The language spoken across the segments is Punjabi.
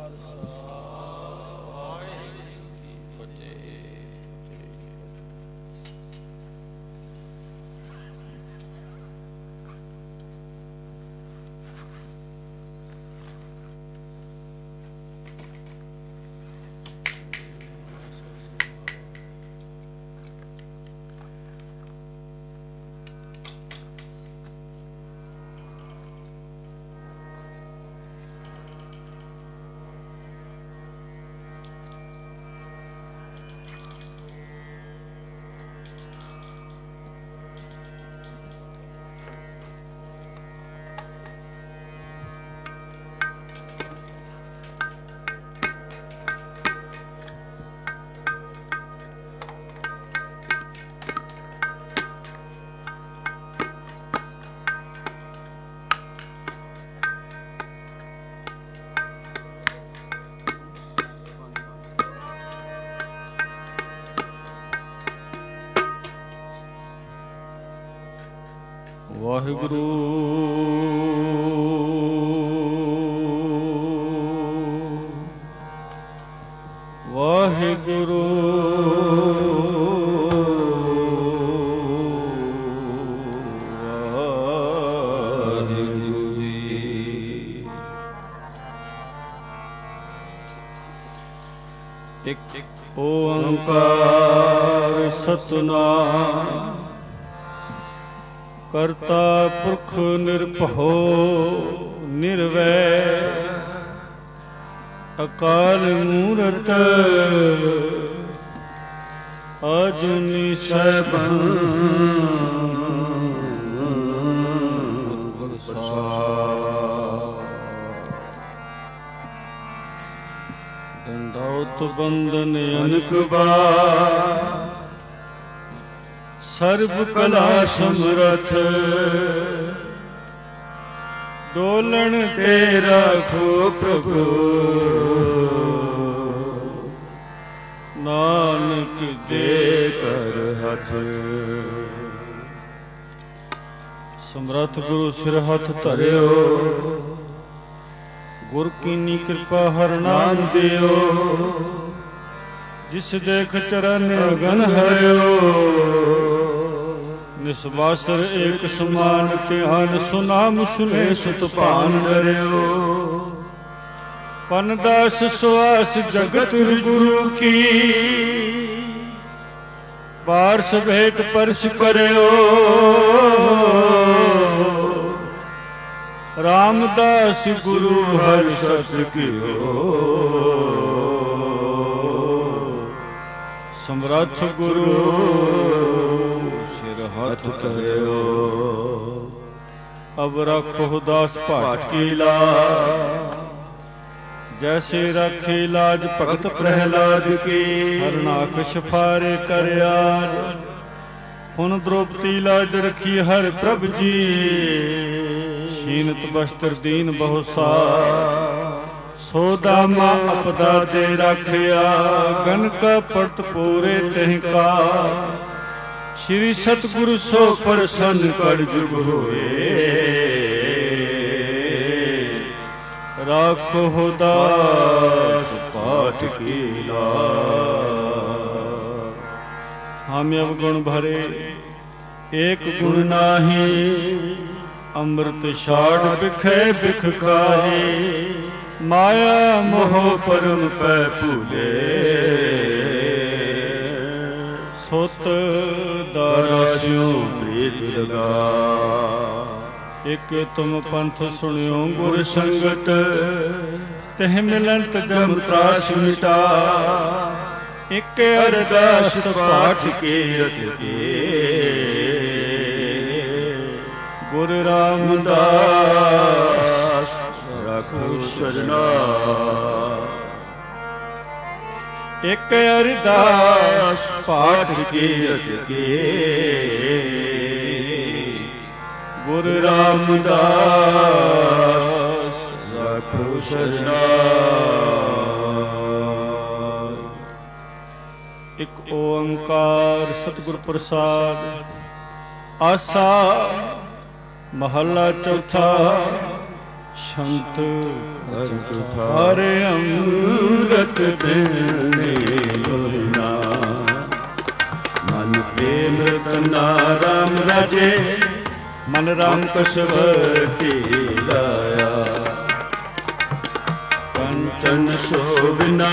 ਵਾਹਿਗੁਰੂ ਵਾਹਿਗੁਰੂ ਵਾਹਿਗੁਰੂ ਜੀ। ਇੱਕ ਓੰਕਾਰ ਸਤਿਨਾਮ ਕਰਤਾ ਪੁਰਖ ਨਿਰਭਉ ਨਿਰਵੈਰ ਅਕਾਲ ਮੂਰਤ ਅਜੂਨੀ ਸੈਭੰ ਦੰਡੌਤ ਬੰਦਨ ਅਨਕ ਬਾਰ ਸਰਬ ਕਲਾ ਸਮਰਥ ਡੋਲਣ ਤੇ ਰਾਖੋ ਪ੍ਰਭੂ ਨਾਨਕ ਦੇ ਕਰ ਹੱਥ। ਸਮਰੱਥ ਗੁਰੂ ਸਿਰ ਹੱਥ ਧਰਿਓ ਗੁਰ ਕੀਨੀ ਕਿਰਪਾ ਹਰ ਨਾਮ ਦਿਓ ਜਿਸ ਦੇਖ ਚਰਨ ਅਗਨ ਹਰਿਓ ਨਿਸਬਾਸਰ ਏਕ ਸਮਾਨ ਧਿਆਨ ਸੁਨਾਮ ਸੁਨੇ ਸੁਤ ਭਾਨ ਡਰਿਓ ਪਨ ਦਾਸ ਸੁਆਸ ਜਗਤ ਗੁਰੂ ਕੀ ਪਾਰਸ ਭੇਟ ਪਰਸ ਕਰਿਓ ਰਾਮਦਾਸ ਗੁਰੂ ਹਰਿ ਸਤ ਕੀਓ ਸਮਰੱਥ ਗੁਰੂ ਸਿਰ ਹੱਥ ਧਰਿਓ ਅਬ ਰੱਖੋ ਦਾਸ ਭਾਟ ਕੀ ਲਾਜ ਜੈਸੇ ਰੱਖੇ ਲਾਜ ਭਗਤ ਪ੍ਰਹਿਲਾਦ ਕੀ ਹਰਨਾਖ ਸ਼ਫਾਰੇ ਕਰਿਆਜ ਫੁਨ ਦ੍ਰੋਪਤੀ ਲਾਜ ਰਖੀ ਹਰ ਪ੍ਰਭ ਜੀ ਸ਼ੀਨਤ ਬਸਤਰ ਦੀਨ ਬਹੁ ਸਾ ਸੋ ਦਾਮਾ ਅਪਦਾ ਦੇ ਰੱਖਿਆ ਗਨ ਕਾ ਪਰਤ ਪੂਰੇ ਤਿਹ ਕਾ ਸ਼੍ਰੀ ਸਤਿਗੁਰੂ ਸੋ ਪ੍ਰਸੰਨ ਕੜ ਜੁਗ ਹੋਏ ਰਾਖੋ ਦਾਸ ਪਾਠ ਕੀ ਲਾਜ। ਹਮ ਅਵਗੁਣ ਭਰੇ ਏਕ ਗੁਣ ਨਾਹੀ ਅੰਮ੍ਰਿਤ ਛਾੜ ਬਿਖੇ ਬਿਖ ਖਾਹੀ ਮਾਇਆ ਮੋਹ ਪਰਮ ਪੈ ਭੂਲੇ ਸੁਤ ਦਾਰਾਸਿਓ ਪ੍ਰੀਤ ਲਗਾ ਇਕ ਤੁਮ ਪੰਥ ਸੁਣਿਓ ਗੁਰ ਸੰਗਤ ਤਹਿ ਮਿਲੰਤ ਜਮ ਤਰਾਸ ਮਿਟਾ ਇਕ ਅਰਦਾਸ ਪਾਠ ਕੇ ਰਤ ਕੇ ਗੁਰ ਰਾਮਦਾਸ ਰੱਖੋ ਸਜਣਾ ਇਕ ਅਰਦਾਸ ਪਾਠ ਕੇ ਰਤ ਕੇ ਗੁਰ ਰਾਮਦਾਸ ਰੱਖੋ ਸਜਣਾ। ਇਕ ਓੰਕਾਰ ਸਤਿਗੁਰ ਪ੍ਰਸਾਦ ਆਸਾ ਮਹੱਲਾ ਚੌਥਾ ਸ਼ੰਤ ਹਰਿ ਅੰਮ੍ਰਿਤ ਪੀਣੇ ਲੋਇਨਾ ਮਨ ਪ੍ਰੇਮ ਰਤਨਾ ਰਾਮ ਰਾਜੇ ਮਨ ਰਾਮ ਕਸਵਟੀ ਲਾਇਆ ਕੰਚਨ ਸੋਭਨਾ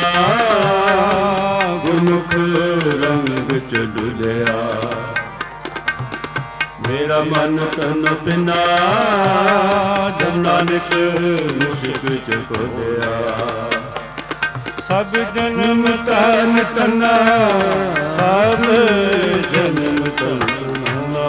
ਗੁਰਮੁਖ ਰੰਗ ਚ ਡੁਲਿਆ ਮੇਰਾ ਮਨ ਤਨ ਬਿਨਾ ਜਨ ਨਾਨਕ ਮੁਸ਼ਕ ਚ ਖੋਲਿਆ ਸਭ ਜਨਮ ਤਨ ਤਨਾ ਸਭ ਜਨਮ ਤਨਾ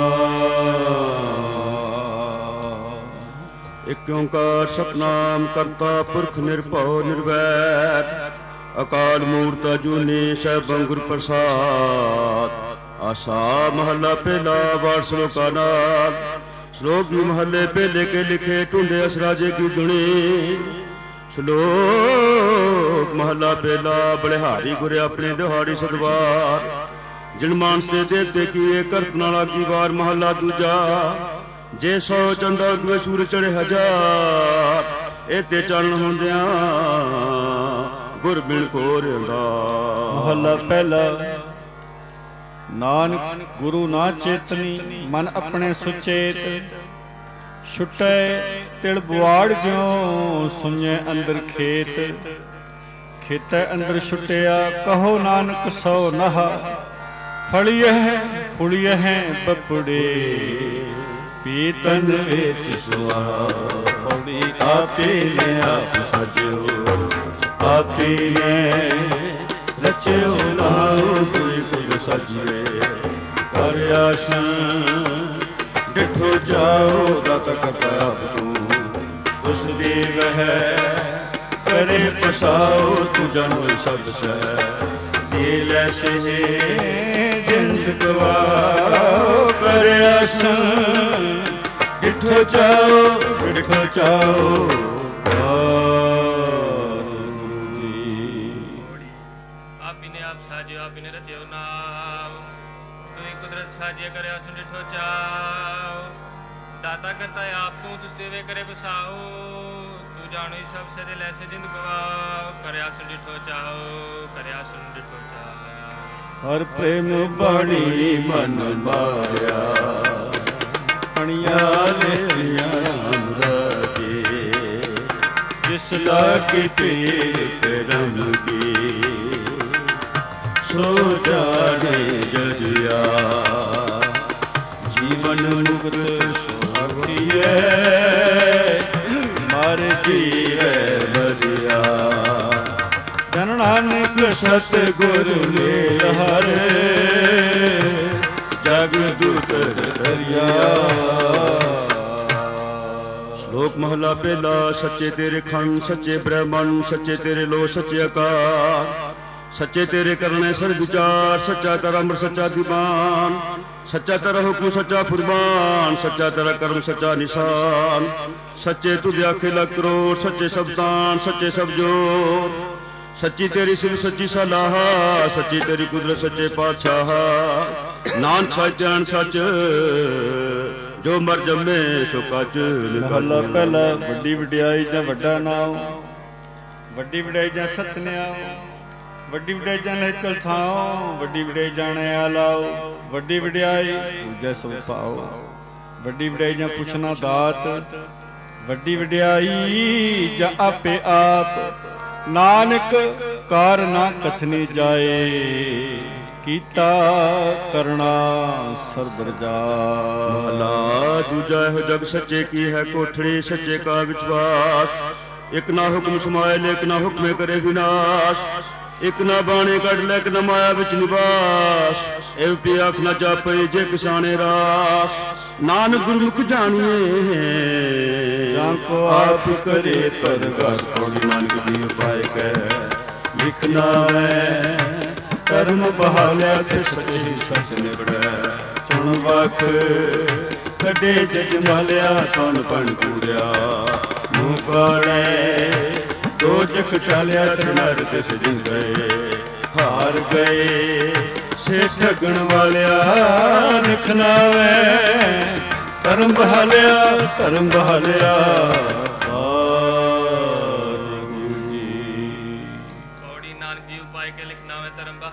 ਇਕ ਓੰਕਾਰ ਸਤਿਨਾਮ ਕਰਤਾ ਪੁਰਖ ਨਿਰਭਉ ਨਿਰਵੈਰ ਅਕਾਲ ਮੂਰਤ ਅਜੂਨੀ ਸੈਭੰ ਗੁਰ ਪ੍ਰਸਾਦ आसा महला पहला वार श्लोका नाल श्लोक भी महले पहले के लिखे टूंडे असराजे की धुनी श्लोक महला पहला बलिहारी गुरे अपने दिहाड़ी सदवार जिन मानस दे देवते किए करत नाला की वार महला दूजा जे 100 चंदा अगवे सूर चढ़े 1000 एते चरण होंदिया गुर बिन कोर महला पहला नानक गुरु ना चेतनी मन अपने सुचेत छुटे तिल बुआड़ ज्यों सुने अंदर खेत खेते अंदर छुटिया कहो नानक सौ नहा फलिए फुलिए हैं बपड़े पीतन विच सुआ पौड़ी आपे ने आप सजो आपे ने रचो लाओ कोई कोई सजिए कर आसन डिठो जाओ दाता करता आप तू उस देव है करे पसाओ तू जानो सब से दिल ऐसे जिंद गवाओ कर आसन डिठो जाओ साजिया करे आसन डिठो चाओ दाता करता आप तू तुस देवे करे बसाओ तू जानो ही सब से दिल ऐसे जिंद गवाओ करे आसन डिठो चाओ करे आसन डिठो चाओ हर प्रेम बाणी मन माया पणिया ले लिया राम राजे जिस लागे पीर रम की सो जाने जरिया जीवन मुक्त सुखिए मर जीवे बरिया जन नानक सतगुरु मेल हरे जग दूत दरिया श्लोक महला पहला सच्चे तेरे खंड सच्चे ब्रह्मन सच्चे तेरे लो सच्चे आकार सच्चे तेरे करने सर विचार सच्चा तेरा अमर सच्चा दीवान सच्चा तेरा हुक्म सच्चा फुरमान सच्चा तेरा कर्म सच्चा निशान सच्चे तुझे अखिल करोड़ सच्चे सब दान सच्चे सब जोर सच्ची तेरी सिर सच्ची सलाह सच्ची तेरी कुदरत सच्चे पातशाह नान सच जान सच जो मर जमे सो कच महला पहला वड्डी वड्याई जां वड्डा नाम वड्डी वड्याई जां सतनाम वड्डी वड्याई जाने चल थाओ वड्डी वड्याई जाने आलाओ वड्डी वड्याई पूजा सो पाओ वड्डी वड्याई जा पुछना दात वड्डी वड्याई जा आपे आप नानक कार ना कथनी जाए कीता करना सरबर जा महला दूजा हो जग सच्चे की है कोठड़ी सच्चे का विश्वास एक ना हुक्म समायल एक ना हुक्म करे विनाश एक ना बाणे कढ़ लै एक ना माया विच निवास एव पी आख ना जापे जे किसाने रास नानक गुरमुख जानिए जाको आप करे परगास पौड़ी नानक जी उपाय कह लिखना है कर्म बहालिया थे सच्चे सच निबड़ै चुन वख कड़े जज मालिया तन पन कूड़िया मुँह काले दो जख चालिया नर तिस जिन गए हार गए से ठगण वालिया लिखना वे कर्म बहालिया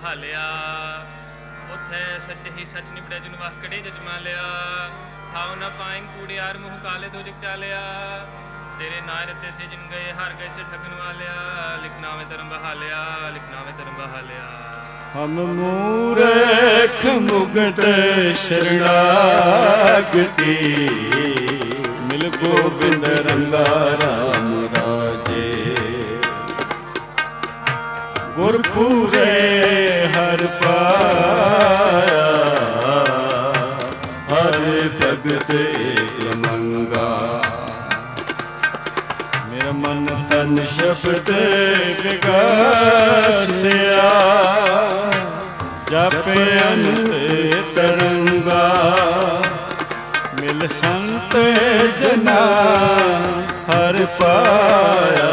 ਬਹਾਲਿਆ। ਉੱਥੇ ਸੱਚ ਹੀ ਸੱਚ ਨਿਬੜਿਆ ਜਿਨ ਵਾਕੜੇ ਜਜਮਾ ਲਿਆ। ਥਾਉ ਨਾ ਪਾਇੰ ਕੂੜਿਆਰ ਮੂੰਹ ਕਾਲੇ ਦੋ ਜਗ ਚਾਲਿਆ। ਤੇਰੇ ਨਾਇ ਰਤੇ ਸੇ ਜਿਨ ਗਏ ਹਰ ਗਏ ਸੇ ਠਗਨ ਵਾਲਿਆ। ਲਿਖਣਾ ਮੈਂ ਧਰਮ ਬਹਾਲਿਆ, ਲਿਖਣਾ ਮੈਂ ਧਰਮ ਬਹਾਲਿਆ। ਹਮ ਮੂਰਖ ਮੁਗਟ ਸ਼ਰਣਾਗਤੀ ਮਿਲ ਗੋਬਿੰਦ ਰੰਗਾ ਰਾਮ ਰਾਜੇ। ਗੁਰਪੂਰੇ ਹਰ ਪਾਇਆ ਹਰ ਭਗਤ ਏਕ ਮੰਗਾ। ਮੇਰਾ ਮਨ ਤਨ ਸ਼ਬਦ ਵਿਗਾਸਿਆ ਜਪ ਅੰਤ ਤਰੰਗਾ। ਮਿਲ ਸੰਤ ਜਨਾ ਹਰ ਪਾਇਆ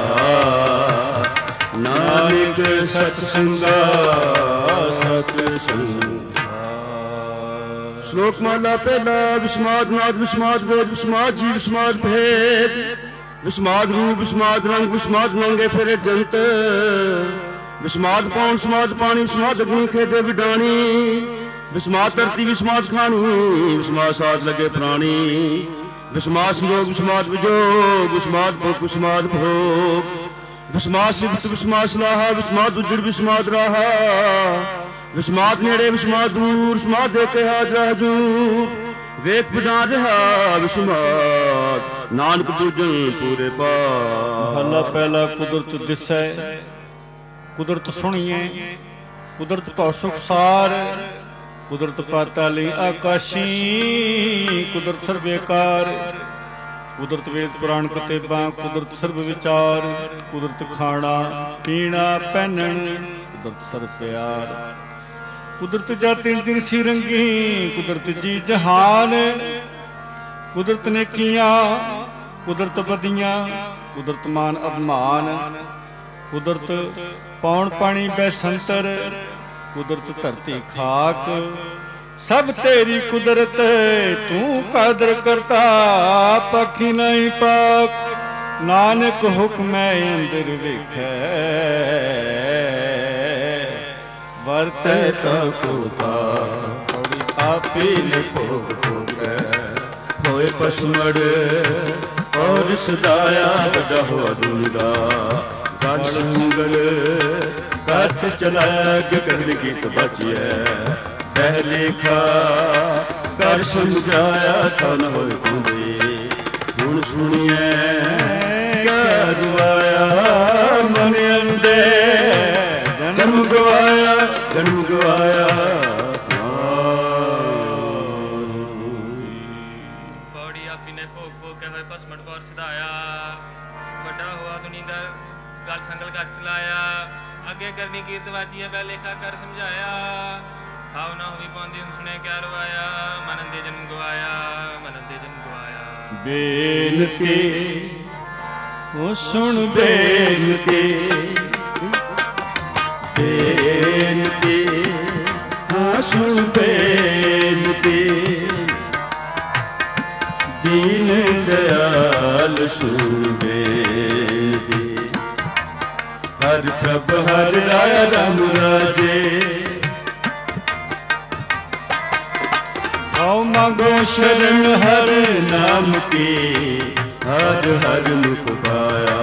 ਨਾਨਕ ਸਤ ਸੰਗਾ ਸਤ ਸੰਗਾ। ਸ਼ਲੋਕ ਮਹਲਾ ਪਹਿਲਾ। ਵਿਸਮਾਦ ਨਾਦ ਵਿਸਮਾਦ ਵੇਦ ਵਿਸਮਾਦ ਜੀ ਵਿਸਮਾਦ ਭੇਦ। ਵਿਸਮਾਦ ਰੂਪ ਵਿਸਮਾਦ ਰੰਗ ਵਿਸਮਾਦ ਨੰਗੇ ਫਿਰੇ ਜੰਤ। ਵਿਸਮਾਦ ਪੌਣ ਸਮਾਦ ਪਾਣੀ ਵਿਸਮਾਦ ਅਗਨੀ ਖੇਡੇ ਵਿਡਾਣੀ। ਵਿਸਮਾਦ ਧਰਤੀ ਵਿਸਮਾਦ ਖਾਣੀ ਵਿਸਮਾਦ ਸਾਥ ਲਗੇ ਪ੍ਰਾਣੀ। ਵਿਸਮਾਦ ਸੰਜੋਗ ਵਿਸਮਾਦ ਵਿਜੋਗ ਵਿਸਮਾਦ ਭੋਗ ਵਿਸਮਾਦ ਭੋਗ। ਵਿਸਮਾਦ ਸਿਫਤ ਵਿਸਮਾਦ ਸਲਾਹਾ ਵਿਸਮਾਦ ਉਜੜ ਵਿਸਮਾਦ ਰਾਹਾ। ਵਿਸਮਾਦ ਨੇੜੇ ਵਿਸਮਾਦ ਦੂਰ ਵਿਸਮਾਦ ਦੇ ਕੇ ਹਾਜ਼ਰ ਹਜੂਰ। ਵੇਖ ਵਿਦਾਨ ਰਿਹਾ ਵਿਸਮਾਦ ਨਾਨਕ ਦੂਜਨ ਪੂਰੇ ਪਾ। ਮਹਲਾ ਪਹਿਲਾ। ਕੁਦਰਤ ਦਿਸੈ ਕੁਦਰਤ ਸੁਣੀਏ। ਕੁਦਰਤ ਭਉ ਸੁਖ ਸਾਰ ਕੁਦਰਤ ਪਾਤਾਲੀ ਆਕਾਸ਼ੀ। ਕੁਦਰਤ ਸਰਬੇਕਾਰ ਕੁਦਰਤ ਵੇਦ ਪੁਰਾਣ ਕਤੇਬਾਂ। ਕੁਦਰਤ ਸਰਬ ਵਿਚਾਰ ਕੁਦਰਤ ਖਾਣਾ ਪੀਣਾ ਪਹਿਨਣ। ਕੁਦਰਤ ਸਰਬ ਪਿਆਰ ਕੁਦਰਤ ਜਾ ਤਿੰਨ ਦਿਨ ਸੀ ਰੰਗੀ। ਕੁਦਰਤ ਜੀ ਜਹਾਨ ਕੁਦਰਤ ਨੇ ਕੀਆਂ ਕੁਦਰਤ ਬਦੀਆਂ। ਕੁਦਰਤ ਮਾਨ ਅਭਿਮਾਨ ਕੁਦਰਤ ਪੌਣ ਪਾਣੀ ਬੈਸੰਤਰ। ਕੁਦਰਤ ਧਰਤੀ ਖਾਕ ਸਭ ਤੇਰੀ ਕੁਦਰਤ। ਤੂੰ ਕਾਦਰ ਕਰਤਾ ਪਖੀ ਨਹੀਂ ਪਾਕ। ਨਾਨਕ ਹੁਕਮੈ ਅੰਦਰ ਵੇਖੈ ਵਰਤੈ ਤਾ ਕੋਤਾ। ਆਪੇ ਨੇ ਭੋਗ ਭੋਗੈ ਹੋਏ ਪਸਮੜ ਔਰ ਸਦਾਇਆ ਵੱਡਾ ਹੋਆ ਦੁਨੀਦਾ। ਕਰ ਸੰਗਲ ਕਰਤ ਚਲਾਇਆ ਗਗਨ ਗੀਤ ਬਾਜੀਐ। ਬਹਿ ਲੇਖਾ ਕਰ ਸਮਝਾਇਆ ਥਨ ਹੋਏ ਕੁੰਦੇ। ਹੁਣ ਸੁਣੀਐ ਕਿਆ ਗਵਾਇਆ ਮਨ ਅੰਦੇ। ਜਨਮ ਗਵਾਇਆ ਜਨਮ ਗਵਾਇਆ। ਪੌੜੀ ਆਪੀ ਨੇ ਭੋਗ ਭੋਗ ਕੇ ਹੋਏ ਭਸਮੜ ਪੌਰ ਸਦਾਇਆ। ਵੱਡਾ ਹੋਆ ਦੁਨੀਦਾ ਗਲ ਸੰਗਲ ਗੱਜ ਚਲਾਇਆ। ਅੱਗੇ ਕਰਨੀ ਕੀਰਤ ਵਾਜੀਐ ਬਹਿ ਲੇਖਾ ਕਰ ਸਮਝਾਇਆ। ਖਾਉ ਨਾ ਹੋਵੀ ਪਾਉਂਦੀ ਹੁਣ ਸੁਣੇ ਕਿਆ ਰਵਾਇਆ। ਮਨਨ ਦੇ ਜਨਮ ਗਵਾਇਆ ਮਨਨ ਦੇ ਜਨਮ ਗਵਾਇਆ। ਬੇਨਤੀ ਓ ਸੁਣ ਬੇਨਤੀ ਬੇਨਤੀ ਹਾਂ ਸੁਣ ਬੇਨਤੀ। ਦੀਨ ਦਿਆਲ ਸੁਣ ਬੇਨਤੀ। ਹਰ ਪ੍ਰਭ ਹਰ ਰਾਇਆ ਰਾਮ ਰਾਜੇ। ਆਓ ਮੰਗੋ ਸ਼ਰਨ ਹਰ ਨਾਮ ਕੀ। ਹਰ ਹਰ ਮੁਖ ਪਾਇਆ।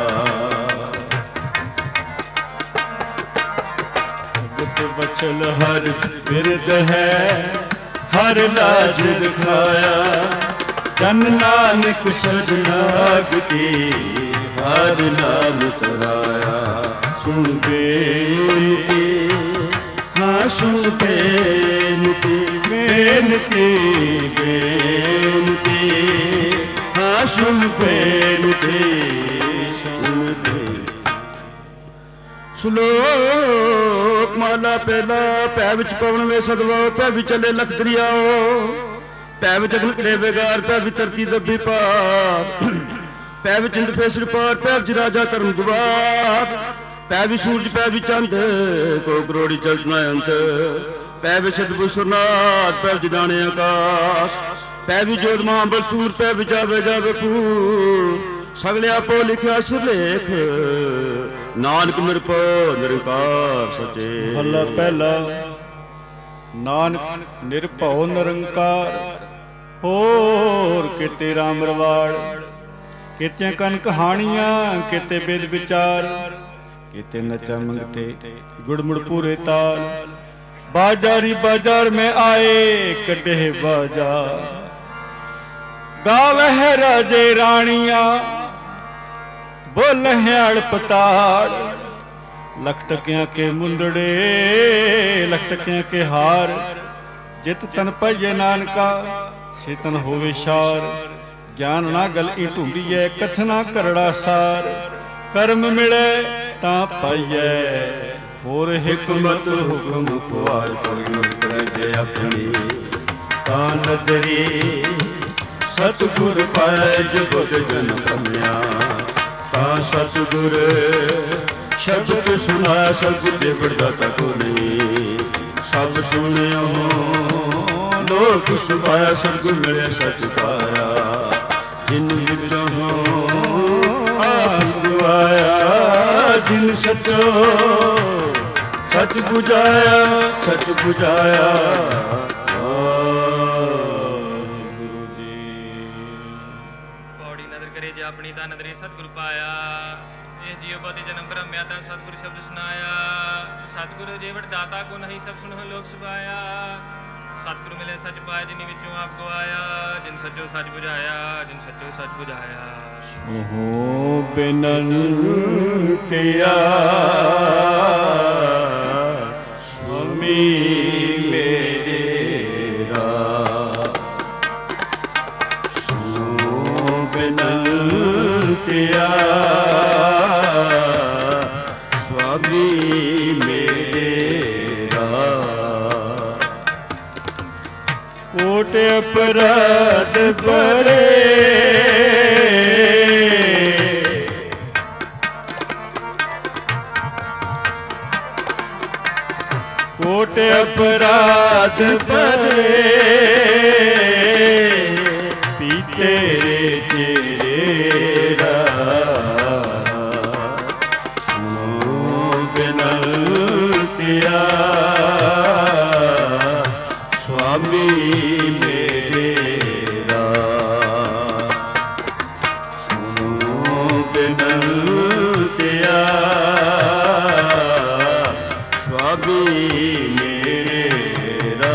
ਗੁਤ ਬਚਨ ਹਰ ਬਿਰਦ ਹੈ ਹਰ ਲਾਜ ਦਿਖਾਇਆ। ਜਨ ਨਾਨਕ ਸਜਨਾਗ ਕੀ ਹਰ ਨਾਮ ਤਰਾਇਆ। ਸੁਣ ਬੇਨਤੀ ਹਾਂ ਸੁਣ ਬੇਨਤੀ ਬੇਨਤੀ ਬੇਨਤੀ ਹਾਂ ਸੁਣ ਬੇਨਤੀ ਸੁਣ ਬੇਨਤੀ। ਸ਼ਲੋਕ ਮਹਲਾ ਪਹਿਲਾ। ਪੈ ਵਿੱਚ ਪਵਨ ਵੇ ਸਦਵਾ ਪੈ ਵਿੱਚ ਚੱਲੇ ਲਖ ਦਰਿਆਓ। ਪੈ ਵਿੱਚ ਅਗਨ ਕਰੇ ਵਿਗਾਰ ਪੈ ਵਿੱਚ ਧਰਤੀ ਦੱਬੀ ਪਾਰ। ਪੈ ਵਿੱਚ ਇੰਦ ਫੇਸਰ ਪਾਰ ਪੈ ਵਿੱਚ ਰਾਜਾ ਧਰਮ ਦੁਆਰ। ਪੈ ਵੀ ਸੂਰਜ ਪੈ ਵੀ ਚੰਦ ਕੋ ਕਰੋੜੀ ਚਲਤਨਾ ਅੰਤ। ਪੈ ਵੀ ਸਤਿਗੁਰ ਸੁਰਨਾਥ ਪੈ ਵਿੱਚ ਦਾਣੇ ਆਕਾਸ਼। ਪੈ ਵੀ ਜੋਤ ਮਹਾਬਲ ਸੂਰ ਪੈ ਵਿੱਚ ਜਾਵੇ ਜਾਵੇ ਪੂਰ। ਸਗਲੇ ਆਪੋ ਲਿਖਿਆ ਸੁਲੇਖ, ਨਾਨਕ ਨਿਰਭਉ ਨਿਰੰਕਾਰ ਸਚੇ। ਮਹਲਾ ਪਹਿਲਾ। ਨਾਨਕ ਨਿਰਭਉ ਨਿਰੰਕਾਰ, ਹੋਰ ਕਿਤੇ ਰਾਮ ਰਵਾੜ। ਕਿਤੇ ਕਨ ਕਹਾਣੀਆਂ, ਕਿਤੇ ਬਿਦ ਵਿਚਾਰ, ਕਿਤੇ ਨਚਾ ਮੰਗਤੇ ਗੁੜਮੁੜ ਪੂਰੇ ਤਾਲ। ਬਾਜ਼ਾਰੀ ਬਾਜ਼ਾਰ में आए कटे बाजार, गावह राजे रानियां बोले अड़पताड़। लख टकियां के मुंदड़े लख टकियां के हार, जित तन पाइये नानका सितन होवे शार। ज्ञान ना गल ई ढूंढीए कथना करड़ा सार, कर्म मिले तां पाइये ਹੋਰ ਹਿਕਮਤ ਹੁਕਮ ਖੁਆਰ। ਪਰਮੇਸ਼ਰ ਜੇ ਆਪਣੀ ਤਾਂ ਨਦਰੀ, ਸਤਿਗੁਰ ਪਾਇ ਜੁਗਤ ਜਨ ਕਮਿਆ। ਤਾਂ ਸਤਿਗੁਰ ਸ਼ਬਦ ਸੁਨਾਇਆ, ਸਤਿਗੁਰ ਦੇ ਵਡਦਾਤਾ ਕੋ ਨਹੀਂ। ਸਭ ਸੁਣਿਓ ਲੋਕ ਸੁਭਾਇਆ, ਸਤਿਗੁਰ ਮਿਲਿਆ ਸੱਚ ਪਾਇਆ। ਜਿਨ ਵਿੱਚੋਂ ਆਪ ਗਵਾਇਆ, ਜਿਨ ਸਚੋ सच बुझाया, सच बुझाया। गुरु जी पौड़ी नदर करे जे अपनी ता नदरे सतगुरु पाया। ਇਹ ਜੀਉ ਬੋਧੀ ਜਨਮ ਬ੍ਰਹਮਿਆ ਤਾਂ ਸਤਿਗੁਰ ਸ਼ਬਦ ਸੁਨਾਇਆ। ਸਤਿਗੁਰ ਜੇ ਵਡਦਾਤਾ ਕੋ ਨਹੀਂ ਸਭ ਸੁਣੋ ਲੋਕ ਸੁਭਾਇਆ। ਸਤਿਗੁਰ ਮਿਲੇ ਸੱਚ ਪਾਇਆ, ਜਿਨੀ ਵਿੱਚੋਂ ਆਪ ਗਵਾਇਆ। ਜਿਨ ਸੱਚੋ ਸੱਚ ਬੁਝਾਇਆ, ਜਿਨ ਸੱਚੋ ਸੱਚ ਬੁਝਾਇਆ। ਹੋ ਬਿਨੰਤਿਆ ਮੇਰਾ, ਸੋ ਬਿਨੰਤਿਆ ਸੁਆਮੀ ਮੇਰਾ। ਕੋਟ ਅਪਰਾਧ ਬਰੇ, ਕੋਟ ਅਪਰਾਧ ਭਰੇ। ਪੀਤੇ ਚੇਰਾ ਸੋ ਬਿਨੰਤਿਆ ਸੁਆਮੀ ਮੇਰਾ। ਸੋ ਬਿਨੰਤਿਆ ਸੁਆਮੀ ਮੇਰਾ।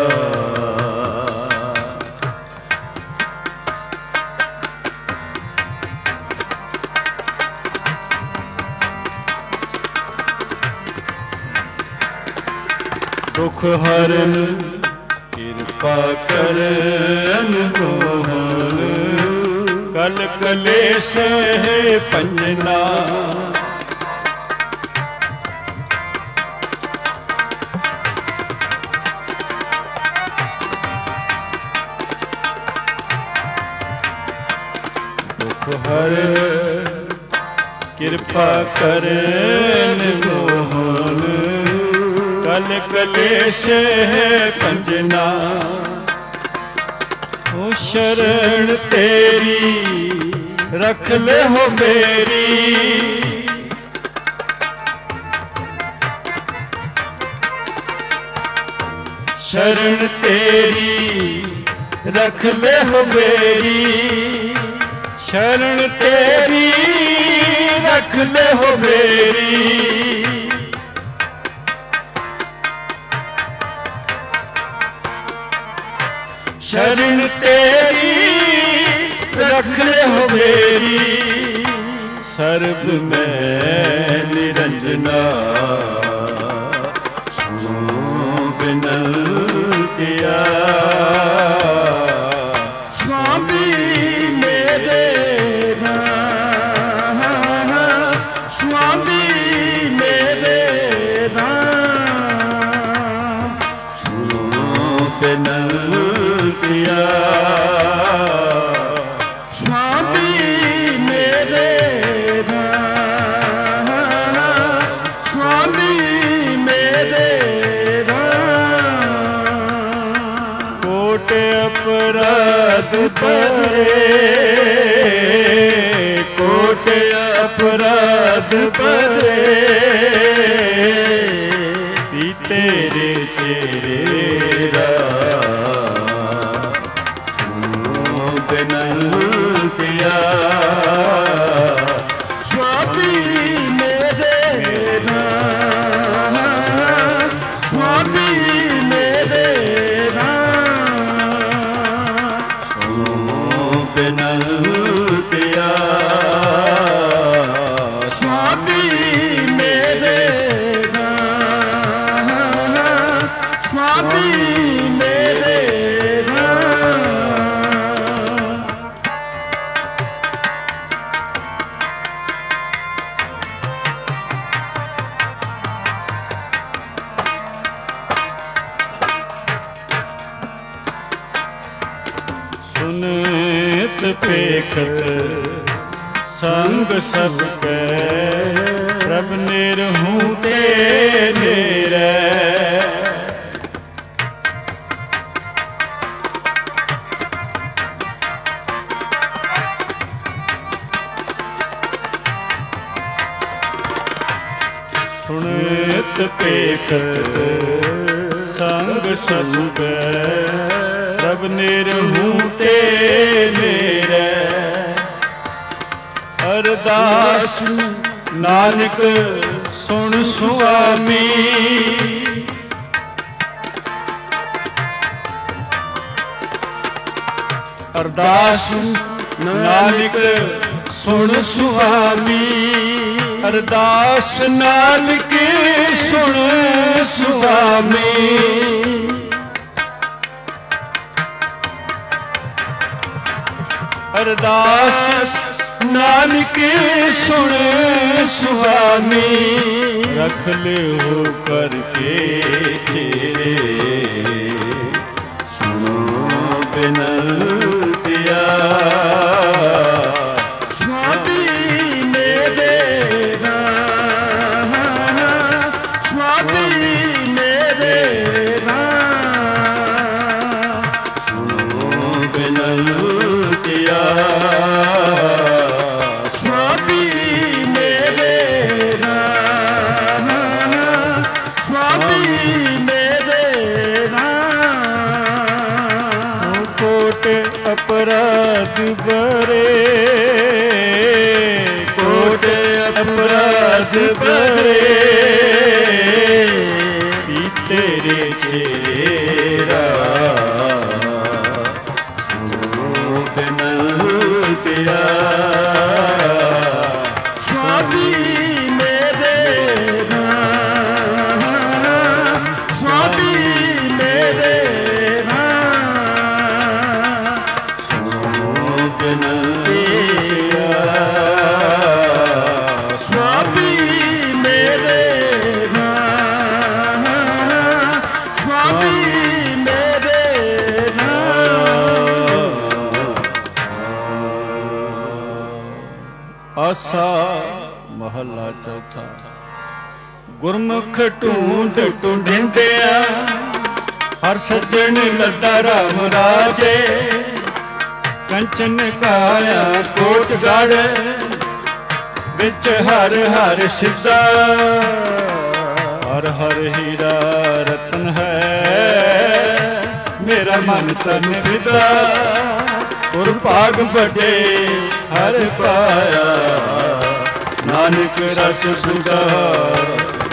ਦੁਖ ਹਰਨ ਕਿਰਪਾ ਕਰਨ ਮੋਹਨ, ਕਲ ਕਲੇਸ਼ ਪੰਜਨਾ। ਹਰ ਕਿਰਪਾ ਕਰਨ ਮੋਹਨ, ਕਲ ਕਲੇਸ਼ ਪੰਜਨਾ। ਓ ਸ਼ਰਨ ਤੇਰੀ ਰਖ ਲੈ ਹੋ ਮੇਰੀ, ਸ਼ਰਨ ਤੇਰੀ ਰਖ ਲੈ ਹੋ ਮੇਰੀ। शरण तेरी रख ले हो मेरी, शरण तेरी रख ले हो मेरी। सर्ब में निरंजना सो बिनंतिया। स्वामी स्वामी मेरे राम, सुनो बिनंतिया। स्वामी मेरे राम, स्वामी मेरे राम। कोट अपराध भरे, अपराध भरे भी तेरे तेरे सुनो बिनतिया स्वामी मेरे स्वामी मेरे सुनो बिनतिया स्वामी मेरे स्वामी मेरे सुनत पेखत संग सबके प्रभ निरहूं तेरे सुनत पेखत संग सबके प्रभ निरहूं तेरे अरदास नानक सुन सुआमी अरदास नानक सुन सुआमी अरदास नानक सुन सुआमी अरदास नानक सुन सुआमी रख लियो करके चेरे सुनो बिनतिया स्वामी मेरे स्वामी मेरे सुनो बिनतिया स्वामी मेरे स्वामी मेरे कोट अपराध भरे कोट अपराध भरे भी तेरे चेरा सुनो बिनतिया स्वामी मेरे स्वामी मेरे सुनो बिनतिया स्वामी मेरे स्वामी मेरे आसा महला चौथा गुरमुख ढूंढ ढूंढिंदिया हर सज्जन लद्दा राम राजे कंचन काया कोटगढ़ विच हर हर सिद्धा हर हर हीरा रतन है मेरा मन तन विदा और भाग बड़े हर पाया नानक रस सुधार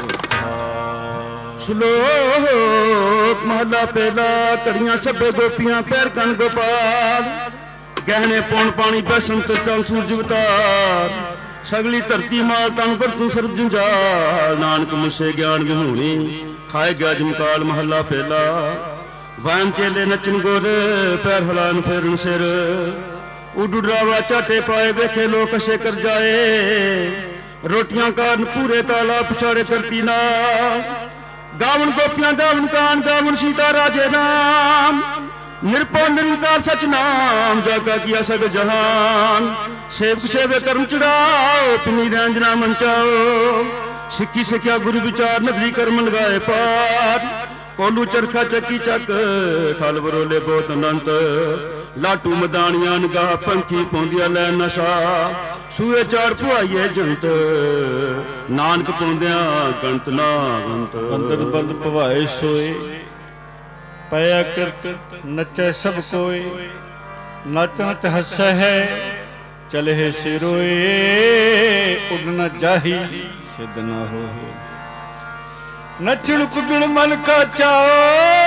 श्लोक महला पहला कड़ियां सभे गोपियां पैर कन गोपाल गहने पौन पानी बसंत चल सूरज अवतार सगली धरती माल तन पर तू सर्व जंजाल नानक मुझसे ज्ञान विहूणी खाए गया जमकाल महला पहला वान चेले नचन गोर पैर हलान फेरन सिर उडुडरावा चाटे पाए देखे लोग कसे कर जाए रोटियां कारण पूरे ताला पिछाड़े करती ना गावन गोपियां गावन कान गावन सीता राजे नाम निरपो निरंकार सच नाम जागा किया सग जहान सेवक सेवे कर्म चढ़ाओ पिनी रंजना मंचाओ सिक्खी सिक्ख्या गुरु विचार नगरी कर्म लगाए पाठ कोलू चरखा चक्की चक थल बरोले बहुत अनंत ਲਾਟੂ ਮਦਾਨੀਆਂ ਨਿਗਾਹ ਪੰਖੀ ਪਾਉਂਦੀਆਂ ਲੈ ਨਸ਼ਾ ਸੂਏ ਚਾੜ ਪੁਆਈਏ ਜੰਤ ਨਾਨਕ ਪਾਉਂਦਿਆਂ ਗੰਤ ਨਾ ਗੰਤ ਅੰਦਰ ਬੰਦ ਭਵਾਏ ਸੋਏ ਪਿਆ ਕਿਰਤ ਨੱਚੈ ਸਭ ਕੋਏ ਨਚ ਨਚ ਹੱਸੈ ਹੈ ਚਲੇ ਸਿਰੋਏ ਉੱਡ ਨ ਜਾਹੀ ਸਿੱਧ ਨਾ ਹੋਏ ਨੱਚਣ ਕੁੱਦਣ ਮਨ ਕਾ ਚਾਓ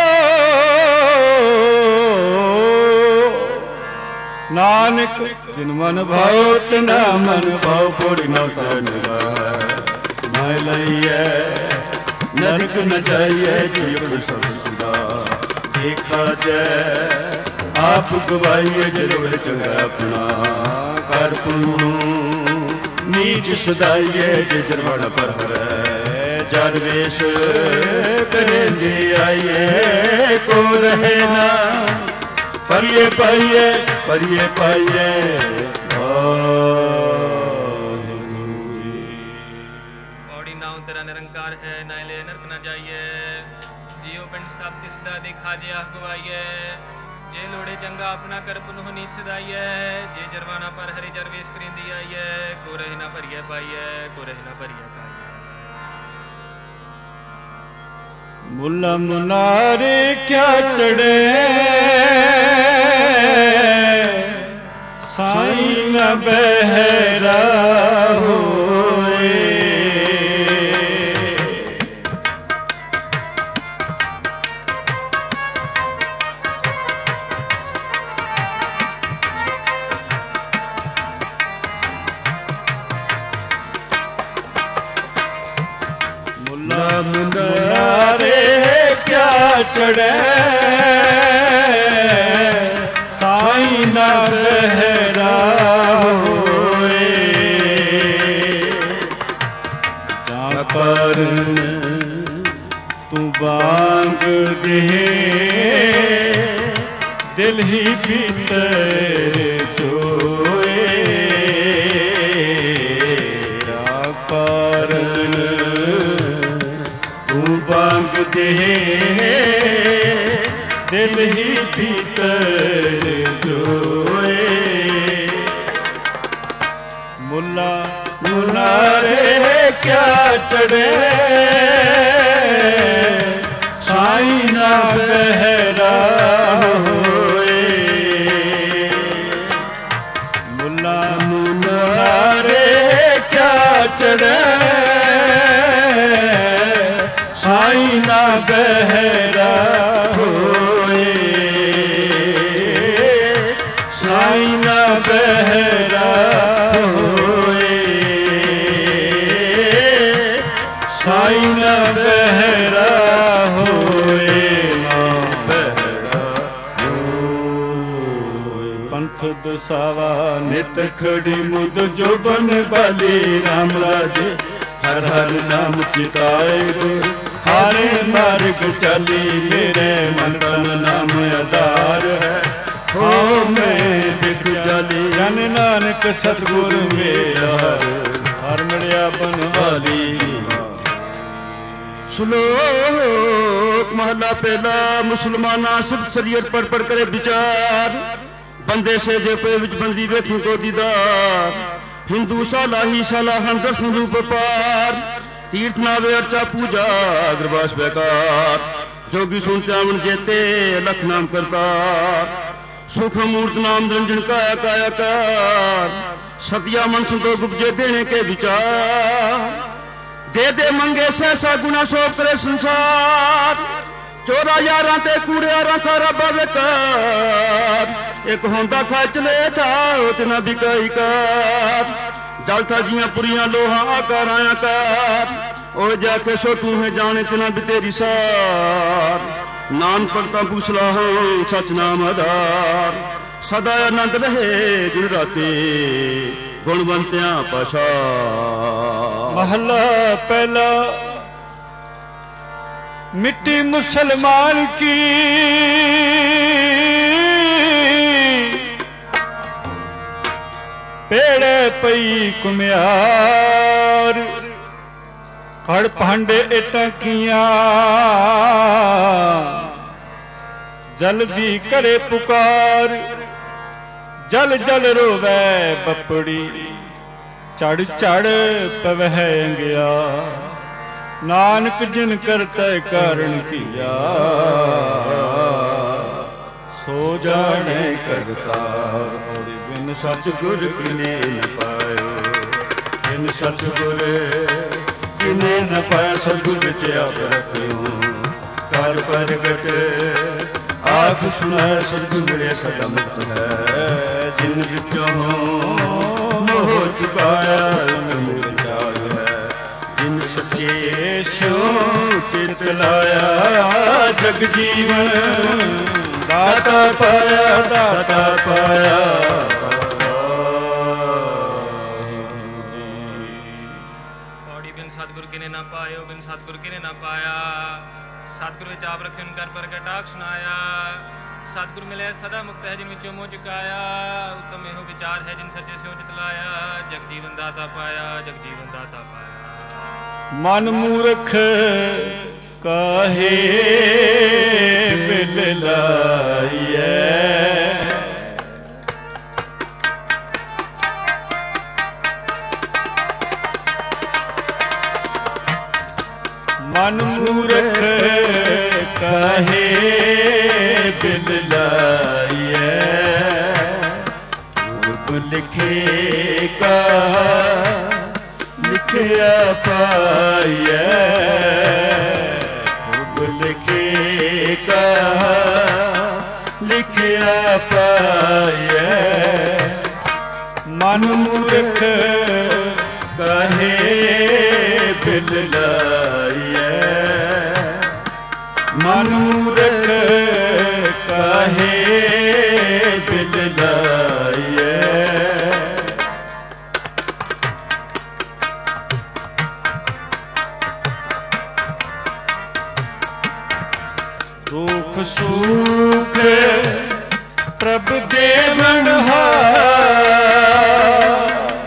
ਨਾਨਕ ਜਿਨ ਮਨ ਭਾਉ ਤਿਨਾ ਮਨ ਭਾਉ ਪੋੜੀ ਨਾ ਤਨ ਮੈਂ ਲਈਐ ਨਰਕ ਨ ਜਾਈਐ ਜੀਵ ਸਭ ਸੁਦਾ ਦੇਖਾ ਜੈ ਆਪ ਗਵਾਈਏ ਜਲੋੜ ਚੰਗਾ ਆਪਣਾ ਕਰ ਪੁੰਨ ਨੀਚ ਸਦਾਈਏ ਜੇ ਜਰਵਣ ਪਰ ਹਰੈ ਜਦ ਵੇਸ਼ ਕਰੇਂਦੇ ਆਈਏ ਕੋ ਰਹੇ ਨਾ ਪਰਿਏ ਪਾਈਏ ਪਰਿਏ ਪਾਈਏ ਪੌੜੀ ਨਾਉ ਤੇਰਾ ਨਿਰੰਕਾਰ ਹੈ ਨਾ ਲੈ ਨਰਕ ਨਾ ਜਾਈਏ ਜੀਉ ਪਿੰਡ ਸਭ ਤਿਸ ਦਾ ਦੇਖਾ ਜੇ ਆਹ ਗਵਾਈਏ ਜੇ ਲੋੜੇ ਚੰਗਾ ਆਪਣਾ ਕਰ ਪੁਨਹੁ ਨੀਚ ਸਦਾਈਏ ਜੇ ਜਰਵਾਨਾ ਪਰ ਹਰੀ ਜਰਵੇਸ਼ ਕਰਿੰਦੀ ਆਈਏ ਕੋ ਰਹਿ ਨਾ ਭਰੀਏ ਪਾਈਏ ਕੋ ਰਹਿ ਨਾ ਭਰੀਏ ਪਾਈਏ ਮੁੱਲਾ ਮੁਨਾਰੇ ਕਿਆ ਚੜੇ ਸਾਈਂ ਨ ਬਹਿਰਾ ਹੋਏ ਮੁੱਲਾ ਮੁਨਾਰੇ ਕਿਆ ਚੜੈ ਸਾਈਂ ਨ ਬਹਿਰਾ ਹੋਏ ਜਾਂ ਪਰ ਤੂੰ ਬਾਂਗ ਦੇ ਦਿਲ ਹੀ ਭੀਤਰ ਚੋਏ ਜਾਂ ਪਰ ਤੂੰ ਬਾਂਗ ਦੇ ਦਿਲ ਹੀ ਭੀਤਰ ਜੋਏ ਮੁੱਲਾ ਮੁਨਾਰੇ ਕਿਆ ਚੜੇ ਸਾਈਂ ਨਾ ਬਹਿਰਾ ਹੋਏ ਮੁੱਲਾ ਮੁਨਾਰੇ ਕਿਆ ਚੜੇ ਸਾਈਂ ਨਾ ਬਹਿਰਾ ਹੋਏ ਸਾਈਂ ਨਾ ਬਹਿਰਾ ਹੋਏ ਸਾਈਂ ਨਾ ਬਹਿਰਾ ਹੋਏ ਨਾ ਬਹਿਰਾ ਹੋਏ ਪੰਥ ਦਸਾਵਾ ਨਿਤ ਖੜੀ ਮੁਦ ਜੋਬਨ ਬਾਲੀ ਰਾਮ ਰਾਜੇ ਹਰ ਹਰ ਨਾਮ ਚਿਤਾਏ ਗੁਰ ਹਾਰੇ ਮਾਰਗ ਚਾਲੀ ਮੇਰੇ ਮਨ ਤਨ ਨਾਮ ਆਧਾਰ ਹੈ ਹੋ ਮੈਂ ਦਿਖ ਜਾਲੀ ਜਨ ਨਾਨਕ ਸਤਿਗੁਰ ਮੇਰਾ ਹਰ ਮਿਲਿਆ ਬਨਵਾਲੀ ਸ਼ਲੋਕ ਮਹਲਾ ਪਹਿਲਾ ਮੁਸਲਮਾਨਾ ਸਿਰਫ ਸ਼ਰੀਅਤ ਪੜ ਪੜ ਕਰੇ ਵਿਚਾਰ ਬੰਦੇ ਸੇ ਜੇ ਪੇ ਵਿੱਚ ਬੰਦੀ ਵੇਖੀ ਕੋ ਦੀਦਾਰ ਹਿੰਦੂ ਸਾਲਾਹੀ ਸਾਲਾਹਨ ਦਰਸ਼ਨ ਰੂਪ ਪਾਰ तीर्थ नावे अर्चा पूजा अग्रवास बेकार जोगी सुनते आवन जेते लख नाम करतार सुख मूर्त नाम निरंजन काया कायाकार सतिया मन संतोष उपजे देने के विचार दे दे मंगे सहसा गुना सो करे संसार चोरा यारा ते कूड़े यारा खारा बेकार एक होंदा खा चले था उतना बिकाई कार जल था जियां पुरियां लोहा आकार आकार ओ जाके सो तू है जाने तना भी तेरी सार नान भगता पूसला हूं सच नाम आधार सदा आनंद रहे दिन राते गुणवंत्या पाशा महला पहला मिट्टी मुसलमान की पेड़े पई कुम्यार खड़ भांडे इटकियां जल्दी करे पुकार ਜਲ ਜਲ ਰੋਵੈ ਬੱਪੜੀ, ਚੜ ਚੜ ਪਵਹਿ ਅੰਗਿਆ। ਨਾਨਕ ਜਿਨ ਕਰਤੈ ਕਾਰਣ ਕੀਆ, ਸੋ ਜਾਣੈ ਕਰਤਾਰ। ਬਿਨ ਸਤਿਗੁਰ ਕਿਨੇ ਨ ਪਾਇਓ, ਬਿਨ ਸਤਿਗੁਰ ਕਿਨੇ ਨ ਪਾਇ। ਸਤਿਗੁਰ ਵਿੱਚ ਆਪ ਰਖਿਓ, ਕਰ ਪ੍ਰਗਟ ਆਖ ਸੁਣੈ। ਸਤਿਗੁਰ ਮਿਲੇ ਸਦਾ ਮੁਕਤ ਹੈ, ਜਿਨ ਵਿੱਚੋਂ ਮੋਹ ਚੁਕਾਇਆ ਮਿਲ ਜਾਗ ਹੈ। ਜਿਨ ਸੱਚੇ ਸਿਉ ਚਿਤ ਲਾਇਆ, ਜਗ ਜੀਵਨ ਦਾਤਾ ਪਾਇਆ, ਦਾਤਾ ਪਾਇਆ। ਪੌੜੀ ਬਿਨ ਸਤਿਗੁਰ ਕਿਨੇ ਨਾ ਪਾਇਓ, ਬਿਨ ਸਤਿਗੁਰ ਕਿਨੇ ਨਾ ਪਾਇਆ। ਸਤਿਗੁਰ ਵਿੱਚ ਆਪ ਰੱਖਿਓ, ਕਰ ਪ੍ਰਗਟ ਆਖ ਸੁਣਾਇਆ। ਸਤਿਗੁਰ ਮਿਲਿਆ ਸਦਾ ਮੁਕਤ ਹੈ, ਜਿਨ ਵਿੱਚੋਂ ਮੋਹ ਚੁਕਾਇਆ। ਉੱਤਮ ਇਹੋ ਵਿਚਾਰ ਹੈ, ਜਿਨ ਸੱਚੇ ਸਿਉ ਚਿਤ ਲਾਇਆ। ਜਗ ਜੀਵਨ ਦਾਤਾ ਪਾਇਆ, ਜਗ ਜੀਵਨ ਦਾਤਾ ਪਾਇਆ। ਮਨ ਮੂਰਖ ਕਾਹੇ ਬਿਲ ਲਾਈਐ, ਮਨ ਮੂਰਖ ਕਾਹੇ ਬਿਲ ਲਾਈਐ। ਰੂਪ ਲਿਖੇ ਕਾ ਲਿਖਿਆ ਪਾਈਐ, ਰੂਪ ਲਿਖੇ ਕਾ ਲਿਖਿਆ ਪਾਈਐ। ਮਨ ਮੂਰਖ ਕਾਹੇ ਬਿਲ ਲਾਈਐ, ਮਨ ਮੂਰਖ ਕਾਹੇ ਬਿਲ ਲਾਈਐ। ਦੁਖ ਸੁਖ ਪ੍ਰਭ ਦੇਵਨਹਾਰ,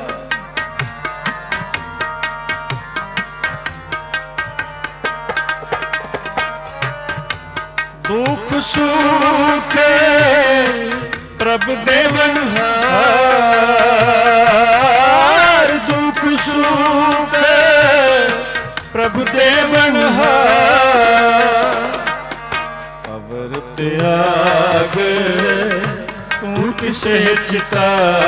ਦੁਖ ਸੁਖ ਪ੍ਰਭ ਦੇਵਨਹਾਰ। ਦੁਖ ਸੁਖ ਪ੍ਰਭ ਦੇਵਨਹਾਰ। ਅਵਰ ਤਿਆਗ ਤੂੰ ਕਿਸੇ ਚਿਤਾ,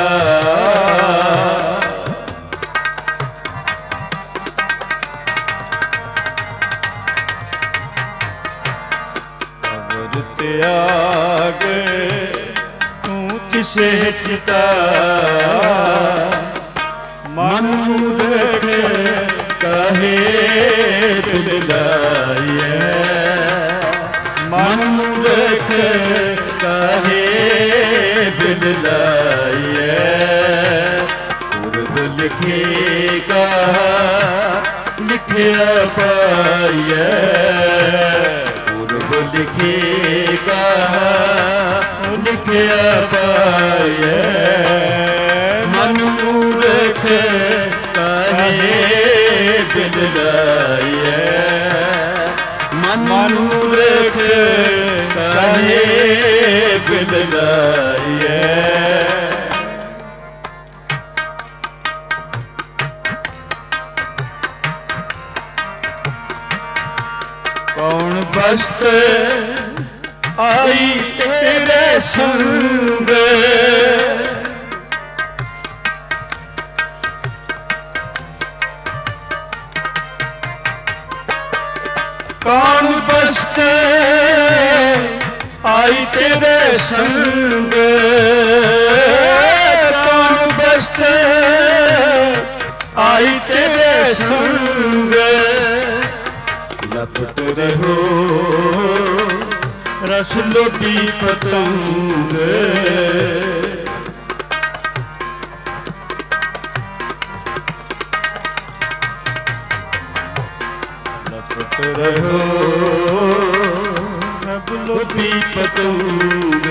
ਅਵਰ ਤਿਆਗ ਤੂੰ ਕਿਸੇ ਚਿਤਾ। ਮਨ ਮੂਰਖ ਕਾਹੇ ਬਿਲ ਲਾਈਐ, ਮਨ ਮੂਰਖ ਕਾਹੇ ਬਿਲ ਲਾਈਐ। ਪੁਰਬ ਲਿਖੇ ਕਾ ਲਿਖਿਆ ਪਾਈਐ, ਪੁਰਬ ਲਿਖੇ ਕਾ ਲਿਖਿਆ ਪਾਈਐ। ਮਨ ਮੂਰਖ ਕਾਹੇ ਬਿਲ ਲਾਈਐ, ਮਨ ਮੂਰਖ ਕਾਹੇ ਬਿਲ ਲਾਈਐ। ਕੌਣ ਬਸਤ ਆਈ ਤੇਰੇ ਸੰਗ, ਕੌਣ ਬਸਤ ਆਈ ਤੇਰੇ ਸੰਗ। ਕੌਣ ਬਸਤ ਆਈ ਤੇਰੇ ਸੰਗ। ਲਪਟ ਰਹੋ ਰਸ ਲੋਭੀ ਪਤੰਗ, ਲਪਟ ਰਹੋ ਰਬ ਲੋਭੀ ਪਤੰਗ।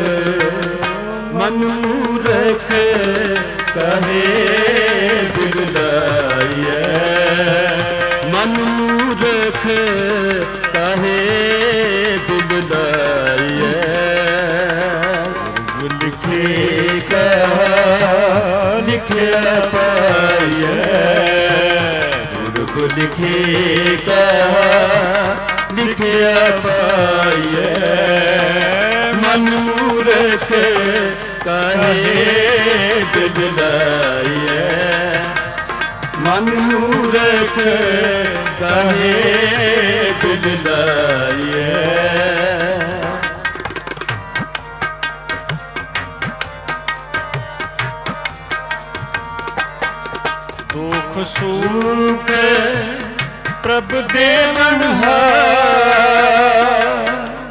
ਮਨ ਮੂਰਖ ਕਾਹੇ ਬਿਲ ਲਾਈਐ, ਮਨ ਮੂਰਖ ਕਾਹੇ ਬਿਲ ਲਾਈਐ। ਗੁਰ ਲਿਖੇ ਕਾ गुरु लिखे लिखिया पाइए मन मूर्ख काहे बिगड़ाइए मन मूर्ख काहे बिगड़ाइए दुख सुख प्रभु देवनहार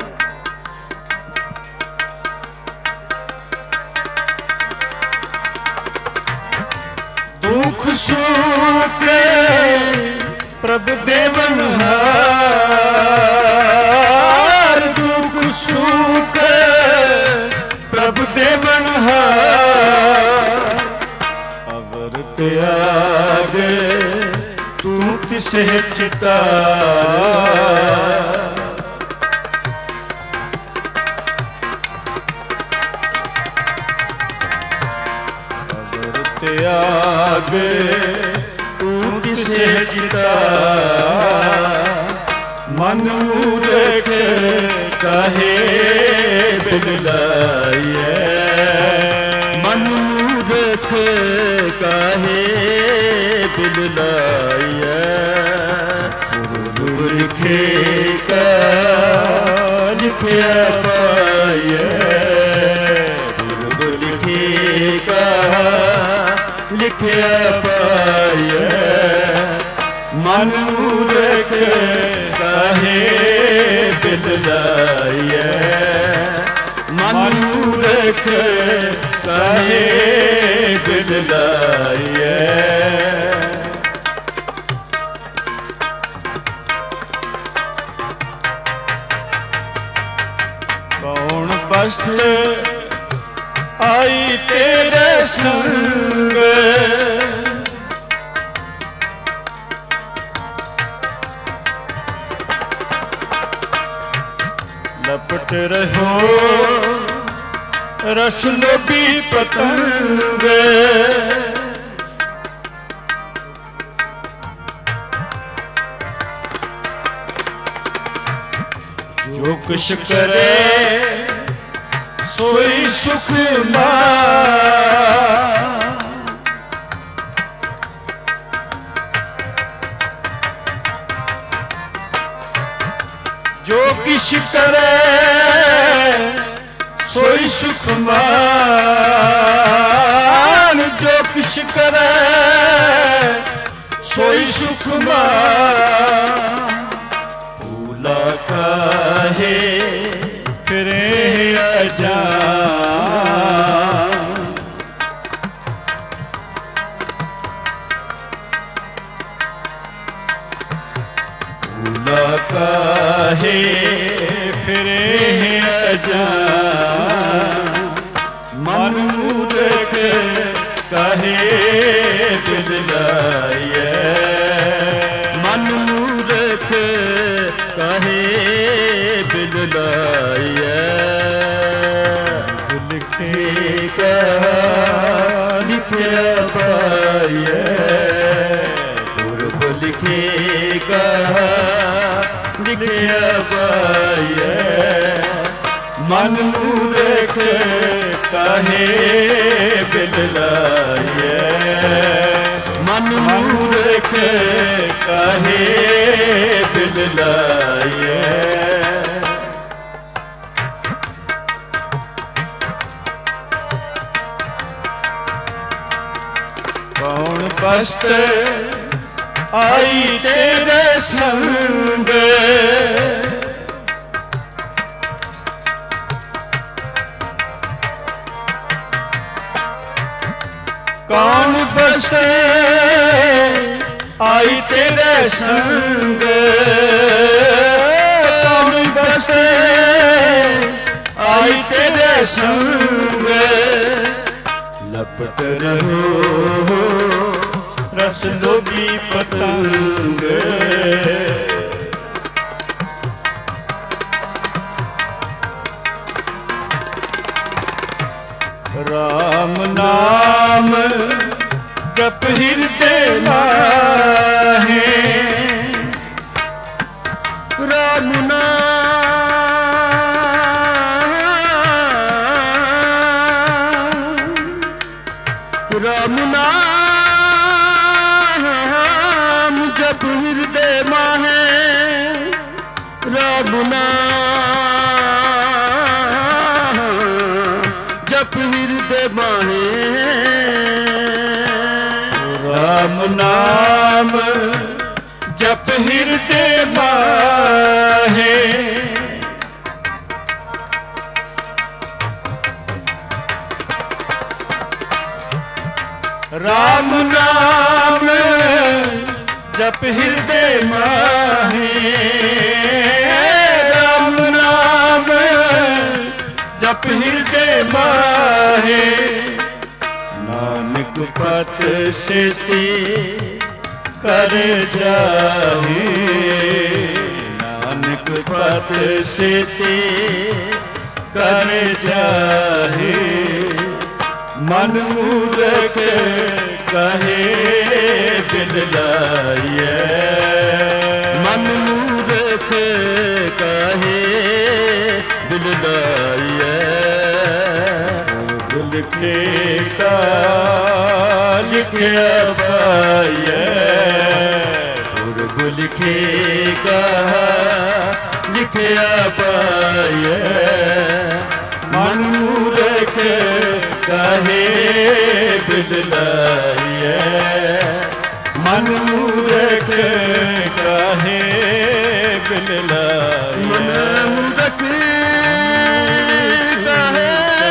दुख सुख प्रभु देवनहार दुख सुख प्रभु देवनहार अवर त्याग तू तिसे चिता अवर त्याग तू तिसे चिता मन मूर्ख काहे बिगड़ाइए मन मूर्ख काहे बिगड़ाइए गुरु लिखे लिखिया पाइए गुरु लिखे लिखिया पाइए मन मूर्ख काहे बिगड़ाइए मन मूर्ख काहे बिगड़ाइए कौन बस्त आई तेरे संग लपट रहो रस लोभी पतंग जो कुछ करे सोई सुख जो किश करे सोई सुख मान जो किश करे सोई सुख मान भूला काहे फिरे अजान भूला काहे फिरे अजान मन मूर्ख काहे बिगड़ाइए मन मूर्ख काहे बिगड़ाइए लिखे लिखिया पाइए गुरु लिखे लिखिया पाइए मन मूर्ख काहे बिगड़ाइए मन मूर्ख काहे बिगड़ाइए कौन बस्त आई तेरे संग कौन बस्ते आई तेरे संग कौन बस्ते आई तेरे संग लपट रहो रस लोभी पतंग राम नाम जप हृदय माहे जप हृदय माहे राम नाम जप हृदय माहे राम नाम जप हृदय माहे राम नाम जप हृदय माहे राम नाम जप हृदय माहे नानक पत सेती कर जाहे नानक पत सेती कर जाहे मन मूरख कहे बिन लाइए मन मूरख कहे बिन लाइए लिखे का लिखिया पाइए लिखे का लिखिया पाइए मन मूरख कहे बिन लाइए मन मूरख कहे बिन लाइए मन मूरख कहे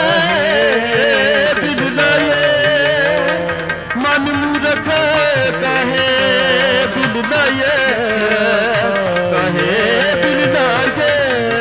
बिन लाइए मन मूरख कहे बिन लाइए कहे बिन लाइए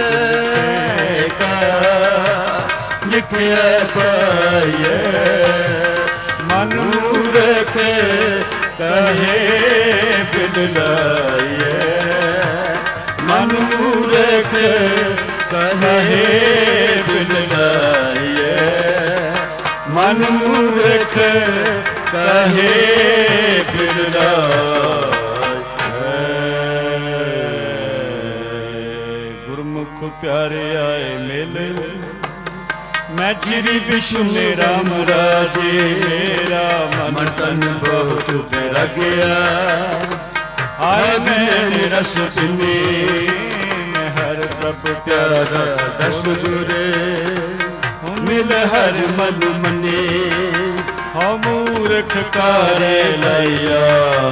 लिखिया पाइए मन मूरख कहे बिन लाइए मन मूरख कहे बिन लाइए मन मूरख कहे बिन लाइए गुरमुख प्यारे आए मिले मैं श्री विष्णु राम राजे राम मन तन बहुत तेरा गया आय मैंने रस पिने मैं हर प्रभ प्यारा दस जुरे मिल हर मन मने हम मूर्ख कारे लैया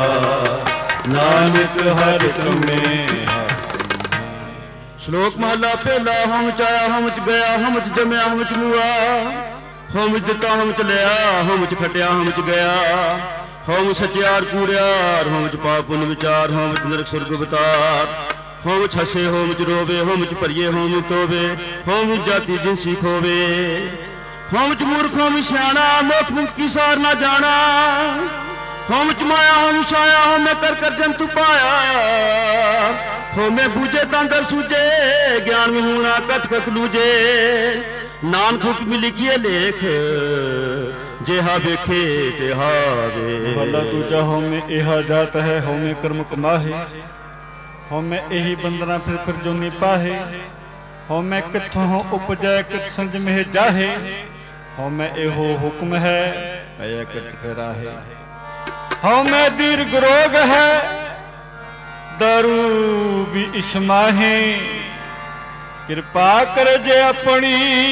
नानक हर तुम्हें श्लोक महला पहला हम चाया हम च गया हम च जमया हम च मुआ हम दिता हम च लिया हम च खटिया हम च गया हम सचियार कूड़ियार हम च पाप पुण्य विचार हम च नरक स्वर्ग अवतार हम च हसे हम च रोवे हम च भरिए हम तोवे हम जाति जिनसी खोवे हम च मूर्ख हम सियाणा मोख मुक्ति सार ना जाना हम च माया हम छाया हम कर कर जंतु पाया हो में बूझे तांदर सूझे ज्ञान में होना कथ कथ लूझे नानक में लिखिए लेख जेहा वेखे तेहा वे भला दूजा हो में एहा जात है हो में कर्म कमाहे हो में यही बंदना फिर जोनी पाहे हो में किथों हो उपजै कित संज में जाहे हो में एहो हुक्म है अय कित फिराहे हो में दीर्घ रोग है दारू भी इस्माहे कृपा कर जे अपनी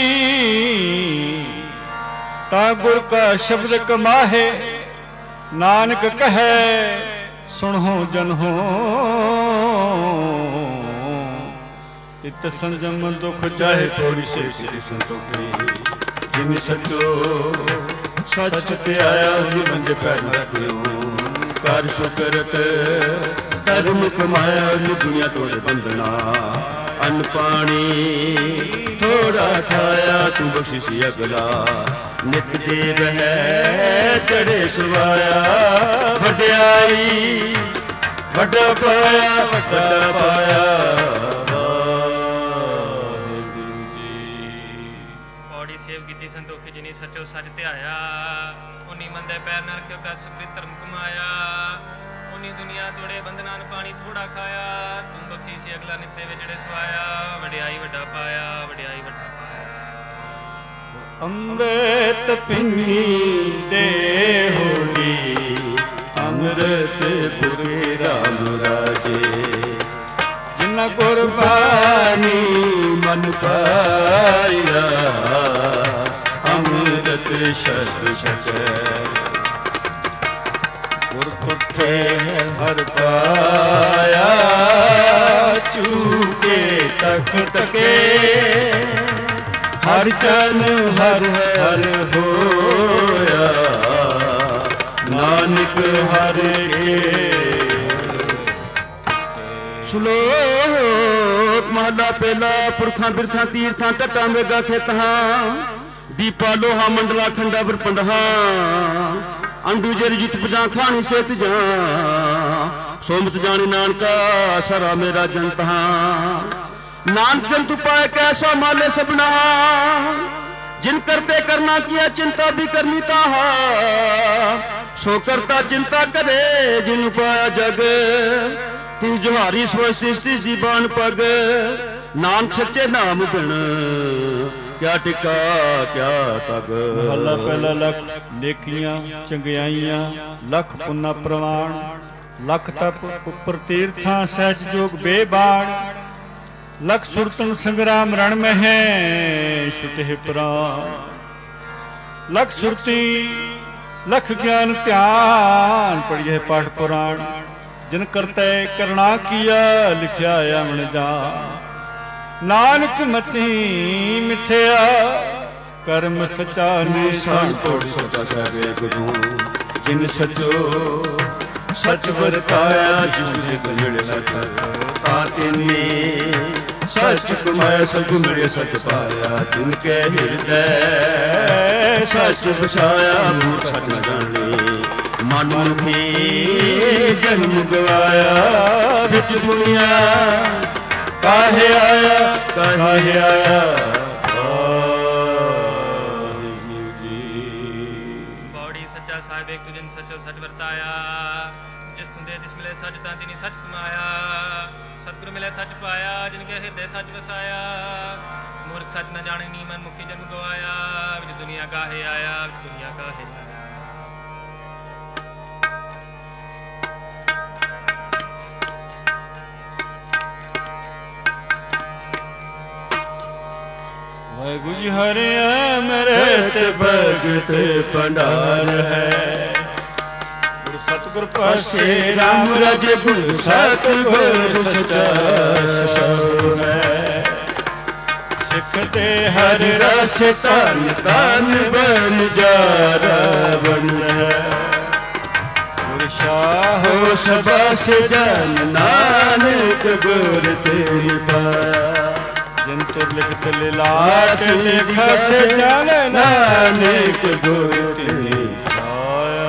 ता गुर का शब्द कमाहे नानक कहे सुनो जन हो इत संजम दुख चाहे थोड़ी से संतोखी जिन सचो सच ते आया उन बंदे पैर रखियो कर शुक्रत धर्म कमाया दुनिया तोड़े बंधना अन्न पानी थोड़ा खाया तू बख्शिश अगला नित देव है चढ़े सवाया वड्याई वड्डा पाया पौड़ी सेव की संतोखी जिनी सचो सच ते आया उन्नी मंदे पैर न रखियो कर सुकृत धर्म कमाया उन्नी दुनिया तोड़े बंधनान पानी थोड़ा खाया तुम बख्शी से अगला नित्य विचड़े सवाया वड्याई वड्डा पाया वड्याई वड्डा पाया अमृत पिनी दे होगी अमृत पुरे राम ਜਿਨ ਗੁਰਬਾਣੀ ਮਨ ਪਾਇਆ ਅੰਮ੍ਰਿਤ ਸ਼ਬਦ ਛਕੈ ਗੁਰਪੁਰਖੇ ਹਰ ਪਾਇਆ ਚੂਕੇ ਤਕ ਤਕੇ ਹਰ ਚਰਨ ਹਰ ਹਰ ਹੋਇਆ ਨਾਨਕ ਹਰ ਕੇ। ਸ਼ਲੋਕ ਮਹਲਾ ਪਹਿਲਾ। ਪੁਰਖਾਂ ਬਿਰਖਾਂ ਤੀਰਥਾਂ ਟੱਟਾਂ ਮੇਗਾ ਖੇਤਾਂ ਦੀਪਾ ਲੋਹਾ ਮੰਡਲਾ ਖੰਡਾ ਵਰ ਪੰਡਹਾ ਅੰਡੂ ਜਰ ਜਿਤ ਪਜਾਂ ਖਾਣੀ ਸੇਤ ਜਾਂ ਸੋਮਤ ਜਾਣੀ ਨਾਨਕਾ ਸਰਾ ਮੇਰਾ ਜੰਤ ਹਾਂ। ਨਾਨਕ ਜੰਤु पाए कैसा माले सबना जिन करते करना किया चिंता भी करनी ताहा सो करता चिंता करे जिन पाया जग तिस जोहारी सोच जीबान पग नाम सच्चे नाम बिन क्या टिका क्या तग। ਮਹਲਾ ਪਹਿਲਾ। ਲੱਖ ਨੇਕੀਆਂ ਚੰਗਿਆਈਆਂ ਲੱਖ ਪੁੰਨਾ ਪ੍ਰਵਾਨ ਲੱਖ ਤਪ ਉੱਪਰ ਤੀਰਥਾਂ ਸਹਿਜ ਜੋਗ ਬੇਬਾਣ ਲਖ ਸੁਰਤਨ ਸੰਗਰਾਮ ਰਣ ਮਹਿ ਛੁਟੇ ਪ੍ਰਾਨ ਲਖ ਸੁਰਤੀ ਲਖ ਗਿਆਨ ਧਿਆਨ ਪੜੀਏ ਪਾਠ ਪੁਰਾਣ ਜਿਨ ਕਰਤੇ ਕਰਣਾ ਕੀਆ ਲਿਖਿਆ ਅਮਨ ਜਾ ਨਾਨਕ ਮਤੀ ਮਿਥਿਆ ਕਰਮ ਸਚਾ ਨੇ ਸੰਤੋੜ ਸਚਾ ਸਹਿਬੇ ਗੁਰੂ ਜਿਨ ਸਚੋ ਸਚ ਵਰਤਾਇਆ ਜਿਸ ਦੇ ਨੇੜੇ ਸਚ ਤਾਤੇ ਨੇ ਸਚ ਕਮਾਇਆ ਸਚ ਮਿਲਿਆ ਸਚ ਪਾਇਆ ਜਿਨ ਕੇ ਹਿਰਦੈ ਸਚ ਵਸਾਇਆ ਮੂਰ ਸਚ ਨ ਜਾਣੇ ਮਨ ਮੁਖੀ ਜਨਮ ਗਵਾਇਆ ਵਿੱਚ ਦੁਨੀਆ ਕਾਹੇ ਆਇਆ ਕਾਹੇ ਆਇਆ। ਸਾਹਿਬ ਇੱਕ ਤੁਜਨ ਸਚੋ ਸਚ ਵਰਤਾਇਆ ਜਿਸ ਤੁੰਦੇ ਤਿਸ ਮਿਲੇ ਸਚ ਤਾਂ ਤਿਨੀ ਸਚ ਕਮਾਇਆ ਸਤਿਗੁਰ ਮਿਲੇ ਸਚ ਪਾਇਆ ਜਿਨ ਕੇ ਹਿਰਦੇ ਸਚ ਵਸਾਇਆ ਮੂਰਖ ਸਚ ਨ ਜਾਣੇ ਨੀ ਮਨ ਮੁਖੀ ਜਨਮ ਗਵਾਇਆ ਵਿੱਚ ਦੁਨੀਆ ਕਾਹੇ ਆਇਆ ਵਿੱਚ ਦੁਨੀਆ ਕਾਹੇ ਆਇਆ। ਵਾਹਿਗੁਰੂ ਜੀ ਹਰਿ ਅੰਮ੍ਰਿਤ ਭਗਤ ਭੰਡਾਰ ਹੈ ਗੁਰ ਸਤਿਗੁਰ ਪਾਸੇ ਰਾਮ ਰਾਜੇ ਗੁਰ ਸਤਿਗੁਰ ਸਚਾ ਸਭ ਹੈ ਸਿੱਖ ਤੇ ਹਰ ਰਸ ਧਨ ਧਨ ਬਨ ਜਾਰਾ ਬਨ ਗੁਰ ਸ਼ਾਹੋ ਸਬਸ ਜਨ ਨਾਨਕ ਗੁਰ ਤੇਰੀ ਪਾਇਆ ਜਿਨ ਤੇ ਲਿਖਤ ਲਿਲਾਟ ਲਿਖਸ ਜਨ ਨਾਨਕ ਗੁਰ ਤੇਰੀ ਪਾਇਆ।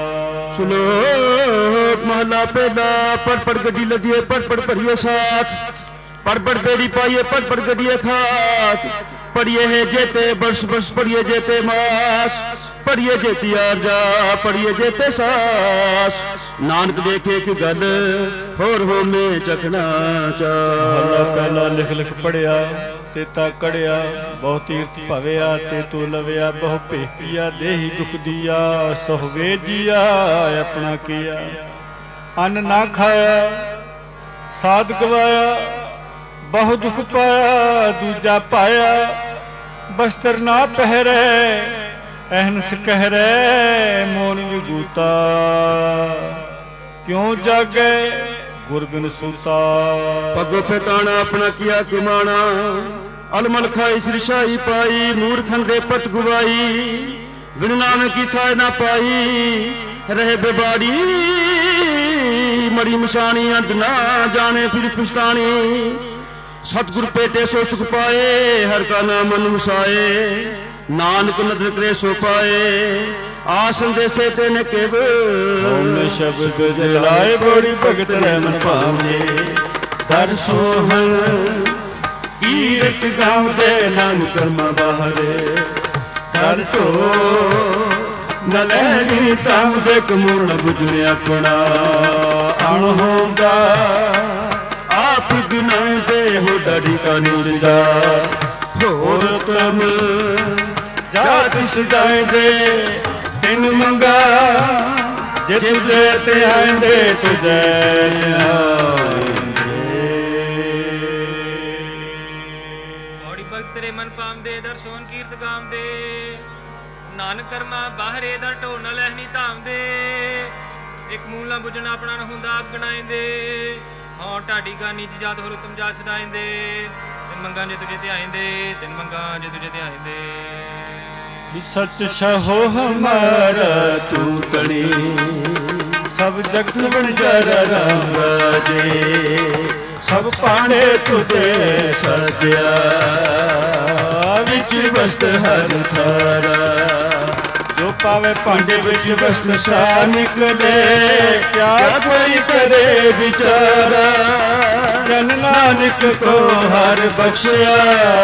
ਸ਼ਲੋਕ ਮਹਲਾ ਪਹਿਲਾ। ਪੜ ਪੜ ਗੱਡੀ ਲਦੀਏ ਪੜ ਪੜ ਭਰੀਏ ਸਾਥ ਪੜ ਪੜ ਬੇੜੀ ਪਾਈਏ ਪੜ ਪੜ ਗੱਡੀਏ ਖਾਤ ਪੜੀਏ ਹੈ ਜੇਤੇ ਬਰਸ ਬਰਸ ਪੜੀਏ ਜੇਤੇ ਮਾਸ ਪੜੀਏ ਜੇਤੀ ਆਰਜਾ ਪੜੀਏ ਜੇਤੇ ਸਾਸ ਨਾਨਕ ਦੇਖੇ ਕਿ ਗੱਲ ਹੋਰ ਹੋਮੇ ਚਖਣਾ ਚਾ। ਮਹਲਾ ਪਹਿਲਾ। ਲਿਖ ਲਿਖ ਪੜਿਆ ਤੇਤਾ ਕੜਿਆ ਬਹੁ ਤੀਰਥ ਭਵਿਆ ਤੇ ਤੂੰ ਲਵਿਆ ਬਹੁ ਭੇਖੀਆ ਦੇਹੀ ਦੁਖ ਦੀਆ ਸੋਹ ਵੇਜੀਆ ਆਪਣਾ ਕੀਆ ਅੰਨ ਨਾ ਖਾਇਆ ਸਾਧ ਗਵਾਇਆ ਬਹੁ ਦੁਖ ਪਾਇਆ ਦੂਜਾ ਪਾਇਆ ਬਸਤਰ ਨਾ ਪਹਿਰੇ ਅਹਨਸ ਕਹਿਰੇ ਮੋਨ ਵਿਗੂਤਾ ਕਿਉਂ ਜਾਗੇ ਗੁਰ ਬਿਨ ਸੂਤਾ। ਪਗੋ ਫੇਤਾਣਾ ਆਪਣਾ ਕੀਆ ਕਿਮਾਣਾ ਅਲਮਲ ਖਾਈ ਸਿਰਸ਼ਾਈ ਪਾਈ ਮੂਰਖਨ ਦੇ ਪਤ ਗੁਵਾਈ ਵਿਣ ਨਾਨਕ ਕੀ ਥਾਇ ਨਾ ਪਾਈ ਰਹੇ ਬੇਬਾੜੀ ਮੜੀ ਮਸਾਣੀ ਅੰਤ ਨਾ ਜਾਣੇ ਫਿਰ ਪਛਤਾਣੀ ਸਤਿਗੁਰ ਪੇਟੇ ਸੋ ਸੁਖ ਪਾਏ ਹਰ ਕਾ ਨਾਮ ਮਨ ਵਸਾਏ ਨਾਨਕ ਨਦਰ ਕਰੇ ਸੋ ਪਾਏ ਆਸਨ ਦੇਸੇ ਤੇ ਨ ਕੇਵ ਓਮ ਸ਼ਬਦ ਜਲਾਏ ਬੋੜੀ ਭਗਤ ਰਹਿ ਮਨ ਭਾਵਨੇ ਦਰ ਸੋਹਣ ਕੀਰਤ ਗਾਉਂਦੇ ਨਾਨਕ ਕਰਮਾ ਬਾਹਰੇ ਦਰ ਢੋ ਨ ਲੈਣੀ ਤਮ ਦੇ ਕਮੂਰਨ ਬੁਝਨੇ ਆਪਣਾ ਅਣ ਹੁੰਦਾ ਆਪ ਗੁਨਾਹ ਦੇ ਹੋ ਡੜੀ ਕਾ ਨਿਜਦਾ ਹੋਰ ਤਮ ਜਾਤ ਸਦਾਏ ਦੇ ਤਿੰਨ ਮੰਗਾ ਜੇ ਤੁਝੇ ਤੇ ਆਂਦੇ ਤੁਝੇ ਆਂਦੇ। ਨਾਨਕ ਕਰਮਾ ਬਾਹਰੇ ਦਾ ਢੋ ਨਾ ਲਹਿਣੀ ਧਾਮ ਦੇ। ਇੱਕ ਮੂਲ ਨਾ ਬੁਝਣਾ ਆਪਣਾ ਨਾ ਹੁੰਦਾ ਆਪ ਗਣਾਇਂਦੇ। ਹਾਂ ਢਾਡੀ ਗਾਨੀ ਚ ਜਾਤ ਹੋਰ ਉਤਮ ਜਾਤ ਸਦਾਇਂਦੇ। ਤਿੰਨ ਮੰਗਾਂ ਜੇ ਤੁਝੇ ਧਿਆਇਂਦੇ, ਤਿੰਨ ਮੰਗਾਂ ਜੇ ਤੁਝੇ ਧਿਆਇਂਦੇ। सच सहो हमारा तू तणी सब जगत बंजर राम राजे। सब पाने तुदे सजया विच वस्त हर थारा। जो पावे पांडे विच वस्त सा निकले क्या कोई करे बिचारा। जन नानक को हर बख्शिया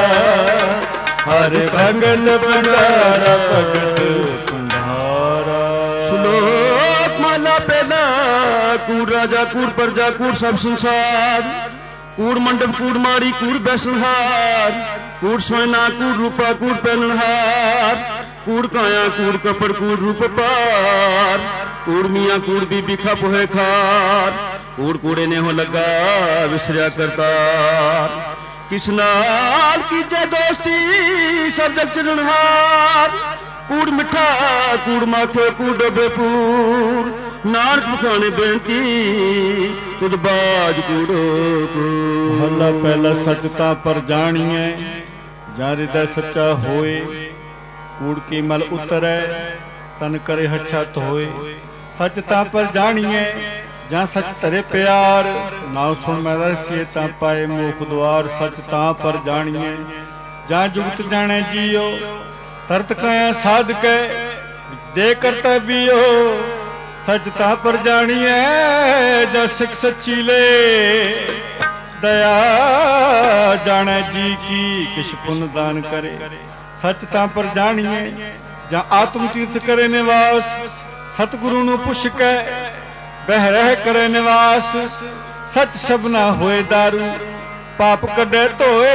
हर भगत भंडारा भगत भंडारा। श्लोक माला पहला। कूड़ राजा कूड़ प्रजा कूड़ सब संसार। कूड़ मंडप कूड़ मारी कूड़ बैसनहार। कूड़ सोना कूड़ रूपा कूड़ पहनहार। कूड़ काया कूड़ कपड़ कूड़ रूप पार। कूड़ मियाँ कूड़ बीबी खप है खार। कूड़ कूड़े ने हो लगा विसरिया करतार। किस नाल कीजे दोस्ती सब जग चरणहार। कूड़ मिठा कूड़ माथे कूड़ डबे पूर। नानक मुखाने बेनती तुद बाज कूड़ो कूड़। महला पहला सचता पर जानिए जा हृदय सच्चा होए। कूड़ की मल उतरै तन करे हच्छत होए। सचता पर जानिए ਜਾਂ ਸੱਚ ਧਰੇ ਪਿਆਰ ਨਾ ਸੁਣ ਮੈਂ ਰਸੀਏ ਤਾਂ ਪਾਏ ਮੁਖ ਦੁਆਰ। ਸੱਚ ਤਾਂ ਪਰ ਜਾਣੀਏ ਜਾਂ ਜੁਗਤ ਜਾਣੇ ਜੀਓ। ਤਰਤ ਕਾਇਆ ਸਾਧ ਕੇ ਦੇ ਕਰਤਾ ਬੀਓ। ਸੱਚ ਤਾਂ ਪਰ ਜਾਣੀਏ ਜਾਂ ਸਿੱਖ ਸੱਚੀ ਲੈ। ਦਇਆ ਜਾਣੇ ਜੀ ਕੀ ਕਿਛ ਪੁੰਨ ਦਾਨ ਕਰੇ। ਸੱਚ ਤਾਂ ਪਰ ਜਾਣੀਏ ਜਾਂ ਆਤਮ ਤੀਰਥ ਕਰੇ ਨਿਵਾਸ। ਸਤਿਗੁਰੂ ਨੂੰ ਪੁੱਛ ਕੇ बह रह करे निवास। सच सबना होए दारू पाप कढे धोए।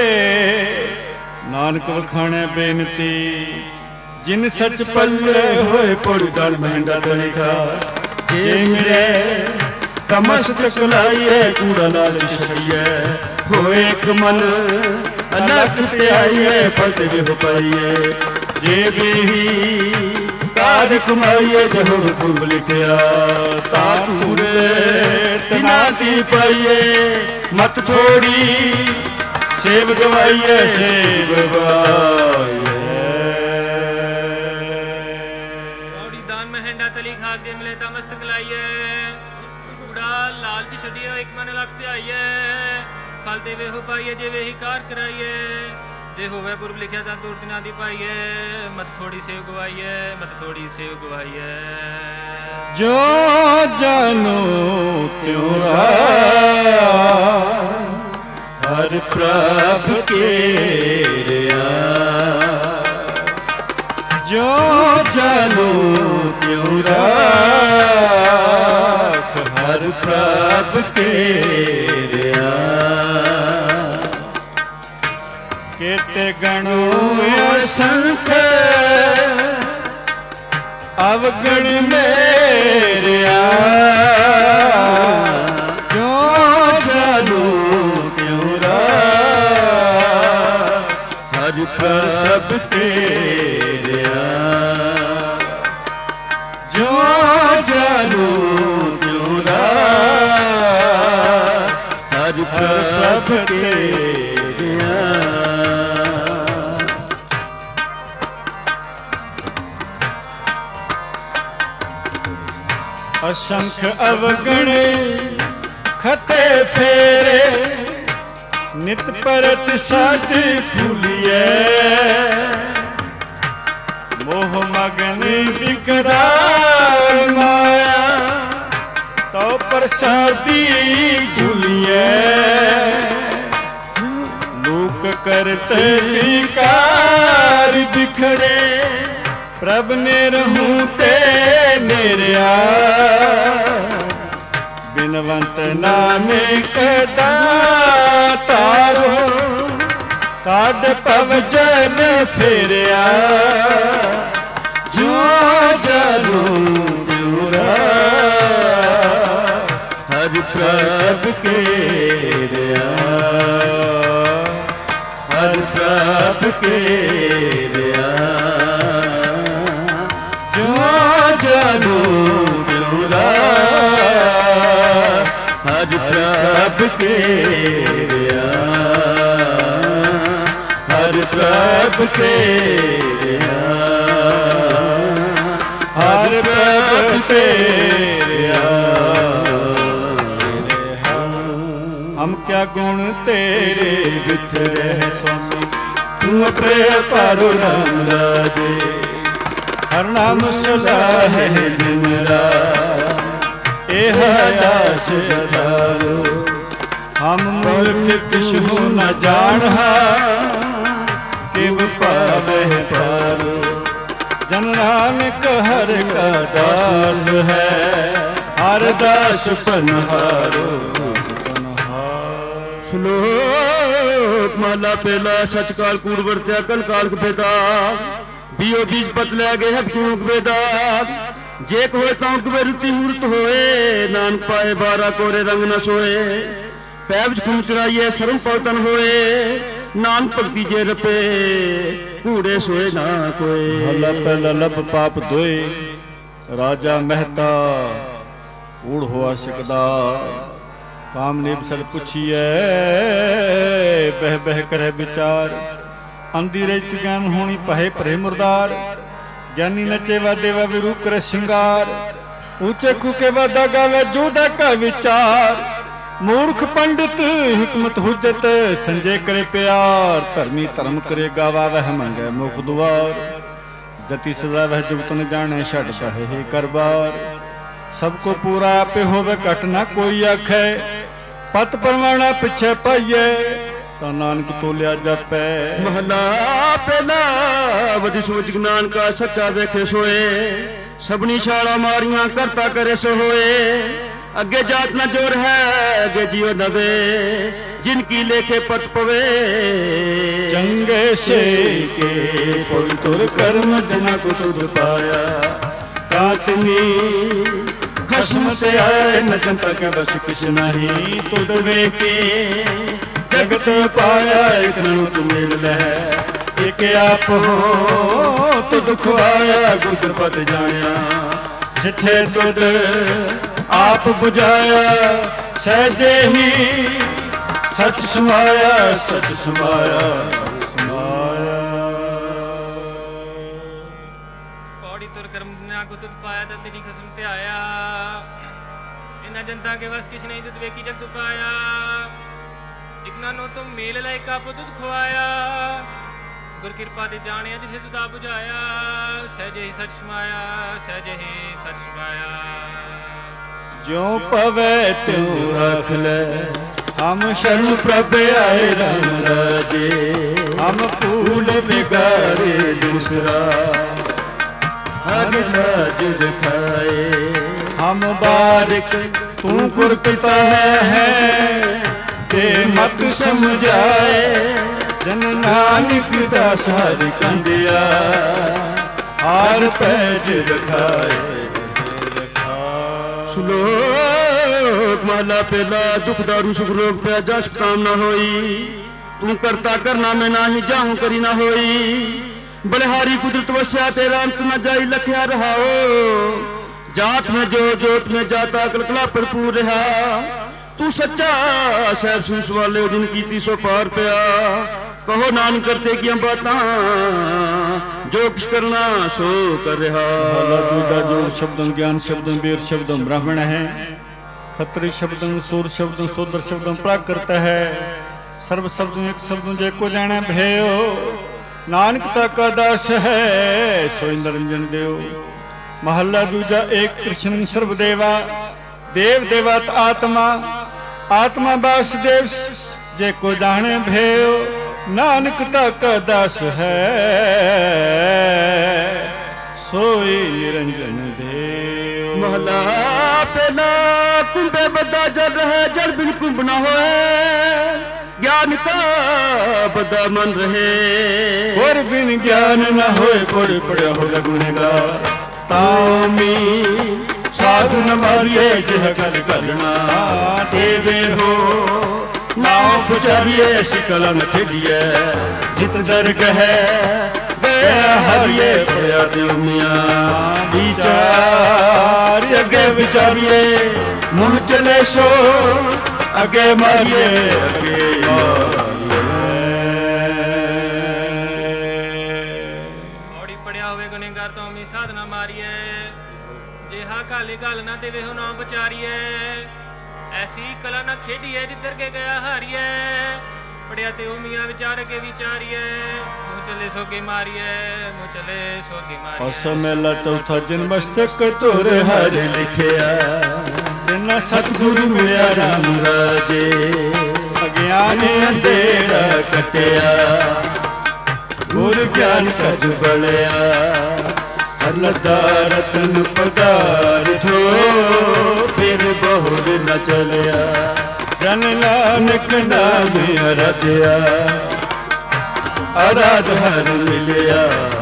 नानक वखाणे बेनती जिन सच पल्ले होए पुड़ गल महंगा तरीका। जे मिले तमस्तक लाइए कूड़ा लाल छड़िए। होए एक मन अलग त्याइए फल भी हो पाइए। जे भी काज कमाइए जहुर पूर्व लिखिया। ताकूरे तिना दी पाइए मत थोड़ी सेव गवाइए सेव गवाइए। कौड़ी दान महंडा तली खाक जे मिले तमस्तक लाइए। कूड़ा लाल की छड़िए एक मन लख ते आइए। फल ते वे हो पाइए जे वे ही कार कराइए। जे होवे पूर्व लिखिया ਤਾਂ ਤੁਰ ਦਿਨਾਂ ਦੀ ਪਾਈਏ। ਮਤ ਥੋੜੀ ਸੇਵ ਗਵਾਈਏ ਮਤ ਥੋੜੀ ਸੇਵ ਗਵਾਈਏ। ਜੋ ਜਾਨੋ ਤਿਉ ਹਰ ਪ੍ਰਭ ਕੇਰਿਆ। ਜੋ ਜਾਨੋ ਤਿਉ ਹਰ ਪ੍ਰਭ ਕੇਰਿਆ। केते गणो असंख अवगण मेरिया। जो जानो त्यों हर प्रभ तेरिया। जो जानो त्यों हर प्रभ तेरिया। असंख अवगण खते फेरे नित परत साध फूलिए। मोह मगन विकराल माया तो प्रसादी झूलिए। लोक करते विकार बिखड़े प्रभ ने रहूं ते नेरिया। बिनवंत नानक दातारो काड पव जन फेरिया। जो जनो त्यों हर प्रभ केरिया। हर प्रभ केरिया। मूला हर प्रभ केरिया हर प्रभ केरिया हर प्रभ केरिया हम क्या गुण तेरे बिथरे सो तू प्रे पारो राम राजे हर नाम सदा है निमरा एह आस जतारो हम मूर्ख किछु न जानहा किव पावे पारो जन नानक हर का दास है हर दास पनहारो। श्लोक माला पहला सच काल कूड़ वर्त्या कल काल बेदा बीओ बीज पत लै गए हब क्यों बेदा जे होए ताऊ कबे रुति मूर्त होए नानक पाए बारा कोरे रंग न सोए पैबज खुम चुराइए सरम पौतन होए नानक भक्ति जे रपे कूड़े सोए ना कोई। हला पहला लब पाप दोए राजा मेहता ऊड़ हुआ सिकदा काम ने बसर पुछिए बह बह करे विचार अंधी रहित ज्ञान होनी पहे परे मुरदार ज्ञानी नचे वा देवा विरू करे श्रृंगार ऊंचे खूके वादा गावे जोदा का विचार मूर्ख पंडित हिकमत हुज्जत संजय करे प्यार धर्मी धर्म करे गावा वह मंगे मुख दुआर जति सदा वह जुगत न जाने छड़ बहे करबार सबको पूरा पे होवे घट ना कोई आखे पत परवाना पिछे पाइए ता नानक तोलिया जापे। महला पहला वधि सोच ज्ञान का सच्चा देखे सोए सबनी शाला मारियां करता करे सो होए अगे जात न जोर है अगे जियो दबे जिनकी लेखे पत पवे चंगे से के पुल तुर कर्म जना को तुद पाया कातनी खस्म से आए न जनता के बस किस नहीं तुद वेके जगत पाया एक नु तुम मिल ले एक आप हो तुद खुआया गुर पद जाया जिथे तुद आप बुझाया सहजे ही सच सुमाया सच सुमाया सुमाया। पौड़ी तुर कर्म ना को तुद पाया तो तेरी खसम ते आया इन्ना जनता के बस किस नहीं तुद वेकी जग तु पाया इतना नो तुम मेल लायक का तुद खुआया गुर कृपा दे जाने जिसे तुद आप बुझाया सहजे ही सच सुमाया सहजे ही सच सुमाया। ज्यों पवे त्यों रख ले हम शरण प्रभ आए राम राजे हम फूल बिगाड़े दूसरा हर लाज रखाए हम बारिक तू गुर पिता है ते मत समझाए जन नानक दास हर कंडिया हार पैज रखाए। श्लोक माला पहला दुख दारू सुख रोग पे जस काम न होई तू करता करना में नाही जाऊं करी ना होई बलिहारी कुदरत वस्या तेरा अंत न जाई लखया रहाओ जात में जो जोत में जाता कलकला भरपूर रहा तू सच्चा सहब सूस वाले दिन कीती सो पार पिया कहो नान करते किया बातां जो कुछ करना सो कर रहा। जो शब्दम ज्ञान शब्दम वीर शब्दम ब्राह्मण है खत्री शब्दम सूर शब्दम शूद्र शब्दम प्राकृत है सर्व शब्दम एक शब्दम जे को जाने भयो नानक का दास है सोई निरंजन देव। महला दूजा एक कृष्ण सर्वदेवा देव देवत आत्मा आत्मा वासुदेव जे को जाने भयो नानक का दास है सोई निरंजन देव। महला पहला कुंभे बदा जल रहे जल बिन कुंभ न होए ज्ञान का बदा मन रहे और बिन ज्ञान न होए पड़े पड़े हो लगुनेगा तामी साधु न मारिए जह कर करना देवे हो नाव पुचारिए शिकल न खेलिए जित दर कहे वे ਹਰੀਏ ਪੜਿਆ ਦਿਉਮੀਆਂ ਵਿਚਾਰ ਅੱਗੇ ਵਿਚਾਰੀਏ ਮੁਹ ਚਲੇ ਸੋ ਅੱਗੇ ਮਾਰੀਏ ਅੱਗੇ ਔੜੀ ਪੜਿਆ ਹੋਵੇ ਗੁਨੇਗਾਰ ਤੋਂ ਮੀ ਸਾਧਨਾ ਮਾਰੀਏ ਜਿਹਾ ਕਾਲੇ ਗੱਲ ਨਾ ਦੇਵੇ ਹੋ ਨਾ ਵਿਚਾਰੀਏ ਐਸੀ ਕਲਾ ਨਾ ਖੇਡੀਏ ਜਿੱਧਰ ਕੇ ਗਿਆ ਹਾਰੀਏ ਪੜਿਆ ਤੇ ਉਹ ਮੀਆਂ ਵਿਚਾਰ ਕੇ ਵਿਚਾਰੀਏ ਮੂੰਹ ਚਲੇ ਸੋ ਕੇ ਮਾਰੀਏ ਮੂੰਹ ਚਲੇ ਸੋ ਕੇ ਮਾਰੀਏ ਉਸ ਮੇਲਾ ਚੌਥਾ ਜਿਨ ਮਸਤਕ ਧੁਰ ਹਰਿ ਲਿਖਿਆ ਜਿਨ ਸਤਿਗੁਰੂ ਮਿਲਿਆ ਰਾਮ ਰਾਜੇ ਅਗਿਆਨ ਅੰਧੇਰਾ ਕਟਿਆ ਗੁਰ ਗਿਆਨ ਕਜ ਬਲਿਆ ਅਲਦਾ ਰਤਨ ਪਦਾਰਥੋ ਫਿਰ ਬਹੁਰ ਨ ਚਲਿਆ ਜਨ ਨਾਨਕ ਨਾਮ ਅਰਾਧਿਆ ਅਰਾਧ ਹਰ ਮਿਲਿਆ।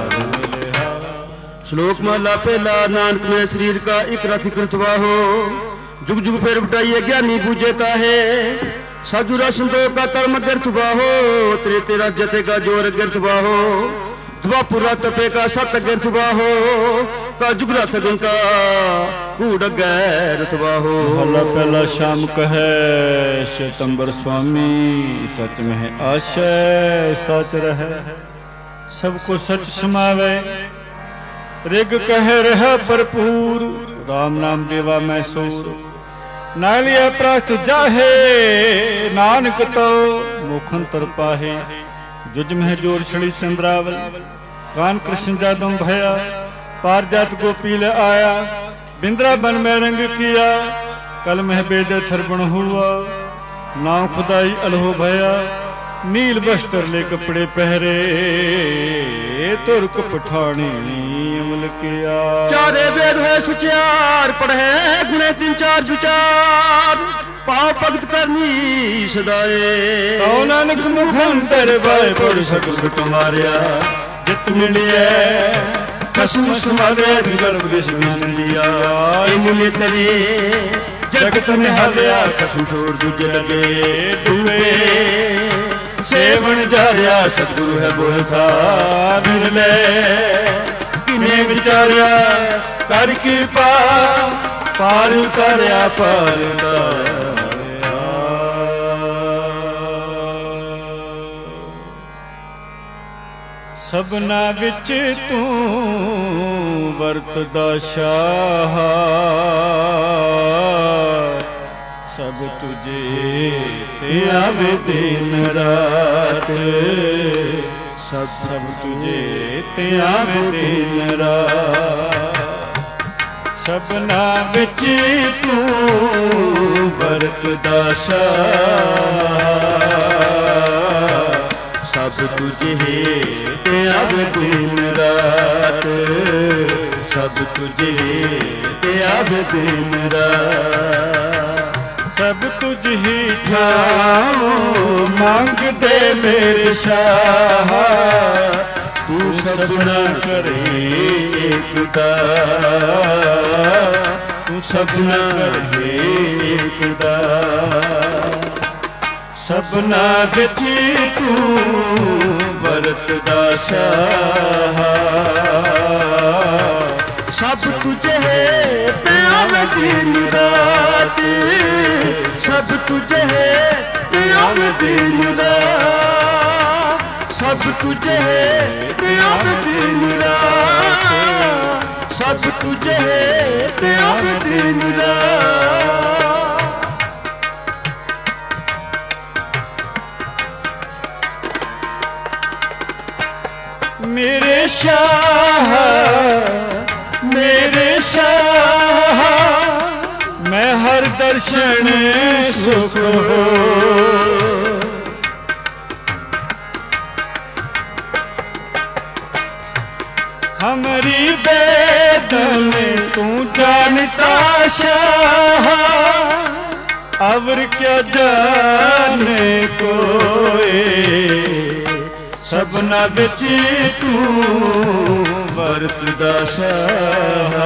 श्लोक महला पहला। नानक में शरीर का एक रथ कृतवा हो जुग जुग फेर बटाइए ज्ञानी बूझेता है साजुरा संतों का कर्म गिरथवा हो तेरे तेरा जते का जोर गिरथवा हो द्वापुरा तपे का सत गिरथवा हो का जुग रथ गंका कूड़ गैरथवा हो। महला पहला शाम कहे श्वेतंबर स्वामी सच में आशय सच रहे सबको सच समावे रिग कह रहा भरपूर राम नाम देवा मैसूर नालिया प्रास्त जाहे नानक तो मुखंतर पाहे जुज में जोर छड़ी चंद्रावल कान कृष्ण जादम भया पार जात गोपील आया बिंद्रा बन में रंग किया कल में बेद थरबण हुआ नाव खुदाई अलहो भया नील बस्तर ले कपड़े पहरे तुर्क पठानी अमल किया। चारे वेद है सुचार पढ़े गुणे तीन चार विचार पाव भगत करनी सदाए तो नानक मुखंतर बाय पढ़ सकल तुम्हारिया जित मिलिए कसम समारे गर्भ देश में लिया मुनि तरी जगत में हालिया कसम छोड़ दूजे लगे डूबे सेवन जारिया सतगुरु है बोल था मिले किने विचारिया कर कृपा पार उतारिया पार उतारिया। सबना विच तू वरतदा शाह सब तुझे ते आवे दिन रात सब सब तुझे ते आवे दिन रात सबना विच तू बरतदा सब तुझे ते आवे दिन रात सब तुझे ते आवे दिन रात सब तुझ ही ठाओ मांग दे मेरे शाह तू सबना करे एकता तू सबना करे एकता सबना विच तू वरतदा शाह सब तुझे प्यार दिन रात सब तुझे प्यार दिन रात सब तुझे प्यार दिन रात सब तुझे प्यार दिन रात। मेरे शाह मैं हर दर्शन सुख हो हमारी बेदन तू जानता शाह अवर क्या जाने कोई सबना बिच तू वरतदा शाह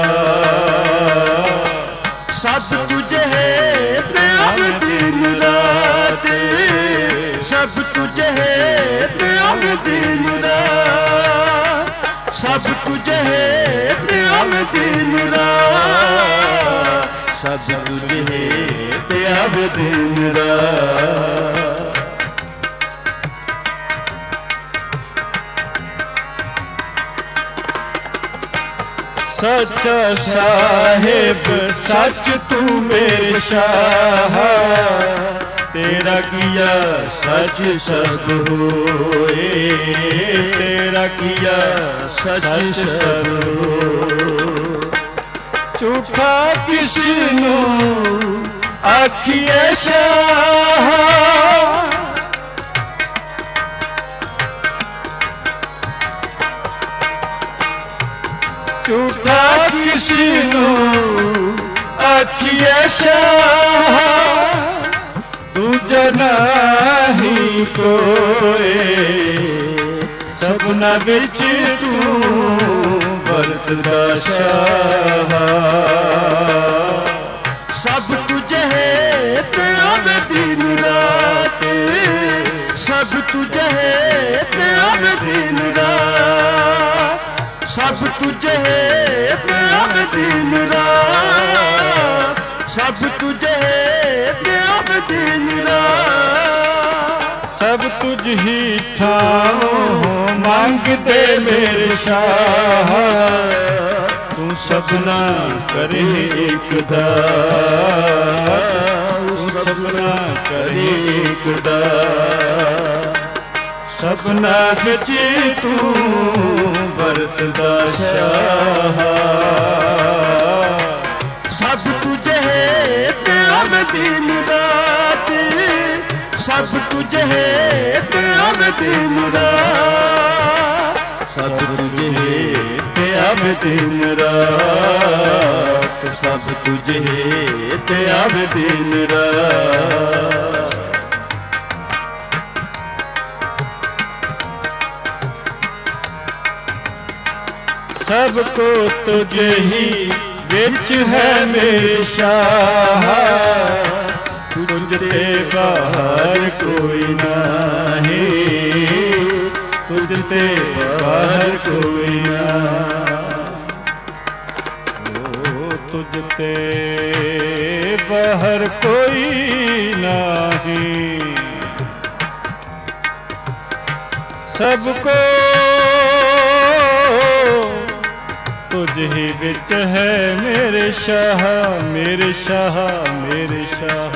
सब तुझे प्यार दिन रात सब तुझे प्यार दिन रात आवे दिन रात, सब तुझे ते आवे दिन रात। सच्चा साहिब सच तू मेरे शाह, तेरा किया सच सद होए, तेरा किया सच सद होए। झूठा किसनू आखिए शाह, झूठा किसनू आखिए शाह, दूजा नहीं कोई सबना बिच तू वरतदा शाह। सब तुझे ते आवे दिन रात, सब तुझे ते आवे दिन रात, सब तुझे ते आवे दिन रात, सब तुझे ते आवे दिन रात। सब तुझ ही ठाओ मांगते मेरे शाह, तू सबना करे एकदा, तू सबना करे एकदा। सबना बिच तू वरतदा शाह। सब तुझे ते आवे दिन रात, सब तुझे ते आवे दिन रात, सब तुझे ते आवे दिन रात, सब तुझे ते आवे दिन रात। सबको तुझे ही बिच है मेरे शाह, तुझते बाहर कोई नहीं, तुझते बाहर कोई ना। ओ तुझते बाहर कोई नहीं, सबको तुझ ही बिच है मेरे शाह, मेरे शाह, मेरे शाह।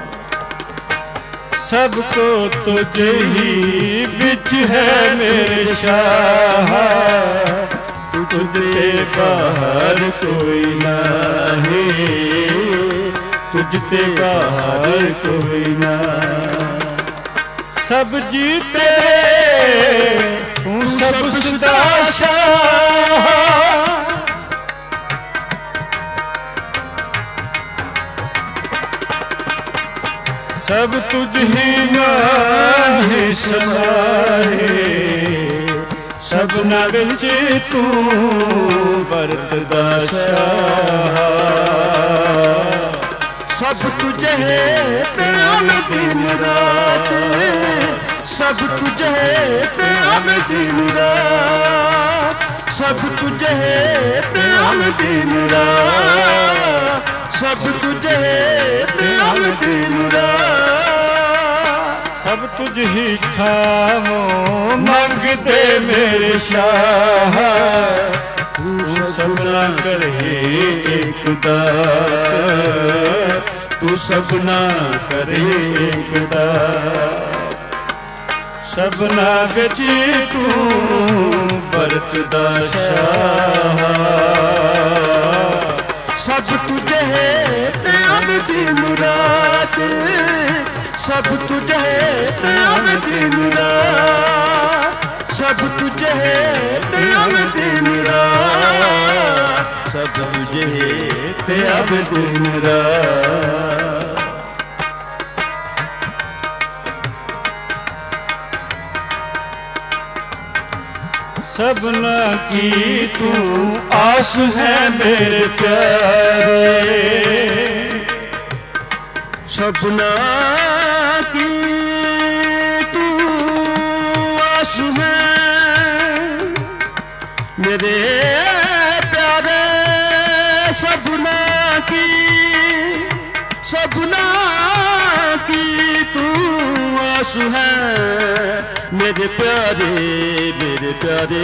सबको तुझ ही बिच है मेरे शाह, तुझते बाहर कोई नहीं, तुझते बाहर कोई ना। सब जीते तू सब सदा शाह, सब तुझ ही माहे समाहे, सबना बिच तू वरतदा शाह। सब तुझे ते आवे दिन रात, सब तुझे ते आवे दिन रात, सब तुझे ते आवे दिन रात, सब तुझे ते आवे दिन रात। सब तुझ ही खामो मंगते मेरे शाह, तू सबना करे एकदा, तू सबना करे एकदा। सबना बिच तू वरतदा शाह। सब तुझे ते आवे दिन रात, सब तुझे ते आवे दिन रात, सब तुझे ते आवे दिन रात, सब तुझे ते आवे दिन रात। सबना की तू आस है मेरे प्यारे, सबना की तू आस है मेरे प्यारे। मेरे प्यारे मेरे प्यारे।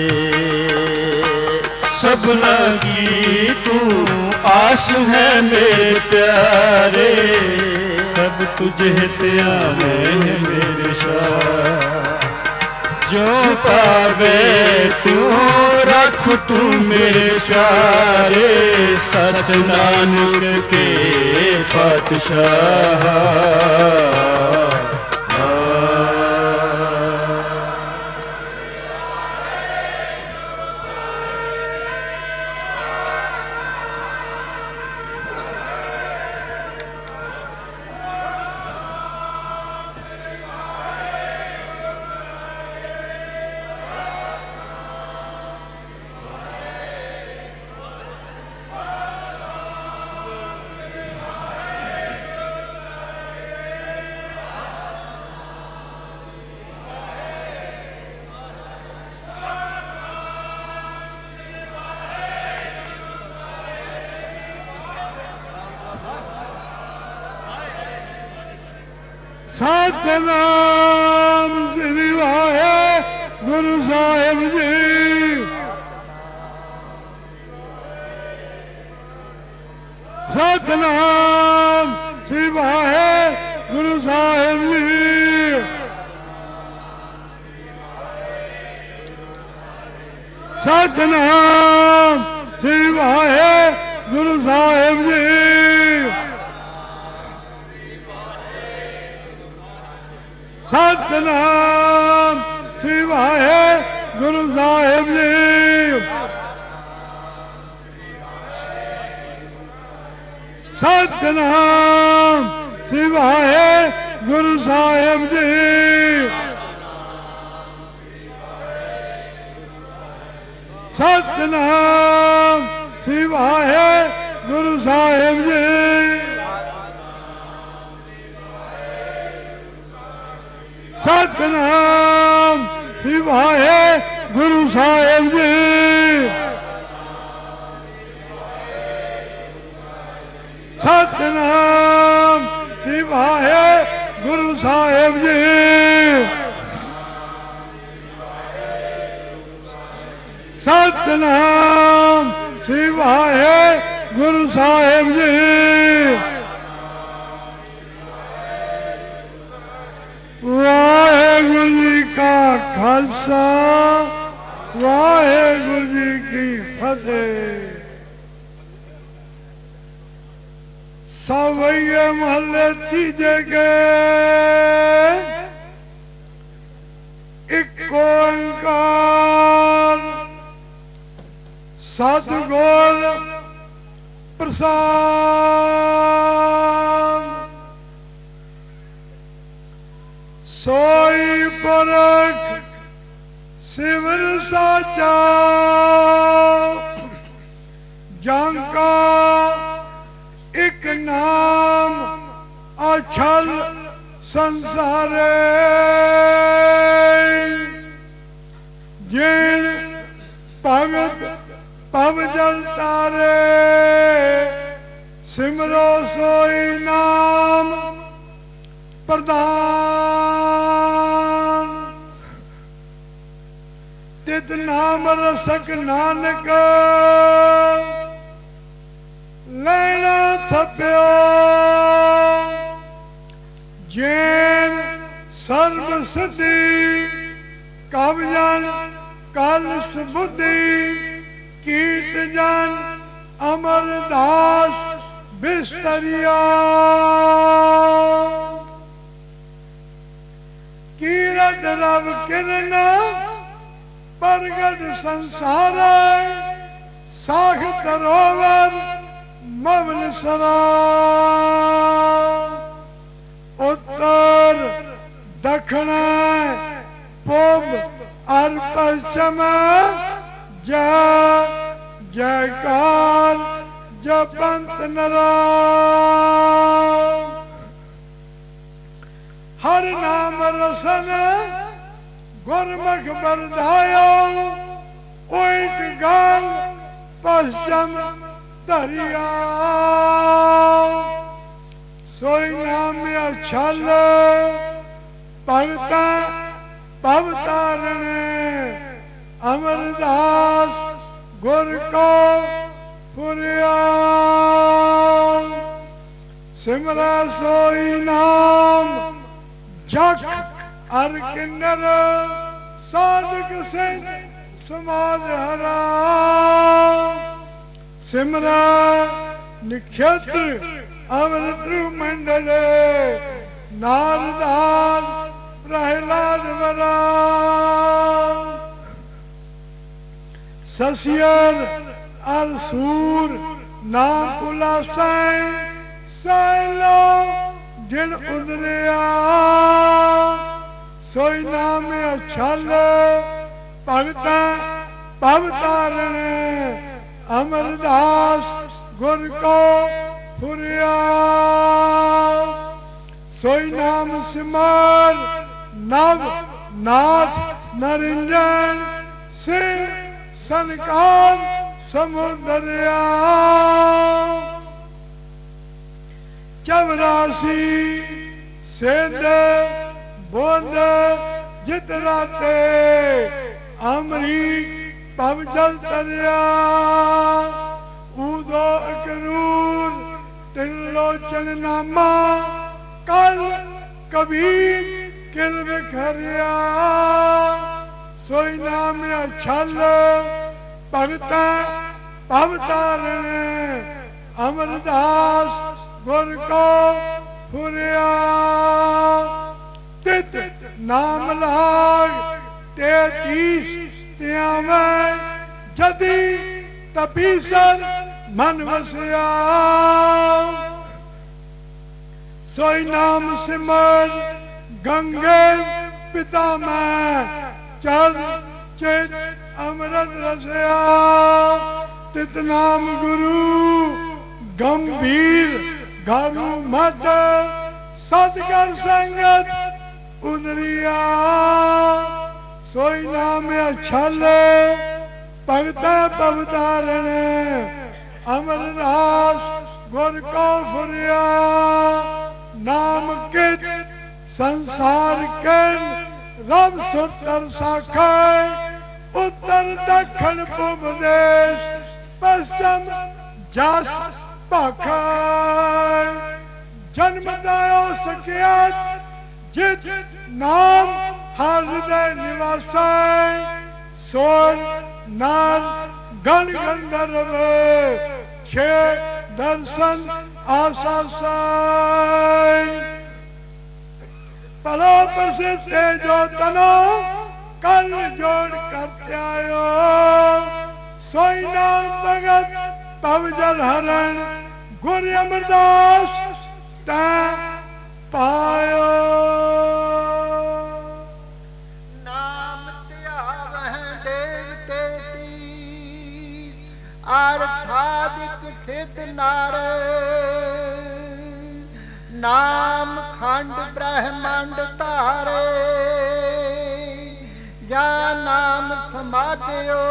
सबना की तू आस है मेरे प्यारे, सब तुझे त्याने मेरे शाह। जो पावे त्यों रख तू मेरे प्यारे, सच नानक के पातशाह। सतनाम श्री वाहेगुरु साहिब जी। सतनाम श्री वाहेगुरु साहिब जी। सतनाम श्री वाहेगुरु साहिब जी। सतनाम श्री वाहेगुरु साहिब जी। सतनाम श्री वाहेगुरु साहिब जी। सतनाम श्री वाहेगुरु साहिब जी। सतनाम श्री वाहेगुरु साहिब जी। सतनाम श्री वाहेगुरु साहिब जी। सतनाम श्री वाहेगुरु साहिब जी। वाहेगुरु जी का खालसा वाहेगुरु जी की फतेह। सवैये महल्ले तीजे के एक ओंकार सतगुर प्रसाद। सोई परख सिमर साचा, जांका एक नाम अछल संसारे। जिन भगत भव जल तारे, सिमरो सोई नाम प्रधान। तित नाम रसक नानक, लेना थप्यो। जैन सर्व सिद्धि कवजन कलस बुद्धि, कीर्त जन अमरदास बिस्तरिया। कीरत रव किरण प्रगट संसार, साख तरोवर मवल सरा। उत्तर दक्षिण पूर्व और पश्चिम, जय जयकार जपंत नरा। हर नाम रसन गुरमुख बरधायो, उल्ट गाल पश्चिम दरिया। सोई नाम अछल भगत ਭਵ ਤਾਰਨ ਅਮਰਦਾਸ ਗੁਰ ਕੋ ਪੁਰਿਆ। ਸਿਮਰੈ ਸੋਈ ਨਾਮ ਜਗ ਅਰ ਕਿੰਨਰ ਸਾਧਕ ਸਿੰਘ ਸਮਾਜ ਹਰਾ। ਸਿਮਰੈ ਨਿਖੇਤਰ ਅਮਰਤ੍ਰ ਮੰਡਲ ਨਾਰਦਾਰ ਪ੍ਰਹਿਲਾਦ ਵਰਾ। ਸਸਿਅਰ ਅਰ ਸੂਰ ਨਾਮ ਪੁਲਾਸੈ ਸੈਲੋ ਜਿਨ ਉਦਰਿਆ। ਸੋਈ ਨਾਮ ਅਛਲ ਭਗਤਾ ਭਵ ਤਾਰਨ ਅਮਰਦਾਸ ਗੁਰ ਕੋ ਪੁਰਿਆ। ਸੋਈ ਨਾਮ ਸਿਮਰ ਨਵ ਨਾਥ ਨਰਿੰਜਨ ਸਿਵ ਸੰਕਾਰ ਸਮੁਦਰਿਆ। 84 ਸਿੰਧ ਬੋਧ ਜਿਤ ਰਾਤੇ ਅਮਰੀ ਭਵ ਜਲ ਤਰਿਆ। ਉਦੋ ਅਕਰੂਰ ਤਿਰਲੋਚਨ ਨਾਮਾ ਕਲ ਕਬੀਰ ਕਿਲ ਵਿਖਰਿਆ। ਸੋਈ ਨਾਮ ਅਛਲ ਭਗਤਾ ਭਵ ਤਾਰਨ ਅਮਰਦਾਸ ਗੁਰ ਕੋ ਪੁਰਿਆ। ਤਿਤ ਨਾਮ ਲਾਗ 33 ਤਿਆਵੈ ਜਦੀ ਤਪੀਸਰ ਮਨ ਵਸਿਆ। ਸੋਈ ਨਾਮ ਸਿਮਰ ਗੰਗੇ ਪਿਤਾ ਮੈਂ ਚਰਨ ਚਿਤ ਅੰਮ੍ਰਿਤ ਰਸਿਆ। ਤਿਤ ਨਾਮ ਗੁਰੂ ਗੰਭੀਰ ਗਾਰੂ ਮਦ ਸਤਿਗੁਰ ਸੰਗਤ ਉਦਰਿਆ। ਸੋਈ ਨਾਮ ਅਛਲ ਭਗਤਾ ਭਵ ਤਾਰਨ ਅਮਰਦਾਸ ਗੁਰ ਕੋ ਪੁਰਿਆ। ਨਾਮ ਕਿਤ ਸੰਸਾਰ ਕਨ ਰਬ ਸੁਤਰ ਸਾਖੈ। ਉੱਤਰ ਦੱਖਣ ਪੂਬ ਦੇਸ਼ ਪਸ਼ਚਮ ਜਸ ਭਾਖੈ। ਜਨਮ ਦਾਇਓ ਸਕਿਆਤ ਜਿਤ ਨਾਮ ਹਰ ਹਿਰਦੈ ਨਿਵਾਸੈ। ਸੋਰ ਨਾਨ ਗਣ ਗੰਧਰਵ ਛੇ ਦਰਸ਼ਨ ਆਸਾਸੈ। ਭਲੋ ਪ੍ਰਸਿੱਧ ਜੋ ਤਨੋ ਕਲ ਜੋੜ ਕਰਤੇ ਆਇਓ। ਸੋਈ ਨਾਮ ਭਗਤ ਭਵ ਜਲ ਹਰਨ ਗੁਰ ਅਮਰਦਾਸ ਤੈ ਪਾਇਓ। ਨਾਮ ਧਿਆਵਹਿ ਦੇਵ ਤੇਤੀਸ ਅਰ ਸਾਧਿਕ ਸਿੱਧ ਨਰ। ਨਾਮ ਖੰਡ ਬ੍ਰਹਮੰਡ ਧਾਰੇ ਜਾਂ ਨਾਮ ਸਮਾਧਿਓ।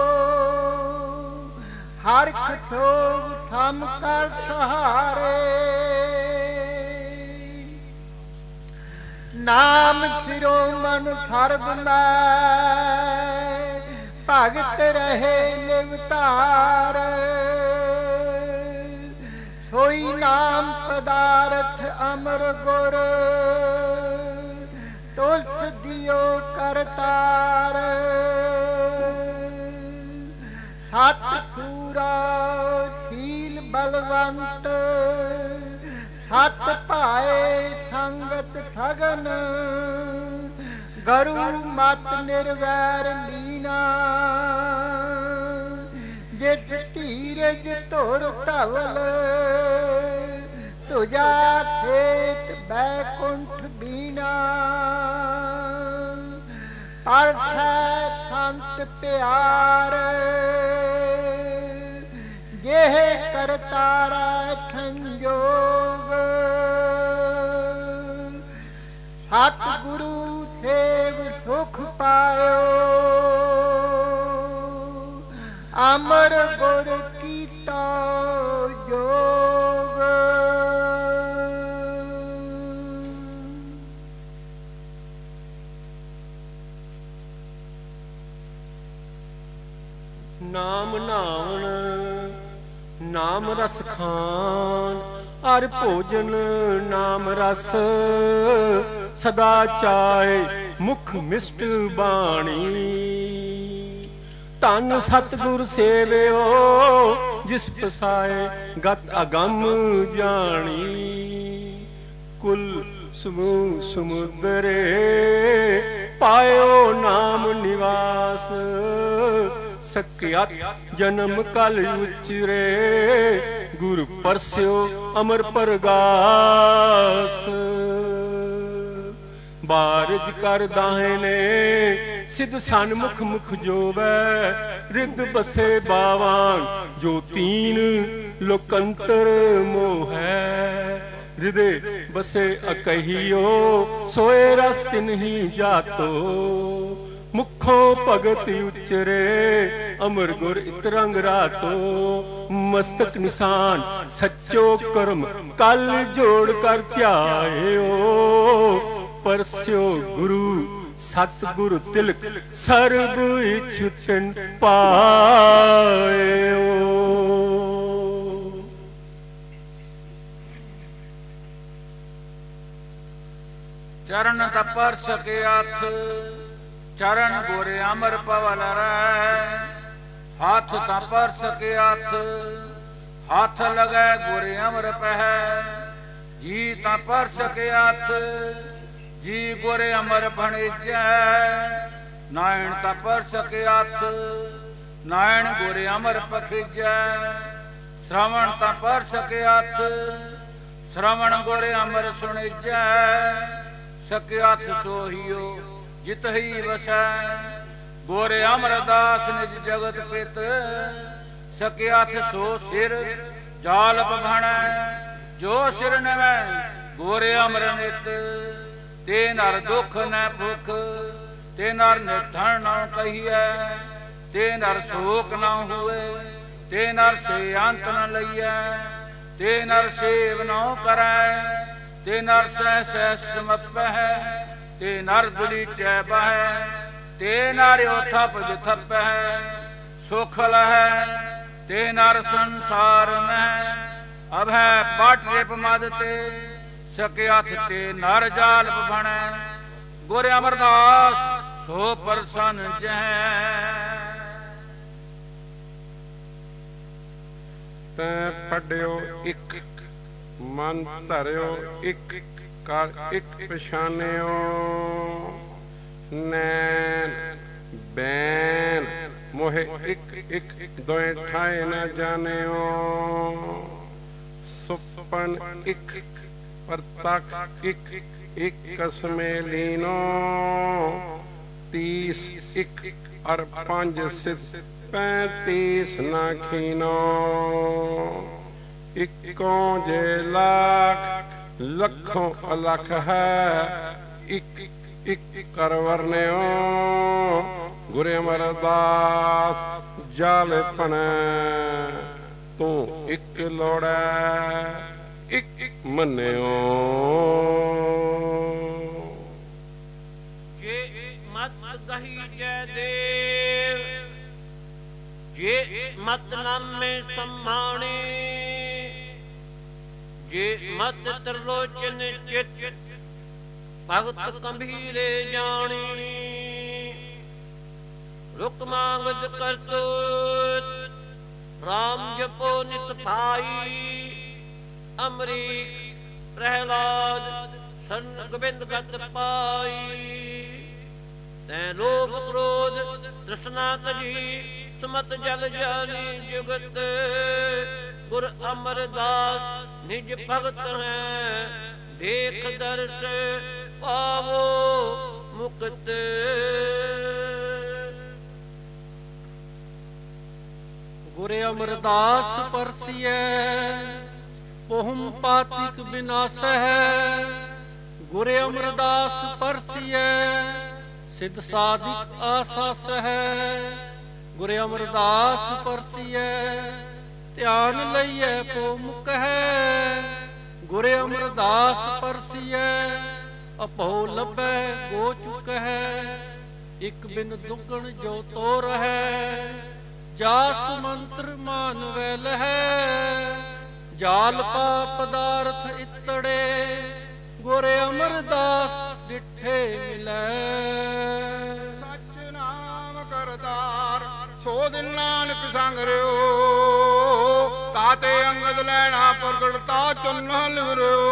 ਹਰ ਖਸੋਗ ਸਮ ਕਰ ਸਹਾਰੇ। ਨਾਮ ਸਿਰੋ ਮਨ ਸਰਬ ਮੈਂ ਭਗਤ ਰਹੇ ਨਿਵਤਾਰ। ਸੋਈ ਨਾਮ ਪਦਾਰਥ ਅਮਰ ਗੁਰ ਤੁਸ ਦਿਓ ਕਰਤਾਰ। ਸਤ ਸੂਰਾ ਸੀਲ ਬਲਵੰਤ ਸਤ ਭਾਏ ਸੰਗਤ ਸਗਨ। ਗਰੂ ਮਤ ਨਿਰਵੈਰ ਲੀਨਾ ਜਿਸ ਧੀਰਜ ਧੁਰ ਢਵਲ। ਤੁਜਾ ਖੇਤ ਬੈਕੁੰਠ ਬੀਨਾ ਪਰਥੈ ਸੰਤ ਪਿਆਰ। ਗੇਹ ਕਰਤਾਰਾ ਸੰਜੋਗ ਸਤਿਗੁਰੂ ਸੇਵ ਸੁਖ ਪਾਇਓ। ਅਮਰ ਗੁਰ ਕੀਤਾ ਜੋਗ। ਨਾਮ ਨਾਵਣ ਨਾਮ ਰਸ ਖਾਨ, ਅਰ ਭੋਜਨ ਨਾਮ ਰਸ ਸਦਾ ਚਾਏ ਮੁਖ ਮਿਸ਼ਟ ਬਾਣੀ। ਧੰਨ ਸਤਿਗੁਰ ਸੇਵਿਓ ਜਿਸ ਪਸਾਏ ਗਤ ਅਗੰਮ ਜਾਣੀ। ਕੁਲ ਸਮੂਹ ਸਮੁਦਰੇ ਪਾਇਓ ਨਾਮ ਨਿਵਾਸ, ਸਕਿਆਤ ਜਨਮ ਕਲ ਉਚਰੇ ਗੁਰ ਪਰਸਿਓ ਅਮਰ ਪਰਗਾਸ। ਬਾਰਿਜ ਕਰ ਦਾਹਿਨੇ ਸਿਧ ਸਨਮੁਖ ਮੁਖ ਜੋਵੈ, ਰਿੱਧ ਬਸੇ ਬਾਵਾਂ ਜੋ ਤੀਨ ਲੋਕੰਤਰ ਮੋਹੈ। ਹਿਰਦੇ ਬਸੇ ਅਕਹੀਓ ਸੋਏ ਰਸ ਤਿਨਹੀ ਜਾਤੋ, ਮੁਖੋਂ ਭਗਤ ਉਚਰੇ ਅਮਰ ਗੁਰ ਇਤਰੰਗ ਰਾਤੋ। ਮਸਤਕ ਨਿਸ਼ਾਨ ਸੱਚੋ ਕਰਮ ਕਲ ਜੋੜ ਕਰ ਧਿਆਇਓ, ਪਰਸਿਓ ਗੁਰੂ ਸਤਿਗੁਰ ਤਿਲਕ ਸਰਬ ਇਛੁਤਨ ਪਾਇਓ। ਚਰਨ ਤਪਰ ਸਕੇ ਹੱਥ, ਚਰਨ ਗੋਰੇ ਅਮਰ ਪਵਨ ਰਹਿ। ਹੱਥ ਤਪਰ ਸਕੇ ਹੱਥ, ਹੱਥ ਲਗੈ ਗੋਰੇ ਅਮਰ ਪਹਿ। ਜੀ ਤਪਰ ਸਕੇ ਹੱਥ, ਜੀ ਗੋਰੇ ਅਮਰ ਭਣੀਜੈ। ਨਾਇਣ ਤਪਰ ਸਕੇ ਹੱਥ, ਨਾਇਣ ਗੋਰੇ ਅਮਰ ਪਖੀਜੈ। ਸ਼੍ਰਵਣ ਤਪਰ ਸਕੇ ਹੱਥ, ਸ਼੍ਰਵਣ ਗੋਰੇ ਅਮਰ ਸੁਣੀਜੈ। ਸਕੇ ਹੱਥ ਸੋਹੀਓ ਜਿਤ ਹੀ ਵਸੈ, ਗੋਰੇ ਅਮਰਦਾਸ ਨਿਜ ਜਗਤ ਪਿਤ। ਸਕੇ ਹੱਥ ਸੋ ਸਿਰ ਜਾਲਪ ਭਣੈ, ਜੋ ਸਿਰ ਨਵੈ ਗੋਰੇ ਅਮਰ ਨਿਤ। ਤੇ ਨਰ ਦੁਖ ਨ ਭੁਖ, ਤੇ ਨਰ ਨਿਠਣ ਨ ਕਹੀਐ। ਤੇ ਨਰ ਸ਼ੋਕ ਨ ਹੋਏ, ਤੇ ਨਰ ਸੇ ਅੰਤ ਨ ਲਈਐ। ਤੇ ਨਰ ਸੇਵ ਨ ਕਰੈ, ਤੇ ਨਰ ਸਹਿ ਸਹਿ ਸਮਪਹਿ। ਤੇ ਨਰ ਦੁਲੀਚੈ ਬਹੈ, ਤੇ ਨਰ ਥਪ ਥਪਹਿ। ਸੁਖ ਲਹੈ, ਤੇ ਨਰ ਸੰਸਾਰ ਮਹਿ। ਅਭੈ ਪਟ ਰਿਪ ਮਦ ਤੇ, ਸਕੇ ਹੱਥ ਤੇ ਨਰ ਜਾਲ ਭਣੈ। ਗੁਰ ਅਮਰਦਾਸ ਸੋ ਪ੍ਰਸੰਨ ਜਹੈ। ਤੈ ਪੜਿਓ ਇੱਕ ਮਨ ਧਰਿਓ, ਇੱਕ ਕਰ ਇੱਕ ਪਛਾਨਿਓ। ਨੈਣ ਬੈਨ ਮੋਹਿ ਇੱਕ ਇੱਕ ਦੋਏ ਠਾਏ ਨ ਜਾਣਿਓ। ਸੁਪਨ ਇੱਕ ਪ੍ਰਤੱਖ ਇੱਕ ਇੱਕ ਕਸਮੇ ਲੀਨੋ। 30 ਇੱਕ ਅਰ 5 ਸਿਧ 35 ਨਾ ਖੀਨੋ। ਇੱਕੋਂ ਜੇ ਲੱਖ ਲੱਖੋਂ ਅਲਖ ਹੈ, ਇੱਕ ਇੱਕ ਕਰ ਵਰਨਿਓ। ਗੁਰ ਅਮਰਦਾਸ ਜਾਲ ਭਣੈ, ਤੂੰ ਇੱਕ ਲੋੜੈ ਇੱਕ ਮੰਨਿਓ। ਜੇ ਮਤ ਗਹੀ ਜੈ ਦੇਵ, ਜੇ ਮਤ ਨਾਮੇ ਸਮਾਣੇ। ਜੇ ਮਤ ਤਰਲੋਚਨ ਚਿਤ, ਭਗਤ ਗੰਭੀਰੇ ਜਾਣੀ। ਰੁਕ ਮੰਗਤ ਕਰਤੂਤ, ਰਾਮ ਜਪੋ ਨਿਤ ਭਾਈ। ਅਮਰੀਕ ਪ੍ਰਹਿਲਾਦ ਸਰਨ ਗੋਬਿੰਦ ਗਤ ਪਾਈ। ਤੈ ਲੋਭ ਕ੍ਰੋਧ ਤ੍ਰਿਸ਼ਨਾ ਤਜੀ, ਸਮਤ ਜਲ ਜਾਨੀ ਜੁਗਤ। ਗੁਰ ਅਮਰਦਾਸ ਨਿਜ ਭਗਤ ਹੈ, ਦੇਖ ਦਰਸ ਪਾਵੋ ਮੁਕਤ। ਗੁਰ ਅਮਰਦਾਸ ਪਰਸੀਐ, ਪਹੁਮ ਪਾਤਿਕ ਬਿਨਾਸਹਿ। ਗੁਰ ਅਮਰਦਾਸ ਪਰਸੀਐ, ਸਿਧ ਸਾਧਿਕ ਆਸਾਸਹਿ। ਗੁਰ ਅਮਰਦਾਸ ਪਰਸੀਐ, ਧਿਆਨ ਲਈਐ ਪੋ ਮੁਕਹਿ। ਗੁਰ ਅਮਰਦਾਸ ਪਰਸੀਐ, ਅਭਉ ਲੱਭੈ ਗੋ ਚੁਕਹਿ। ਇਕ ਬਿਨ ਦੁਗਣ ਜੋ ਤੋ ਰਹੈ, ਜਾਸ ਮੰਤਰ ਮਾਨਵੈ ਲਹੈ, ਜਾਲ ਪਾ ਪਦਾਰਥ ਇਤੜੇ, ਗੁਰ ਅਮਰਦਾਸ ਡਿਠੇ ਮਿਲੈ। ਸਚ ਨਾਮ ਕਰਤਾਰ ਸੋ ਦਿਨ ਨਾਨਕ ਸੰਗ ਰਿਓ, ਤਾਤੇ ਅੰਗਦ ਲੈਣਾ ਪ੍ਰਗਟਤਾ ਚੁੰਨ ਲਿਵਰਿਓ।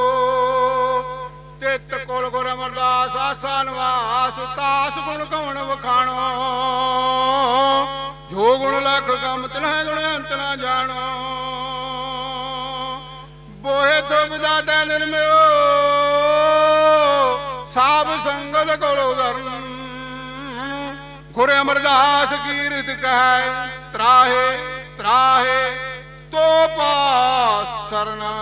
ਤਿਤ ਕੋਲ ਗੁਰ ਅਮਰਦਾਸ ਆਸਾ ਨਿਵਾਸ, ਤਾਸ ਗੁਣ ਕਵਣ ਵਖਾਣੋ, ਜੋ ਗੁਣ ਲੱਖ ਕੰਮ ਤਿਨਹਿ ਗੁਣ ਅੰਤ ਨਾ ਜਾਣੋ। ਬੋਏ ਦੁਬਿਦਾ ਤੈ ਨਿਰਮਿਓ, ਸਾਬ ਸੰਗਤ ਕੋਲੋਂ ਧਰਨ, ਗੁਰ ਅਮਰਦਾਸ ਕੀਰਤ ਕਹੈ, ਤਰਾਹੇ ਤਰਾਹੇ ਤੋ ਪਾਸ ਸਰਨਾ।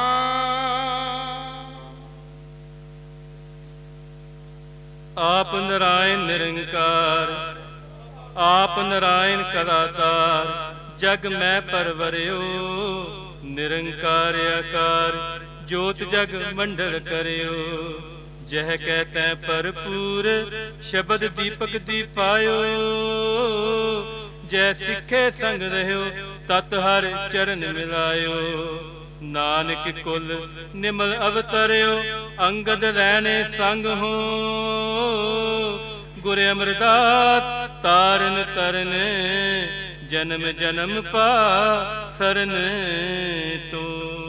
ਆਪ ਨਰਾਇਣ ਨਿਰੰਕਾਰ, ਆਪ ਨਰਾਇਣ ਕਦਾਤਾਰ, ਜਗ ਮੈਂ ਪਰਵਰਿਓ। ਨਿਰੰਕਾਰ ਆਕਾਰ, ਜੋਤ ਜਗ ਮੰਡਲ ਕਰਿਓ। ਜਹ ਕਹਿ ਤੈ ਭਰਪੂਰ, ਸ਼ਬਦ ਦੀਪਕ ਦੀਪਾਇਓ। ਜੈ ਸਿੱਖੇ ਸੰਗ ਰਹਿਓ, ਤਤ ਹਰ ਚਰਨ ਮਿਲਾਇਓ। ਨਾਨਕ ਕੁਲ ਨਿਮਲ ਅਵਤਰਿਓ, ਅੰਗਦ ਲੈਣੇ ਸੰਗ ਹੋ। ਗੁਰ ਅਮਰਦਾਸ ਤਾਰਨ ਤਰਨ, ਜਨਮ ਜਨਮ ਪਾ ਸਰਨ ਤੋ।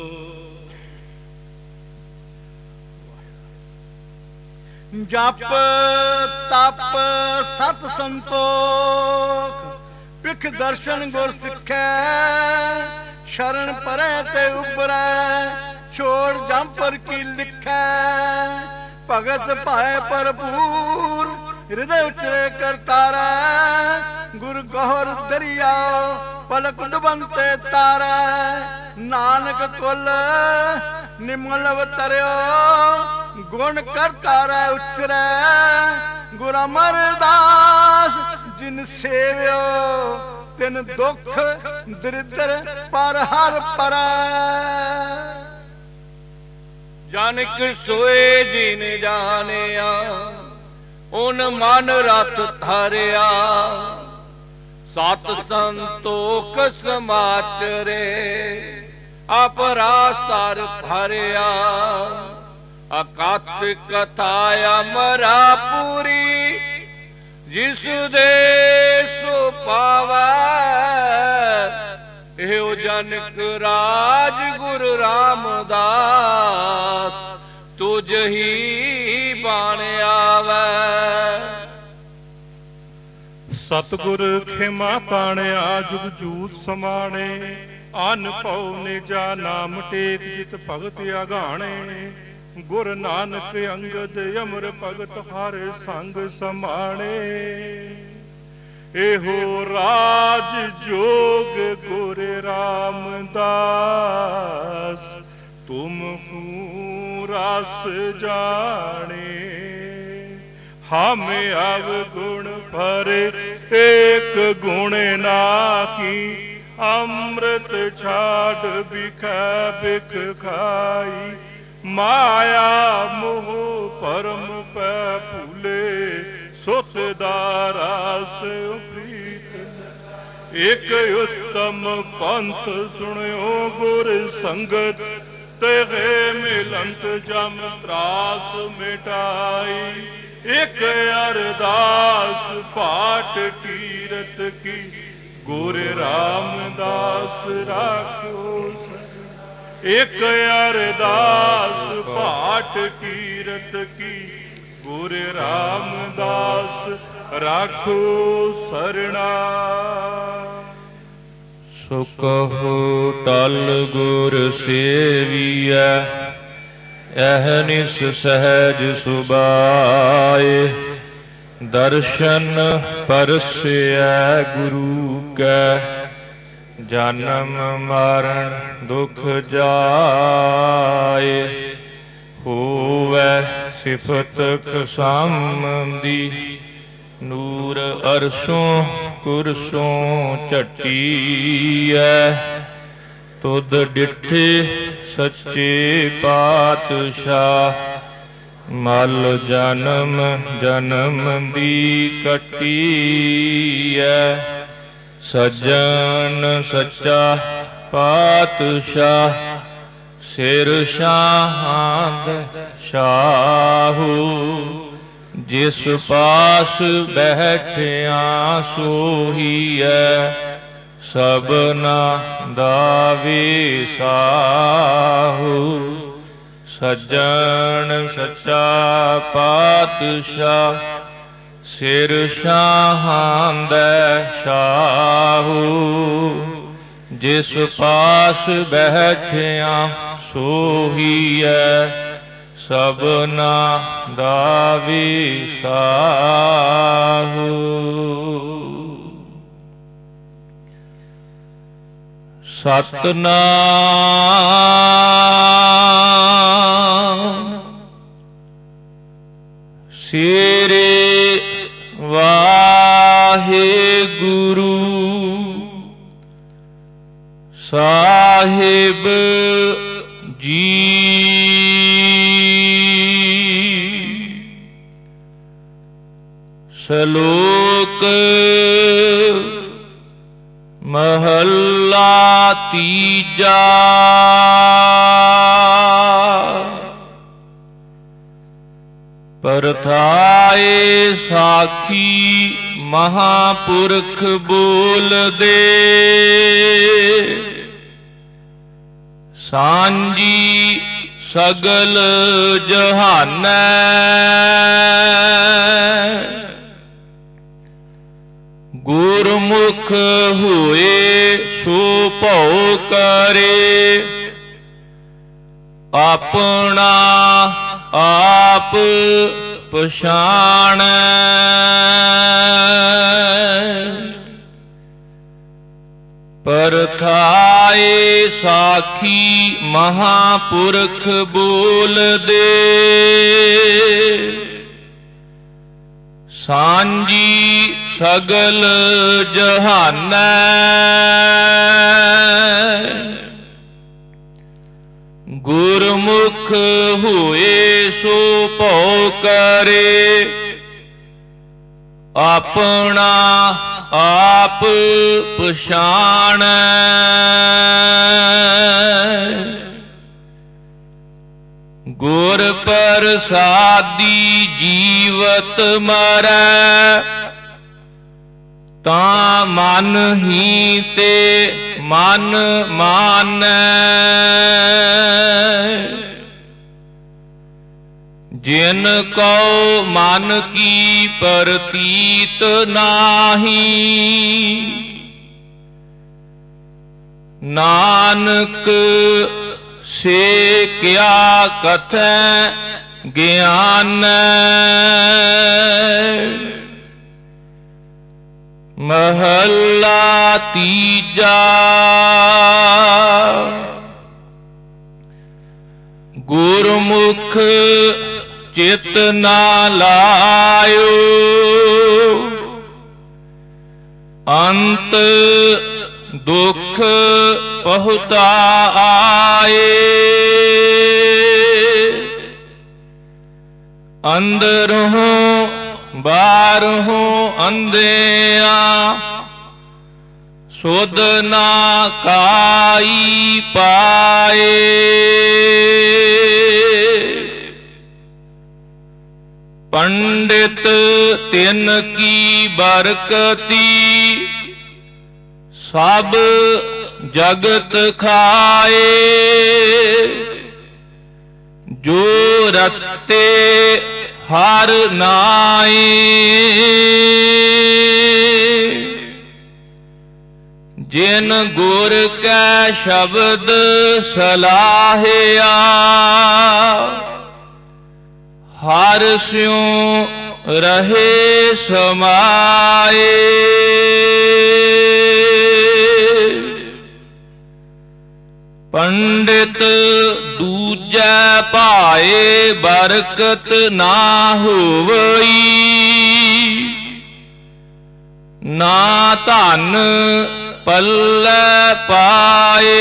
ਜਪ ਤਪ ਸਤ ਸੰਤੋਖ, ਪਿਖ ਦਰਸ਼ਨ ਗੁਰ ਸਿੱਖੈ। ਸ਼ਰਨ ਪਰੈ ਤੇ ਉਬਰੈ, ਛੋੜ ਜੰਪਰ ਕੀ ਲਿਖੈ। ਭਗਤ ਭਾਏ ਭਰਪੂਰ, ਹਿਰਦੈ ਉਚਰੇ ਕਰਤਾਰੈ। ਗੁਰ ਗਹੁਰ ਦਰਿਆ, ਪਲਕ ਡੁਬੰਤੇ ਤਾਰੈ। ਨਾਨਕ ਕੁਲ ਨਿਮਲ ਅਵਤਰਿਓ, ਗੁਣ ਕਰਤਾਰੈ ਉਚਰੈ। ਗੁਰ ਅਮਰਦਾਸ ਜਿਨ ਸੇਵਿਓ, ਤਿਨ ਦੁਖ ਦਰਿਦਰ ਪਰ ਹਰ ਪਰੈ। ਜਨਕ ਸੋਏ ਜਿਨ ਜਾਣਿਆ, ਓਨ ਮਨ ਰਤ ਧਾਰਿਆ। ਸਤ ਸੰਤੋਖ ਸਮਾਚਰੇ, ਅਪਰਾ ਸਰ ਭਰਿਆ। ਅਕਥ ਕਥਾ ਅਮਰਾ ਪੂਰੀ, ਜਿਸ ਦੇ ਸੋ ਪਾਵੈ। ਇਹੋ ਜਨਕ ਰਾਜ ਗੁਰੂ ਰਾਮਦਾਸ, ਤੁਝ ਹੀ ਬਾਣ ਆਵੈ। ਸਤਿਗੁਰ ਖਿਮਾ ਤਾਣਿਆ, ਜੁਗ ਜੂਤ ਸਮਾਣੇ। ਅਨ ਭਉ ਨਿਜਾ ਨਾਮ ਟੇਕ, ਜਿਤ ਭਗਤ ਆਗਾਣੇ। ਗੁਰ ਨਾਨਕ ਅੰਗਦ ਅਮਰ ਭਗਤ, ਹਰ ਸੰਗ ਸਮਾਣੇ। ਇਹੋ ਰਾਜ ਜੋਗ ਗੁਰ ਰਾਮਦਾਸ, ਤੁਮ ਹੂੰ ਰਸ ਜਾਣੇ। ਹਮ ਅਵਗੁਣ ਭਰੇ, ਏਕ ਗੁਣ ਨਾਹੀ। ਅੰਮ੍ਰਿਤ ਛਾੜ ਬਿਖੈ ਬਿਖ ਖਾਈ। ਮਾਇਆ ਮੋਹ ਪਰਮ ਪੈ ਭੂਲੇ, ਸੁਤ ਦਾ ਰਸ ਪ੍ਰੀਤ। ਇਕ ਉਤਮ ਪੰਥ ਸੁਣਿਓ ਗੁਰ ਸੰਗਤ, ਤੇ ਮਿਲੰਤ ਜਮ ਤਰਾਸ ਮਿਟਾਈ। ਇਕ ਅਰਦਾਸ ਪਾਠ ਕੀਰਤ ਕੀ, ਗੁਰ ਰਾਮਦਾਸ ਰਾਖਿਓ। ਇਕ ਅਰਦਾਸ ਪਾਠ ਕੀਰਤ ਕੀ, ਗੁਰ ਰਾਮਦਾਸ ਰਾਖੋ ਸਰਣਾ। ਸੋ ਕਹੋ ਟਲ ਗੁਰ ਸੇਵੀਐ, ਅਹਨਿਸ ਸਹਿਜ ਸੁਭਾਏ। ਦਰਸ਼ਨ ਪਰਸੈ ਗੁਰੂ ਕੈ, ਜਨਮ ਮਰਨ ਦੁਖ ਜਾਏ। ਹੋਵੈ ਸਿਫਤ ਖਸਮ ਦੀ, ਨੂਰ ਅਰਸੋਂ ਕੁਰਸੋਂ ਝਟੀਐ। ਤੁਧ ਡਿਠੇ ਸੱਚੇ ਪਾਤਸ਼ਾਹ, ਮਲ ਜਨਮ ਜਨਮ ਦੀ ਕੱਟੀਐ। ਸੱਜਣ ਸੱਚਾ ਪਾਤਸ਼ਾਹ ਸਿਰ ਸ਼ਾਹਾਂ ਸ਼ਾਹੂ ਜਿਸ ਪਾਸ ਬੈਠਿਆ ਸੋਹੀਐ ਸਭਨਾ ਦਾ ਵਿਸਾਹੂ ਸੱਜਣ ਸੱਚਾ ਪਾਤਸ਼ਾਹ ਸਿਰ ਸ਼ਾਹਾਂ ਦਾ ਸ਼ਾਹੂ ਜਿਸ ਪਾਸ ਬੈਠਿਆ ਸੋਹੀਐ ਸਭਨਾ ਦਾ ਵਿਸਾਹੂ। ਸਤਨਾਮ ਸ੍ਰੀ ਵਾਹਿਗੁਰੂ ਸਾਹਿਬ ਜੀ। ਸ਼ਲੋਕ ਮਹੱਲਾ ਤੀਜਾ। ਪਰਥਾਏ ਸਾਖੀ ਮਹਾਪੁਰਖ ਬੋਲਦੇ ਸਾਂਝੀ ਸਗਲ ਜਹਾਨੈ ਗੁਰਮੁਖ ਹੋਏ ਸੋ ਭਉ ਕਰੇ ਆਪਣਾ ਆਪ ਪਛਾਣੈ ਪਰਥਾਏ ਸਾਖੀ ਮਹਾਪੁਰਖ ਬੋਲਦੇ ਸਾਂਝੀ ਸਗਲ ਜਹਾਨੈ ਗੁਰਮੁਖ ਹੋਏ ਸੋ ਭਉ ਕਰੇ ਆਪਣਾ ਆਪ ਪਛਾਣੈ ਗੁਰ ਪ੍ਰਸਾਦੀ ਜੀਵਤ ਮਰੈ ਤਾਂ ਮਨ ਹੀ ਤੇ ਮਨ ਮਾਨੈ ਜਿਨ ਕਉ ਮਨ ਕੀ ਪ੍ਰਤੀਤ ਨਾਹੀ ਨਾਨਕ ਸੇ ਕਿਆ ਕਥੈ ਗਿਆਨੈ ਮਹੱਲਾ ਤੀਜਾ। ਗੁਰਮੁਖ ਚਿਤ ਨਾ ਲਾਇਓ ਅੰਤ ਦੁਖ ਪਹੁਤਾ ਆਏ ਅੰਦਰੋਂ ਬਾਹਰੋਂ ਅੰਧਿਆ ਸੁਧ ਨਾ ਕਾਈ ਪਾਏ ਪੰਡਿਤ ਤਿਨ ਕੀ ਬਰਕਤੀ ਸਭ ਜਗਤ ਖਾਏ ਜੋ ਰਤੇ ਹਰ ਨਾਏ ਜਿਨ ਗੁਰ ਕੈ ਸ਼ਬਦ ਸਲਾਹਿਆ ਹਰ ਸਿਉ ਰਹੇ ਸਮਾਏ ਪੰਡਿਤ ਦੂਜੈ ਭਾਏ ਬਰਕਤ ਨਾ ਹੋਵਈ ਨਾ ਧਨ ਪੱਲੇ ਪਾਏ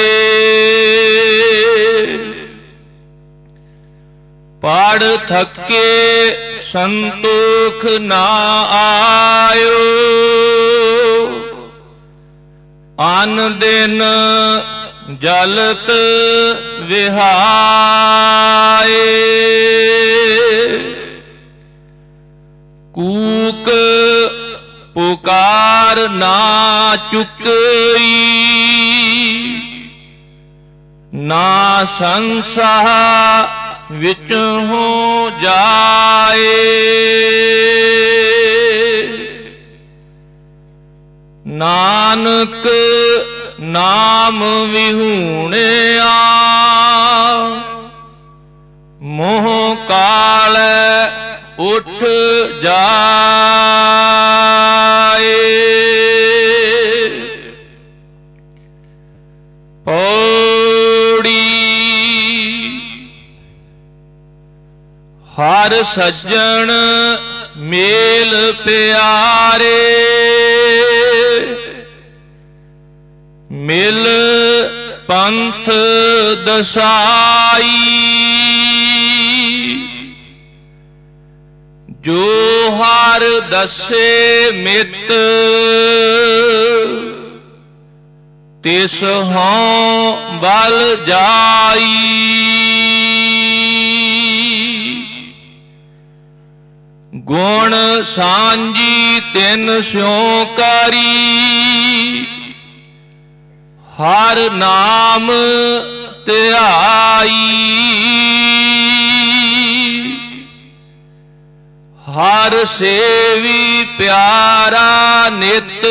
ਪੜ ਥੱਕੇ ਸੰਤੋਖ ਨਾ ਆਇਓ ਅਨ ਦਿਨ ਜਲਤ ਵਿਹਾਏ, ਕੂਕ ਪੁਕਾਰ ਨਾ ਚੁੱਕਈ, ਨਾ ਸੰਸਾਰ ਵਿੱਚ ਹੋ ਜਾਏ। ਨਾਨਕ ਨਾਮ ਵਿਹੂਣਿਆ, ਮੋਹ ਕਾਲੈ ਉੱਠ ਜਾਏ। ਪੌੜੀ ਹਰ ਸੱਜਣ ਮੇਲ ਪਿਆਰੇ, ਮਿਲ ਪੰਥ ਦਸਾਈ। ਜੋ ਹਰ ਦਸੇ ਮਿਤ, ਤਿਸ ਹਉ ਬਲ ਜਾਈ। ਗੁਣ ਸਾਂਝੀ ਤਿਨ ਸਿਉ ਕਰੀ, ਹਰ ਨਾਮ ਧਿਆਈ। ਹਰ ਸੇਵੀ ਪਿਆਰਾ ਨਿਤ,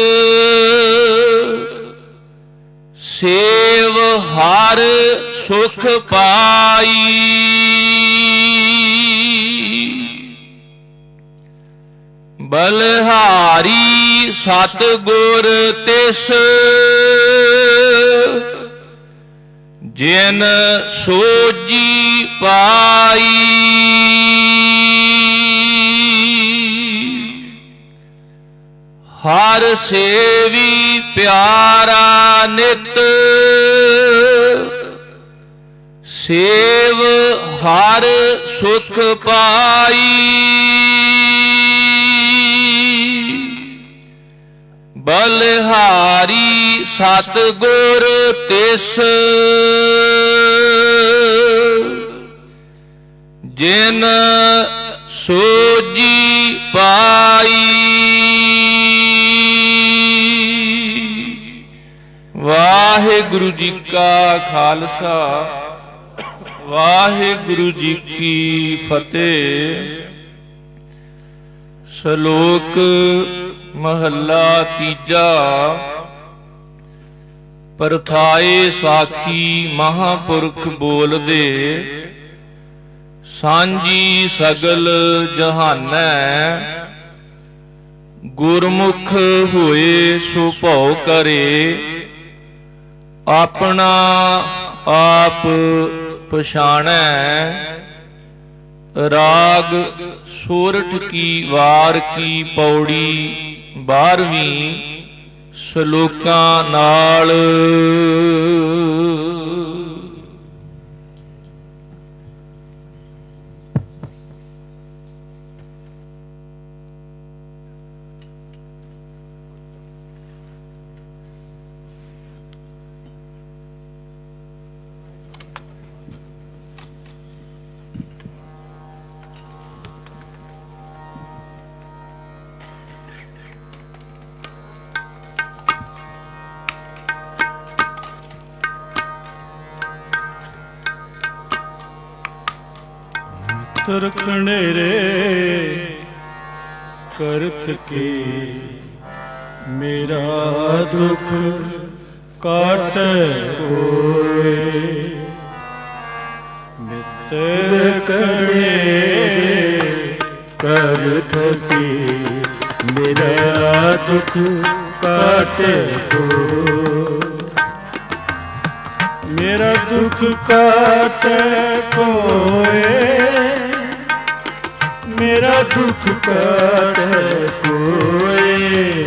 ਸੇਵ ਹਰ ਸੁਖ ਪਾਈ। ਬਲਿਹਾਰੀ ਸਤਿਗੁਰ ਤਿਸ, ਜਿਨ ਸੋਜੀ ਪਾਈ। ਹਰ ਸੇਵੀ ਪਿਆਰਾ ਨਿਤ, ਸੇਵ ਹਰ ਸੁਖ ਪਾਈ। ਬਲਿਹਾਰੀ ਸਤਿਗੁਰ ਤਿਸ, ਜਿਨ ਸੋਜੀ ਪਾਈ। ਵਾਹਿਗੁਰੂ ਜੀ ਕਾ ਖਾਲਸਾ, ਵਾਹਿਗੁਰੂ ਜੀ ਕੀ ਫਤਿਹ। ਸ਼ਲੋਕ ਮਹੱਲਾ ਤੀਜਾ। ਪਰਥਾਏ ਸਾਖੀ ਮਹਾਂਪੁਰਖ ਬੋਲਦੇ, ਸਾਂਝੀ ਸਗਲ ਜਹਾਨੈ। ਗੁਰਮੁਖ ਹੋਏ ਸੋ ਭਉ ਕਰੇ, ਆਪਣਾ ਆਪ ਪਛਾਣੈ। ਰਾਗ ਸੋਰਠ ਕੀ ਵਾਰ ਕੀ ਪੌੜੀ 12ਵੀਂ, ਸ਼ਲੋਕਾਂ ਨਾਲ। ਤੁਰ ਕਣੇਰੇ ਕਰਤ ਕੀ, ਮੇਰਾ ਦੁਖ ਕਾਟੈ ਕੋਇ। ਮਿੱਤਰ ਕਣੇਰੇ ਕਰਤ ਕੀ, ਮੇਰਾ ਦੁਖ ਕਾਟੈ ਕੋਇ। ਮੇਰਾ ਦੁਖ ਕਾਟੈ ਕੋਇ, ਮੇਰਾ ਦੁਖ ਕਾਟੈ ਕੋਇ।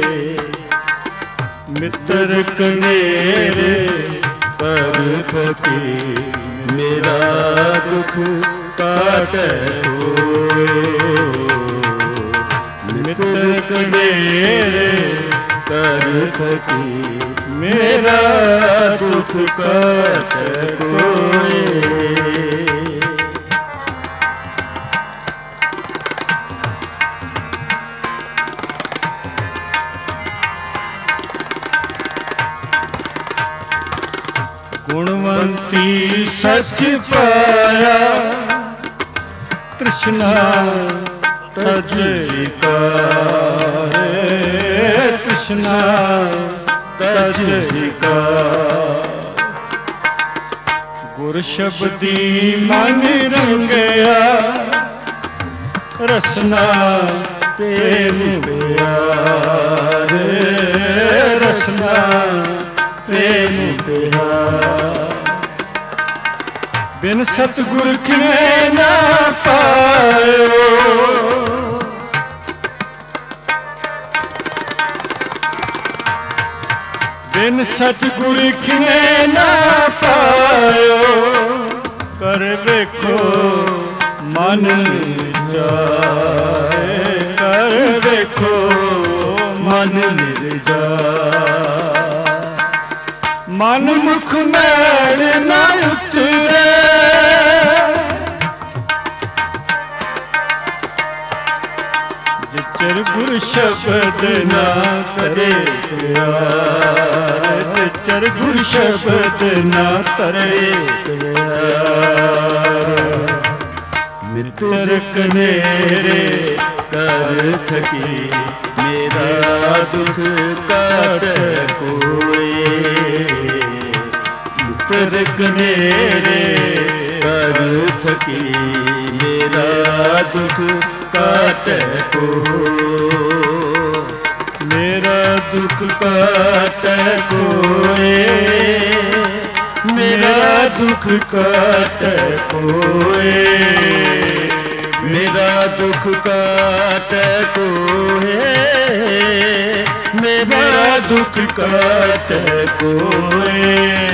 ਮਿੱਤਰ ਕਨੇਰੇ ਪਰਖ ਕੀ, ਮੇਰਾ ਦੁਖ ਕਾਟੈ ਕੋਇ। ਮਿੱਤਰ ਕਨੇਰੇ ਪਰਖ ਕੀ, मेरा दुख काटे कोई। गुणवंती सच पाया तृष्णा तजरी कारे, तृष्णा तजरी का। गुर शब्दी मन रंगया रसना प्रेम प्यारे, रसना प्रेम प्यार। बिन सतगुर किने ना पायो, बिन सतगुर किने ना पायो। कर देखो मन निर्जाए, कर देखो मन निर्जाए। मन मुख मैल न उतरे, जिचर गुर शब्द न करे प्यार, जिचर गुर शब्द न करे प्यार। मित्र कनेरे कर थकी मेरा दुख काटे कोई। मित्र कनेरे कर थकी मेरा दुख काटे को। मेरा दुख काटे कोई, मेरा दुख काटे कोई। मेरा दुख काटे कोई, मेरा दुख काटे कोई।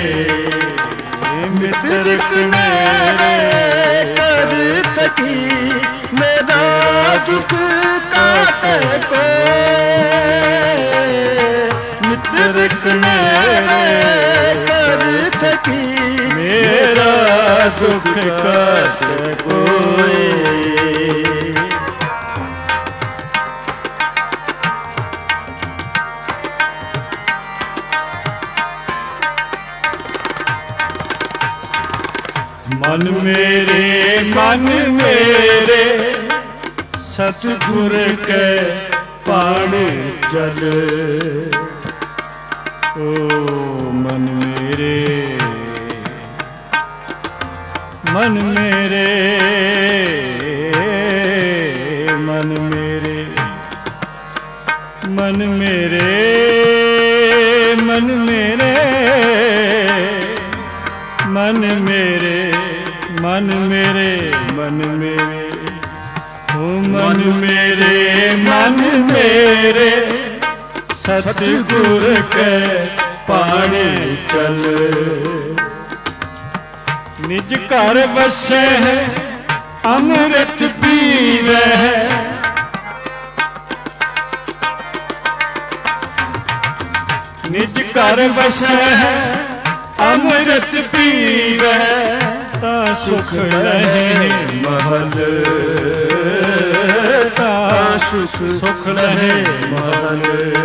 मित्र कनेरे कर थकी मेरा दुख काटे कोई। मित्र कनेरे कर थकी मेरा दुख काटे कोई। मन मेरे सतगुर के पाण चल। ओ मन मेरे, मन मेरे, मन मेरे, मन मेरे, मन मेरे, मन मेरे, मन मेरे, मन मेरे, ओ मन मेरे, मन मेरे सतगुर के पाणे चल। निज घर बसे है अमृत पीवे है, निज घर बसे है अमृत पीवे। ता सुख रहे महल, ता सुख रहे महल।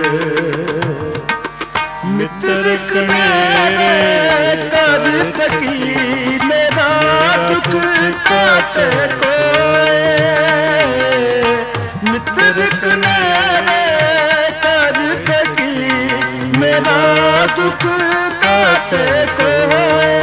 मित्र कनेरे कर थकी मेरा दुख काटे कोई। मित्र कनेरे कर थकी मेरा दुख काटे कोई।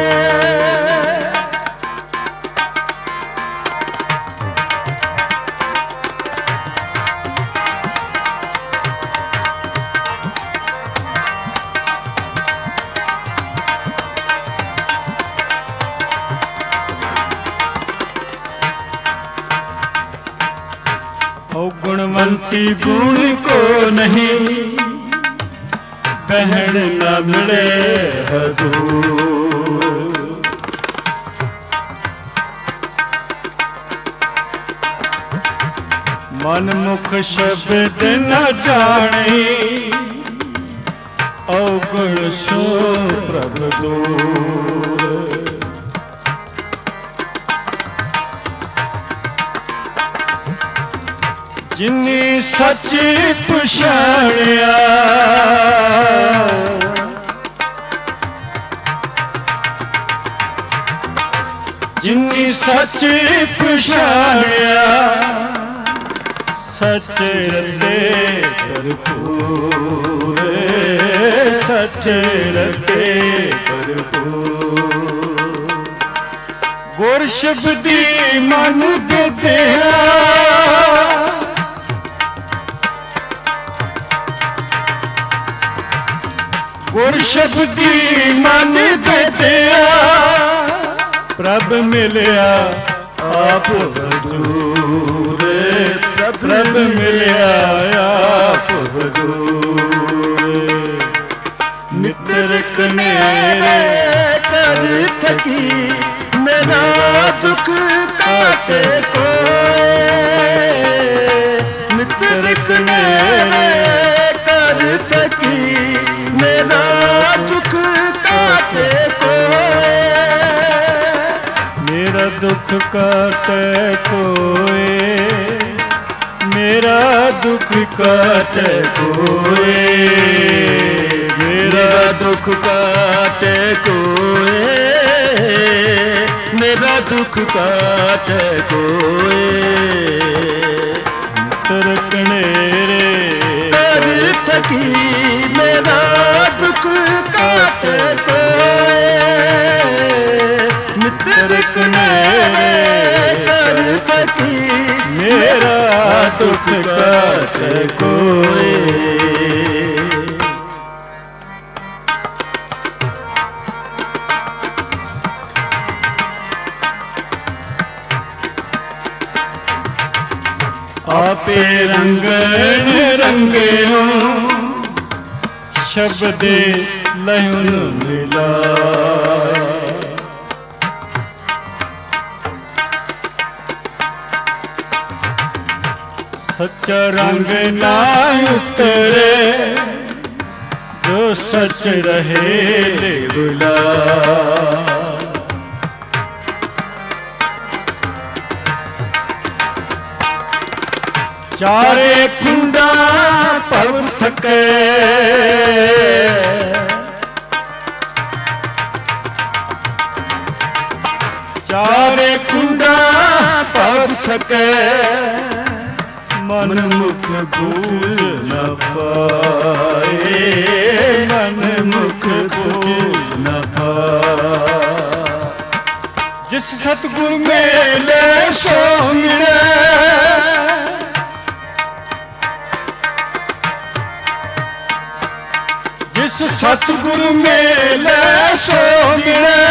गुणवंती गुण को नहीं बहन न मिले हदूर। मन मुख शब्द न जाने ਔਗਣ ਸੋ ਪ੍ਰਭ ਦੂਰ। ਜਿਨੀ ਸੱਚ ਪਛਾਣਿਆ ਜਿਨੀ ਸੱਚ ਪਛਾਣਿਆ ਸੱਚ ਰਤੇ ਭਰਪੂਰ ਸੱਚ ਰਤੇ ਭਰਪੂਰ। ਗੁਰ ਸ਼ਬਦੀ ਮਨ ਬਿਧਿਆ ਗੁਰ ਸ਼ਬਦੀ ਮਨ ਬਿਧਿਆ ਪ੍ਰਭ ਮਿਲਿਆ ਆਪ ਹਜ਼ੂਰ ਪ੍ਰਭ ਮਿਲਿਆ ਆਪ ਹਜ਼ੂਰ। ਮਿੱਤਰ ਕਨੇਰੇ ਕਰ ਥਕੀ ਮੇਰਾ ਦੁੱਖ ਕਾਟੇ ਕੋਏ। ਮਿੱਤਰ ਕਨੇਰੇ ਕਰ ਥਕੀ ਮੇਰਾ ਦੁੱਖ ਕਾਟੇ ਕੋਏ। ਮੇਰਾ ਦੁੱਖ ਕਾਟੇ ਕੋਏ ਮੇਰਾ ਦੁੱਖ ਕਾਟੇ ਕੋਏ। ਮੇਰਾ ਦੁੱਖ ਕਾਟੇ ਕੋਏ ਮੇਰਾ ਦੁੱਖ ਕਾਟੇ ਕੋਏ। ਮਿੱਤਰ ਕਨੇਰੇ ਕਰ ਥਕੀ ਮੇਰਾ ਦੁੱਖ ਕਾਟੇ ਕੋਏ। ਮਿੱਤਰ ਕਨੇਰੇ ਕਰ ਥਕੀ ਮੇਰਾ ਦੁੱਖ ਕਾਟੇ ਕੋਏ। ਆਪੇ ਰੰਗਣ ਰੰਗਿਓ ਸ਼ਬਦੇ ਲਹੁ ਮਿਲਾਏ। ਸੱਚਾ ਰੰਗ ਨਾ ਉਤਰੇ ਜੋ ਸੱਚ ਰਹੇ ਲੈ ਬੁਲਾ। ਚਾਰੇ ਕੁੰਡਾ ਭਵ ਥਕੇ ਚਾਰੇ ਕੁੰਡਾ ਭਵ ਥਕੇ ਮਨ ਮੁਖ ਬੂਝ ਨ ਪਾਏ। ਮਨ ਮੁਖ ਬੂਝ ਨ ਪਾਏ। ਜਿਸ ਸਤਿਗੁਰ ਮੇਲੇ ਸੋ ਮਿਲੇ ਜਿਸ ਸਤਿਗੁਰ ਮੇਲੇ ਸੋ ਮਿਲੇ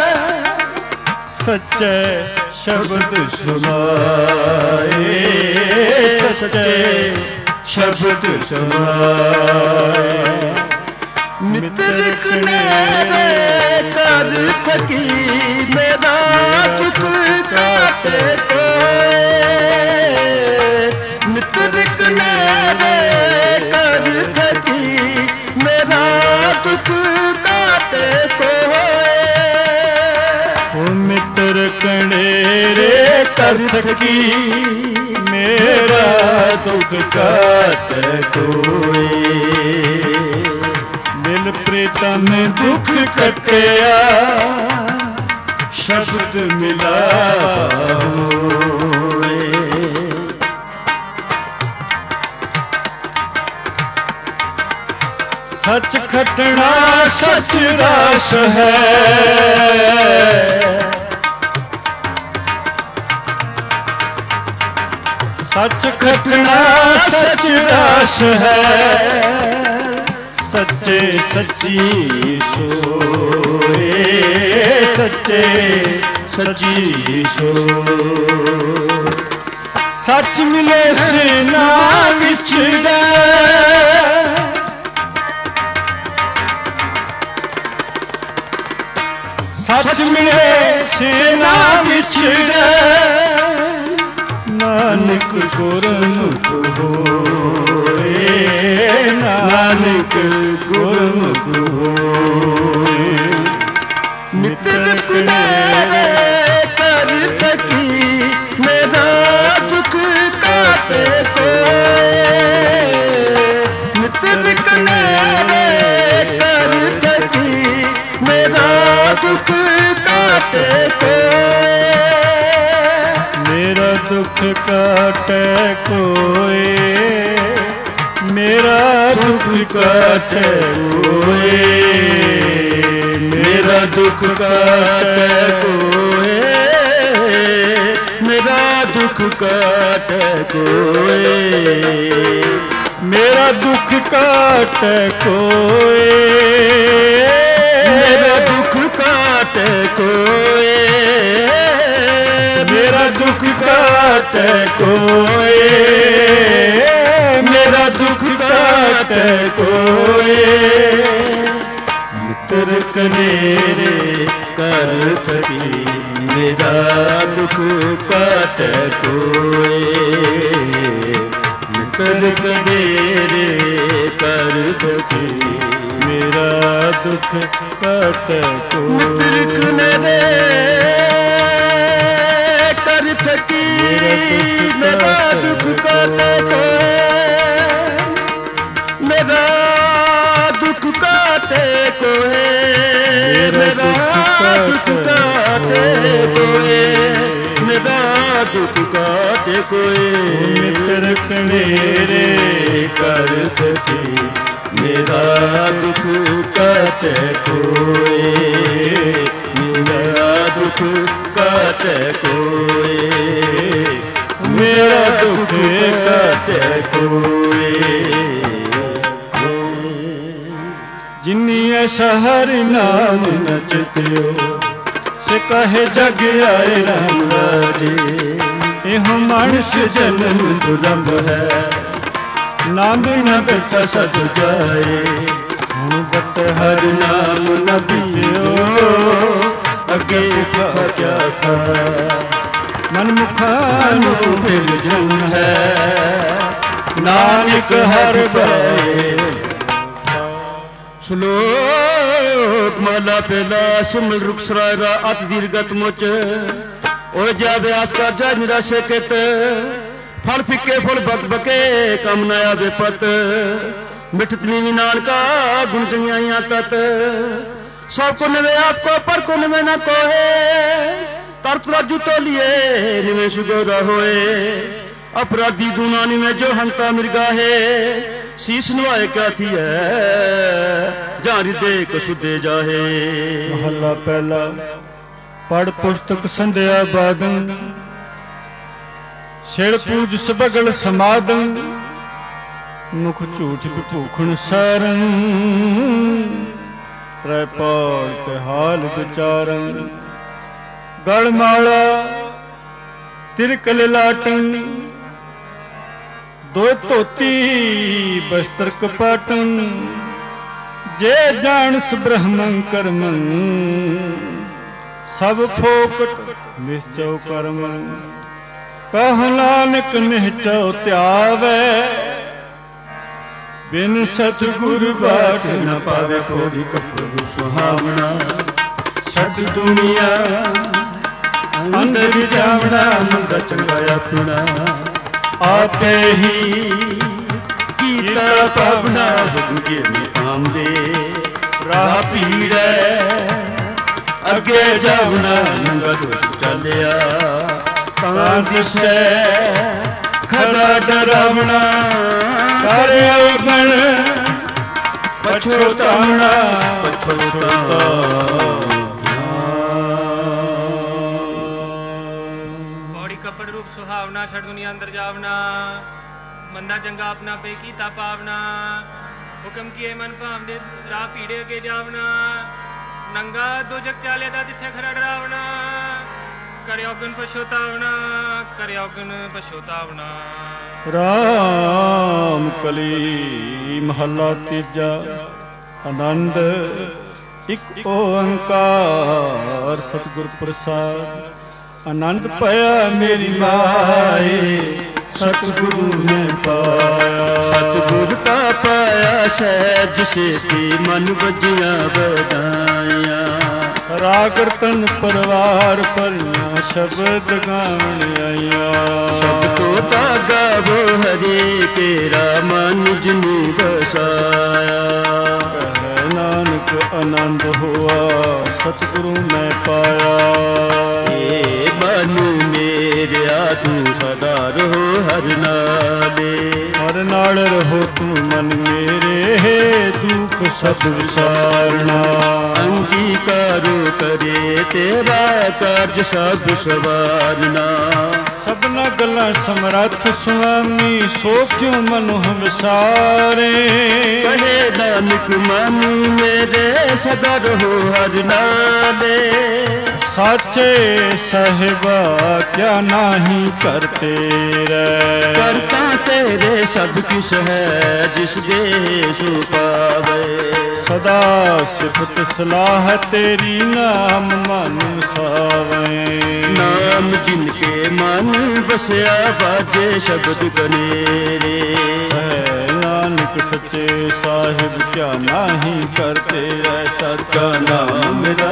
ਸੱਚੇ ਸ਼ਬਦ ਸੁਨਾਏ। ਸੱਚੇ ਸ਼ਬਦ ਸੁਨਾਏ। ਮਿੱਤਰ ਕਨੇਰੇ ਕਰ ਥਕੀ ਮੇਰਾ ਦੁੱਖ ਕਾਟੇ ਕੋਏ। ਮਿੱਤਰ ਕਨੇਰੇ ਕਰ ਥਕੀ ਮੇਰਾ ਦੁੱਖ ਕਾਟੇ ਕੋਏ। ਓ ਮਿੱਤਰ ਕਨੇਰੇ ਕਰ ਥਕੀ ਮੇਰਾ ਦੁੱਖ ਕਾਟੇ ਕੋਏ। ਮਿਲ ਪ੍ਰੀਤਮ ਦੁੱਖ ਕੱਟਿਆ ਸ਼ਬਦ ਮਿਲਾਏ। ਸੱਚ ਖਟਣਾ ਸੱਚ ਰਸ ਹੈ ਸੱਚ ਖਟਣਾ ਸੱਚ ਰਸ ਹੈ। ਸੱਚੇ ਸੱਚੀ ਸੋਏ ਸੱਚੇ ਸੱਚੀ ਸੋ। ਸੱਚ ਮਿਲੇ ਸੀਨਾ ਵਿਛੜੇ ਸੱਚ ਮਿਲੇ ਸੀਨਾ ਵਿਛੜੇ। ਨਾਨਕ ਗੁਰਮੁਖ ਹੋਏ, ਨਾਨਕ ਗੁਰਮੁਖ ਹੋਏ। ਮਿੱਤਰ ਕੁਨਾਰੇ ਕਰ ਤਕੀ ਮੇਰਾ ਦੁੱਖ ਕਾਟੇ ਕੋਏ। ਮਿੱਤਰ ਕੁਨਾਰੇ ਕਰ ਤਕੀ ਮੇਰਾ ਦੁੱਖ ਕਾਟੇ ਕੋਏ। ਮੇਰਾ ਦੁੱਖ ਕਾਟੇ ਕੋਏ, ਮੇਰਾ ਦੁੱਖ ਕਾਟੇ ਕੋਏ, ਮੇਰਾ ਦੁੱਖ ਕਾਟੇ ਕੋਏ, ਮੇਰਾ ਦੁੱਖ ਕਾਟੇ ਕੋਏ। ਮੇਰਾ ਦੁੱਖ ਕਾਟੇ ਕੋਏ, ਮੇਰਾ ਦੁੱਖ ਕਾਟੇ ਕੋਏ, ਮੇਰਾ ਦੁੱਖ ਕਾਟੇ ਕੋਏ, ਮੇਰਾ ਦੁੱਖ ਕਾਟੇ ਕੋਏ। ਮਿੱਤਰ ਕਨੇਰੇ ਕਰ ਥਕੀ ਮੇਰਾ ਦੁੱਖ ਕਾਟੇ ਕੋਏ। ਮਿੱਤਰ ਕਨੇਰੇ ਕਰ ਥਕੀ ਮੇਰਾ ਦੁੱਖ ਕਾਟੇ ਕੋਏ। ਮਿੱਤਰ ਕਨੇਰੇ ਕਰ ਥਕੀ ਮੇਰਾ ਦੁੱਖ ਕਾਟੇ ਕੋਏ। ਮੇਰਾ ਦੁੱਖ ਕਾਟੇ ਕੋਏ, ਮੇਰਾ ਦੁੱਖ ਕਾਟੇ ਕੋਏ, ਮੇਰਾ ਦੁੱਖ ਕਾਟੇ ਕੋਏ। ਮਿੱਤਰ ਕਨੇਰੇ ਕਰ ਥਕੀ ਮੇਰਾ ਦੁੱਖ ਕਾਟੇ ਕੋਏ। ਮੇਰਾ ਦੁੱਖ ਕਾਟੇ ਕੋਏ, ਮੇਰਾ ਦੁੱਖ ਕਾਟੇ ਕੋਏ। ਜਿਨੀ ਸ਼ਹਰ ਨਾਮ ਨਚਤਿਓ, ਸੇ ਕਹੇ ਜਗ ਆਏ ਰਾਮ ਰਾਜੇ। ਇਹੋ ਮਾਨਸ ਜਨਮ ਦੁਰਲਭ ਹੈ, ਨਾਮ ਬਿਨ ਬਿਰਥਾ ਸਜ ਜਾਏ। ਹੁਣ ਬਟ ਹਰ ਨਾਮ ਨ ਬਿਚਿਓ, ਅੱਗੇ ਕਿਆ ਖਾ। ਮਨ ਮੁਖਾਂ ਨੂੰ ਮਿਲ ਜਨ ਹੈ, ਨਾਨਕ ਹਰ ਬੈ। ਸ਼ਲੋਕ ਮਹਲਾ ਪਹਿਲਾ। ਸਿਮਲ ਰੁਖਸਰਾਏ ਦਾ ਅਤ ਦੀਰਗਤ ਮੁਚ, ਓਏ ਜਾ ਅਭਿਆਸ ਕਰ ਜਾ ਨਿਰਾਸ਼ੇ ਕਿਤ। ਫਲ ਫਿੱਕੇ ਫੁੱਲ ਬਕ ਬਕੇ ਕੰਮ ਨਾ ਆਵੇ ਪਤ। ਮਿਠਤ ਨੀਵੀ ਨਾਨਕਾ ਗੁਣ ਚੰਗਿਆਈਆਂ ਤਤ। ਸਭ ਕੋ ਨਵੇਂ ਆਪਕੋ ਪਰ ਕੋ ਨਵੇਂ ਨਾ ਕੋਏ। ਤਰਤ ਰਾਜੂ ਤੋਲੀਏ ਨਿਵੇਂ ਸੁਗੋਰਾ ਹੋਏ। ਅਪਰਾਧੀ ਗੁਨਾ ਨਿਵੇਂ ਜੋ ਹੰਤਾ ਮਿਰਗਾਹੇ। ਸੀਸ ਨਵਾਏ ਕਿਆ ਥੀ ਹੈ, ਜਾਂ ਹਿਰਦੇ ਕਸੁਦੇ ਜਾਹੇ। ਮਹੱਲਾ ਪਹਿਲਾ। ਪੜ ਪੁਸਤਕ ਸੰਧਿਆ ਬਾਦਨ, ਛੇੜ ਪੂਜ ਸਬਗਲ ਸਮਾਦਨ। ਮੁਖ ਝੂਠ ਵਿਭੂਖਣ ਸਾਰਨ, ਤ੍ਰੈ ਪਾੜ ਤੇ ਹਾਲ ਵਿਚਾਰਨ। ਗਲ ਮਾਲਾ ਤਿਰਕਲ ਲਾਟਨ, ਦੋ ਧੋਤੀ ਬਸਤਰ ਕਪਾਟਨ। ਜੇ ਜਾਣਸ ਬ੍ਰਹਮੰ ਕਰਮੰ, ਸਭ ਫੋਕਟ ਨਿਸ਼ਚਉ ਕਰਮੰ। ਕਹ ਨਾਨਕ ਨਿਹਚਉ ਧਿਆਵੈ, ਬਿਨ ਸਤਿਗੁਰ ਬਾਟ ਨ ਪਾਵੇ। ਕੋੜੀ ਕਪਰੂ ਸੁਹਾਵਣਾ, ਛੱਡ ਦੁਨੀਆ ਅੰਦਰ ਜਾਵਣਾ। ਮੰਦਾ ਚੰਗਾ ਆਪਣਾ, ਆਪੇ ਹੀ ਕੀਤਾ ਪਾਵਨਾ। ਹੁਕਮ ਕੇ ਨਿਆਮ ਦੇ ਰਾਹ ਪੀੜੈ, ਅੱਗੇ ਜਾਵਣਾ। ਨੰਗਾ ਦੋਸ਼ ਚੱਲਿਆ ਤਾਂ ਦਿਸੈ, ਖਰਾ ਡਰਾਵਣਾ। ਕਰ ਔਗਣ ਪਛੋਤਾਵਣਾ, ਪਛੋਤਾਵਣਾ। ਪੌੜੀ ਕੱਪੜ ਰੂਪ ਸੁਹਾਵਣਾ, ਛੱਡ ਦੁਨੀਆ ਅੰਦਰ ਜਾਵਣਾ। ਮੰਦਾ ਚੰਗਾ ਆਪਣਾ ਪੇ ਕੀਤਾ ਪਾਵਨਾ। ਹੁਕਮ ਕੀਏ ਮਨ ਭਾਵਦੇ ਰਾਹ ਪੀੜੇ ਅੱਗੇ ਜਾਵਣਾ। ਨੰਗਾ ਦੋਜਕ ਚਾਲੇ ਦਾ ਦਿਸੇ ਖਰਾ ਡਰਾਵਣਾ। ਕਰਿਓ ਗੁਣ ਪਛੋਤਾਵਣਾ, ਕਰਿਓ ਗੁਣ ਪਛੋਤਾਵਣਾ। ਰਾਮ ਕਲੀ ਮਹੱਲਾ ਤੀਜਾ। ਆਨੰਦ ਇੱਕ ਓੰਕਾਰ ਸਤਿਗੁਰ ਪ੍ਰਸਾਦ। ਆਨੰਦ ਪਾਇਆ ਮੇਰੀ ਮਾਏ ਸਤਿਗੁਰੂ ਨੇ ਪਾਇਆ। ਸਤਿਗੁਰ ਕਾ ਪਾਇਆ ਸਹਿਜ ਸੇਤੀ ਮਨ ਵਜੀਆਂ ਵਧਾਈਆਂ। ਰਾਗ ਕੀਰਤਨ ਪਰਿਵਾਰ ਭਰੀਆਂ ਸ਼ਬਦ ਗਾਵਣ ਆਈਆਂ। ਸ਼ਬਦ ਕੋ ਗਾਵੋ ਹਰੀ ਤੇਰਾ ਮਨ ਜਿਨੀ ਬਸਾਇਆ। ਕਹਿ ਨਾਨਕ ਆਨੰਦ ਹੋਆ ਸਤਿਗੁਰੂ ਮੈਂ ਪਾਇਆ। ਏ ਮਨ ਮੇਰਿਆ ਤੂੰ ਸਦਾ ਰਹੋ ਹਰ ਨਾਲੇ। ਹਰ ਨਾਲ ਰਹੋ ਤੂੰ ਮਨ ਮੇਰੇ ਦੁੱਖ ਸਭ ਵਿਸਾਰਨਾ। ਅੰਗੀਕਾਰੋ ਕਰੇ ਤੇਰਾ ਕਾਰਜ ਸਭ ਸਵਾਰਨਾ। ਸਭਨਾ ਗੱਲਾਂ ਸਮਰੱਥ ਸੁਆਮੀ ਸੋਚਿਓ ਮਨ ਹਮ ਵਿਸਾਰੇ। ਕਹੇ ਨਾਨਕ ਮਨ ਮੇਰੇ ਸਦਾ ਰਹੋ ਹਰ ਨਾਲੇ। ਸਾਚੇ ਸਾਹਿਬਾ ਕਿਆ ਨਾਹੀ ਕਰ ਤੇਰੇ। ਕਰਤਾ ਤੇਰੇ ਸਭ ਕਿਛ ਹੈ ਜਿਸ ਦੇ ਸੋ ਪਾਵੇ। ਸਦਾ ਸਿਫਤ ਸਲਾਹ ਤੇਰੀ ਨਾਮ ਮਨ ਵਸਾਵੇ। ਨਾਮ ਜਿਨ ਕੇ ਮਨ ਬਸਿਆ ਬਾਜੇ ਸ਼ਬਦ ਕਨੇਰੇ। ਨਾਨਕ ਸੱਚੇ ਸਾਹਿਬ ਕਿਆ ਨਾਹੀ ਕਰਤੇ ਐਸਾ ਸੱਚਾ ਨਾਮ ਮੇਰਾ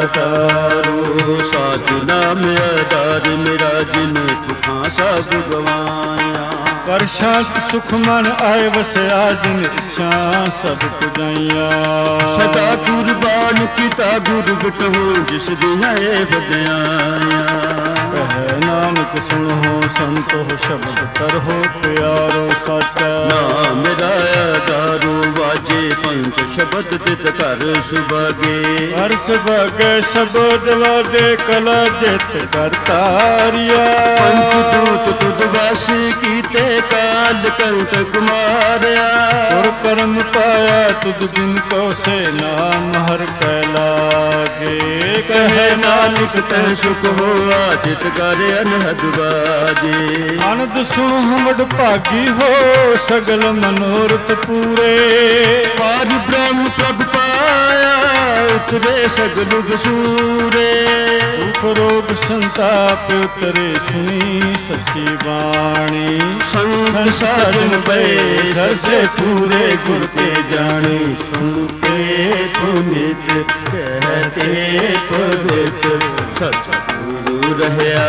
ਆਧਾਰੋ। ਸਾਚ ਨਾਮ ਆਧਾਰ ਮੇਰਾ ਜਿਨ ਤੁਖਾਂ ਸਭ ਗਵਾਇਆ। ਕਰ ਸ਼ਾਂਤ ਸੁਖ ਮਨ ਆਏ ਵਸਿਆ ਜਿਨ ਇੱਛਾ ਸਭ ਪੁਜਾਈਆਂ। ਸਦਾ ਕੁਰਬਾਨ ਕੀਤਾ ਗੁਰ ਗਟਹੁ ਜਿਸ ਦੀਆਂ ਏ ਵਡਿਆਈਆਂ। ਕਹਿ ਨਾਨਕ ਸੁਣੋ ਸੰਤੋ ਸ਼ਬਦ ਕਰਹੁ ਪਿਆਰੋ ਸਾਚਾ। ਨਾਮ ਮੇਰਾ ਆਧਾਰੋ ਵਾਜੇ ਪੰਚ ਸ਼ਬਦ ਤਿਤ ਘਰ ਸੁਭਾਗੇ। ਹਰ ਸੁਭਾਗੇ ਸ਼ਬਦ ਵਾਜੇ ਕਲਾ ਜਿਤ ਕਰ ਤਾਰਿਆ। ਪੰਚ ਦੂਤ ਤੁਧ ਵਾਸੀ ਕੀਤੇ ਕਾਲ ਕੰਟਕ ਮਾਰਿਆ। ਗੁਰ ਕਰਮ ਪਾਇਆ ਤੁਧ ਬਿਨ ਕੋ ਸੇ ਨਾਮ ਹਰ ਕੈ ਲਾਗੇ। ਕਹੇ ਨਾਨਕ ਤੈ ਸੁਖ ਹੋਆ ਜਿਤ ਕਰ ਅਨਹਦ ਬਾਜੇ। ਆਨੰਦ ਸੁਣ ਹਮੜ ਭਾਗੀ ਹੋ ਸਗਲ ਮਨੋਰਥ ਪੂਰੇ। ਪਾਰ ਬ੍ਰਹਮ ਪ੍ਰਭ ਪਾਇਆ ਉਤਰੇ ਸਗਲ ਗਸੂਰੇ। ਦੁਖ ਰੋਗ ਸੰਤਾਪ ਉਤਰੇ ਸੁਣੀ ਸੱਚੀ ਬਾਣੀ। ਸੰਤ ਸਾਜਨ ਪਏ ਸਰਸੇ ਪੂਰੇ ਗੁਰ ਕੇ ਜਾਣੀ। ਸੁਣ ਕੇ ਤੁਮਿਤ ਕਹਤੇ ਪਵਿੱਤ ਸਤਿਗੁਰੂ ਰਹਿਆ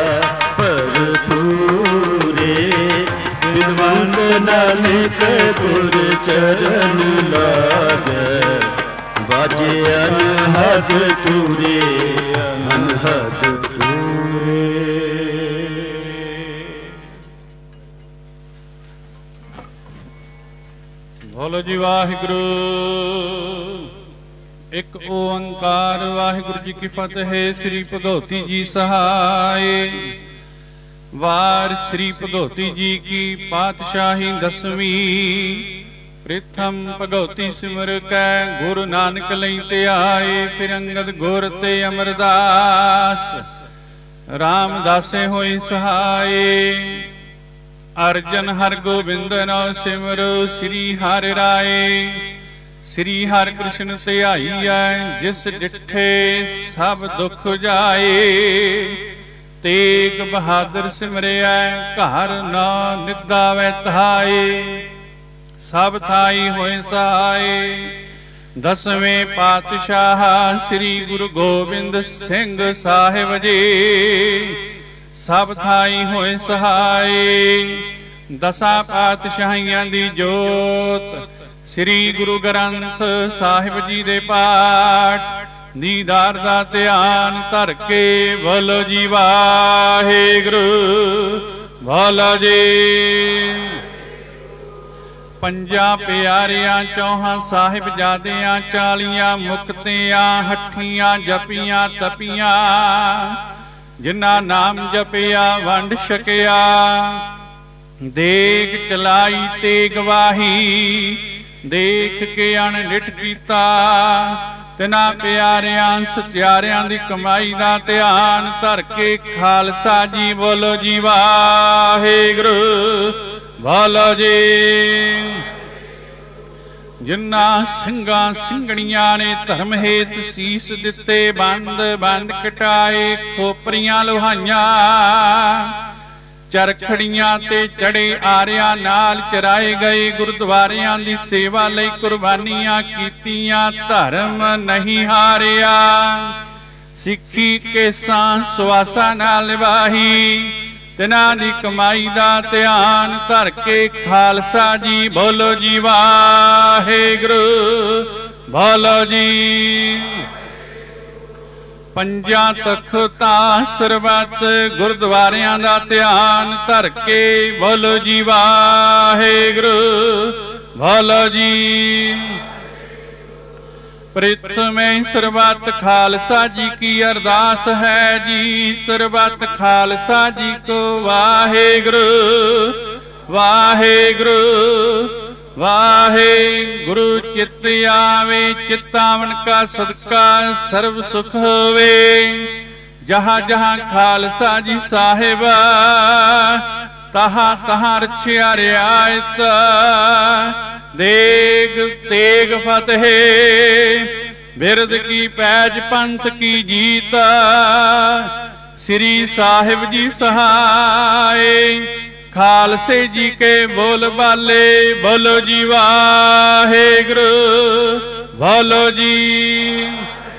ਭਰਪੂਰੇ। ਵਿਦਵਾਨ ਨਾਨਕ ਗੁਰ ਚਰਨ ਲਾਗੈ। ਬਾਜੇ ਅਨਹਦ ਪੂਰੇ ਅਨਹਦ ਪੂਰੇ। ਬੋਲੋ ਜੀ ਵਾਹਿਗੁਰੂ। ਇੱਕ ਓੰਕਾਰ ਵਾਹਿਗੁਰੂ ਜੀ ਕੀ ਫਤਿਹ। ਸ੍ਰੀ ਭਗਉਤੀ ਜੀ ਸਹਾਏ। ਵਾਰ ਸ੍ਰੀ ਭਗਉਤੀ ਜੀ ਕੀ ਪਾਤਸ਼ਾਹੀ ਦਸਵੀਂ। ਪ੍ਰਿਥਮ ਭਗਉਤੀ ਸਿਮਰ ਕੈ ਗੁਰੂ ਨਾਨਕ ਲਈ ਧਿਆਏ। ਫਿਰ ਅੰਗਦ ਗੁਰ ਤੇ ਅਮਰਦਾਸ ਰਾਮਦਾਸੇ ਹੋਈ ਸਹਾਏ। ਅਰਜਨ ਹਰ ਗੋਬਿੰਦ ਨਾਮ ਸਿਮਰੋ ਸ੍ਰੀ ਹਰਿ ਰਾਏ। ਸ੍ਰੀ ਹਰਿ ਕ੍ਰਿਸ਼ਨ ਧਿਆਈਐ ਜਿਸ ਡਿਠੇ ਸਭ ਦੁਖ ਜਾਏ। ਤੇਗ ਬਹਾਦਰ ਸਿਮਰਿਐ ਘਰ ਨਾ ਨਿਦਾਵੈ ਧਾਏ। ਸਭ ਥਾਈ ਹੋਏ ਸਹਾਏ। ਦਸਵੇਂ ਪਾਤਸ਼ਾਹ ਸ੍ਰੀ ਗੁਰੂ ਗੋਬਿੰਦ ਸਿੰਘ ਸਾਹਿਬ ਜੀ ਸਭ ਥਾਈ ਹੋਏ ਸਹਾਏ। ਦਸਾਂ ਪਾਤਸ਼ਾਹੀਆਂ ਦੀ ਜੋਤ ਸ੍ਰੀ ਗੁਰੂ ਗ੍ਰੰਥ ਸਾਹਿਬ ਜੀ ਦੇ ਪਾਠ ਦੀਦਾਰ ਦਾ ਧਿਆਨ ਧਰ ਕੇ ਬੋਲੋ ਜੀ ਵਾਹਿਗੁਰੂ। ਬੋਲੋ ਜੀ। ਪੰਜਾਂ ਪਿਆਰਿਆਂ ਚੌਹਾਂ ਸਾਹਿਬਜ਼ਾਦਿਆਂ 40 ਮੁਕਤਿਆਂ ਹੱਠੀਆਂ ਜਪੀਆਂ ਤਪੀਆਂ। ਜਿਨ੍ਹਾਂ ਨਾਮ ਜਪਿਆ ਵੰਡ ਛਕਿਆ। ਦੇਖ ਚਲਾਈ ਤੇ ਗਵਾਹੀ ਦੇਖ ਕੇ ਅਣਡਿਠ ਕੀਤਾ। ਤਿਨਾਂ ਪਿਆਰਿਆਂ ਸਤਿਆਰਿਆਂ ਦੀ ਕਮਾਈ ਦਾ ਧਿਆਨ ਧਰ ਕੇ ਖਾਲਸਾ ਜੀ ਬੋਲੋ ਜੀ ਵਾਹਿਗੁਰੂ। ਬੋਲੋ ਜੀ। ਜਿਨ੍ਹਾਂ ਸਿੰਘਾਂ ਸਿੰਘਣੀਆਂ ਨੇ ਧਰਮ ਹੇਤ ਸੀਸ ਦਿੱਤੇ, ਬੰਦ ਬੰਦ ਕਟਾਏ, ਖੋਪਰੀਆਂ ਲੋਹਾਈਆਂ, ਚਰਖੜੀਆਂ ਤੇ ਚੜੇ ਆਰਿਆਂ ਨਾਲ ਚਰਾਏ ਗਏ, ਗੁਰਦੁਆਰਿਆਂ ਦੀ ਸੇਵਾ ਲਈ ਕੁਰਬਾਨੀਆਂ ਕੀਤੀਆਂ, ਧਰਮ ਨਹੀਂ ਹਾਰਿਆ, ਸਿੱਖੀ ਕੇਸਾਂ ਸੁਆਸਾਂ ਨਾਲ ਨਿਭਾਈ, ਤਿਨਾਂ ਦੀ ਕਮਾਈ ਦਾ ਧਿਆਨ ਧਰ ਕੇ ਖਾਲਸਾ ਜੀ ਬੋਲੋ ਜੀ ਵਾਹਿਗੁਰੂ, ਬੋਲੋ ਜੀ। ਪੰਜਾਂ ਤਖਤਾਂ ਸਰਬੱਤ ਗੁਰਦੁਆਰਿਆਂ ਦਾ ਧਿਆਨ ਧਰ ਕੇ ਬੋਲੋ ਜੀ ਵਾਹਿਗੁਰੂ, ਬੋਲੋ ਜੀ। ਪ੍ਰਿਥਮੇ ਸਰਬੱਤ ਖਾਲਸਾ ਜੀ ਕੀ ਅਰਦਾਸ ਹੈ ਜੀ, ਸਰਬੱਤ ਖਾਲਸਾ ਜੀ ਕੋ ਵਾਹਿਗੁਰੂ, ਵਾਹਿਗੁਰੂ, ਵਾਹਿਗੁਰੂ। ਚਿੱਤ ਆਵੇ ਚਿਤਾਵਨ ਕਾ ਸਦਕਾ ਸਰਬ ਸੁਖ ਹੋਵੇ, ਜਹਾਂ ਜਹਾਂ ਖਾਲਸਾ ਜੀ ਸਾਹਿਬ, ਤਹਾਂ ਤਹਾਂ ਰਛਿਆ ਰਿਆਇਤ, ਦੇਗ ਤੇਗ ਫਤਿਹ, ਬਿਰਦ ਕੀ ਪੈਜ ਪੰਥ ਕੀ ਜੀਤ, ਸ੍ਰੀ ਸਾਹਿਬ ਜੀ ਸਹਾਏ, ਖਾਲਸੇ ਜੀ ਕੇ ਬੋਲ ਬਾਲੇ ਬੋਲੋ ਜੀ ਵਾਹਿਗੁਰੂ, ਬੋਲੋ ਜੀ।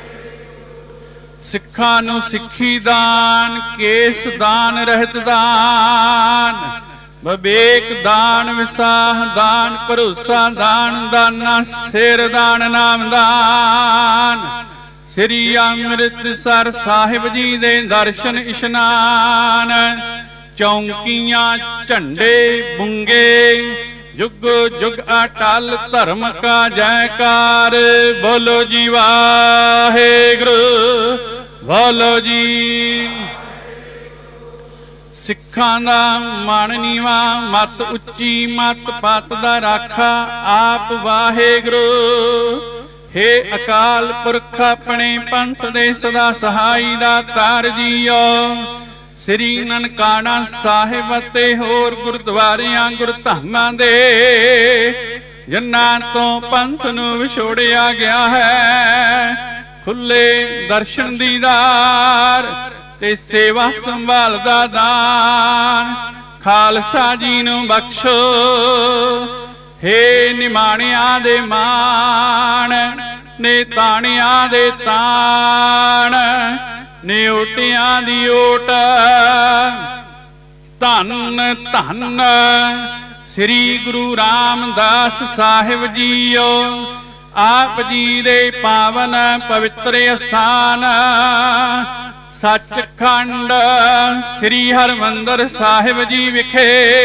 ਸਿੱਖਾਂ ਨੂੰ ਸਿੱਖੀ ਦਾਨ, ਕੇਸ ਦਾਨ, ਰਹਿਤ ਦਾਨ, ਵਿਵੇਕ ਦਾਨ, ਵਿਸਾਹ ਦਾਨ, ਭਰੋਸਾ ਦਾਨ, ਦਾਨਾ ਸਿਰ ਦਾਨ, ਨਾਮ ਦਾਨ, ਸ੍ਰੀ ਅੰਮ੍ਰਿਤਸਰ ਸਾਹਿਬ ਜੀ ਦੇ ਦਰਸ਼ਨ ਇਸ਼ਨਾਨ, ਚੌਂਕੀਆਂ ਝੰਡੇ ਬੁੰਗੇ, ਜੁਗ ਜੁਗ ਅਟਲ ਧਰਮ ਕਾ ਜੈਕਾਰ, ਬੋਲੋ ਜੀ ਵਾਹਿਗੁਰੂ, ਬੋਲੋ ਜੀ। ਸਿੱਖਾਂ ਦਾ ਮਨ ਨੀਵਾ, ਮਤ ਉੱਚੀ, ਮਤ ਪਤ ਦਾ ਰਾਖਾ ਆਪ ਵਾਹਿਗੁਰੂ, ਹੇ ਅਕਾਲ ਪੁਰਖ ਆਪਣੇ ਪੰਥ ਦੇ ਸਦਾ ਸਹਾਈ ਦਾ ਤਾਰ ਜੀਓ, ਸ੍ਰੀ ਨਨਕਾਣਾ ਸਾਹਿਬ ਅਤੇ ਹੋਰ ਗੁਰਦੁਆਰਿਆਂ ਗੁਰਧਾਮਾਂ ਦੇ, ਜਿਨ੍ਹਾਂ ਤੋਂ ਪੰਥ ਨੂੰ ਵਿਛੋੜਿਆ ਗਿਆ ਹੈ, ਖੁੱਲੇ ਦਰਸ਼ਨ ਦੀਦਾਰ ਤੇ ਸੇਵਾ ਸੰਭਾਲ ਦਾ ਦਾਨ ਖਾਲਸਾ ਜੀ ਨੂੰ ਬਖਸ਼ੋ, ਹੇ ਨਿਮਾਣਿਆਂ ਦੇ ਮਾਣ, ਨੇ ਤਾਣਿਆਂ ਦੇ ਤਾਣ, ਨੇ ਓਟਿਆਂ ਦੀ ਓਟ, ਧੰਨ ਧੰਨ ਸ੍ਰੀ ਗੁਰੂ ਰਾਮਦਾਸ ਸਾਹਿਬ ਜੀਓ, ਆਪ ਜੀ ਦੇ ਪਾਵਨ ਪਵਿੱਤਰ ਅਸਥਾਨ ਸੱਚਖੰਡ ਸ੍ਰੀ ਹਰਿਮੰਦਰ ਸਾਹਿਬ ਜੀ ਵਿਖੇ,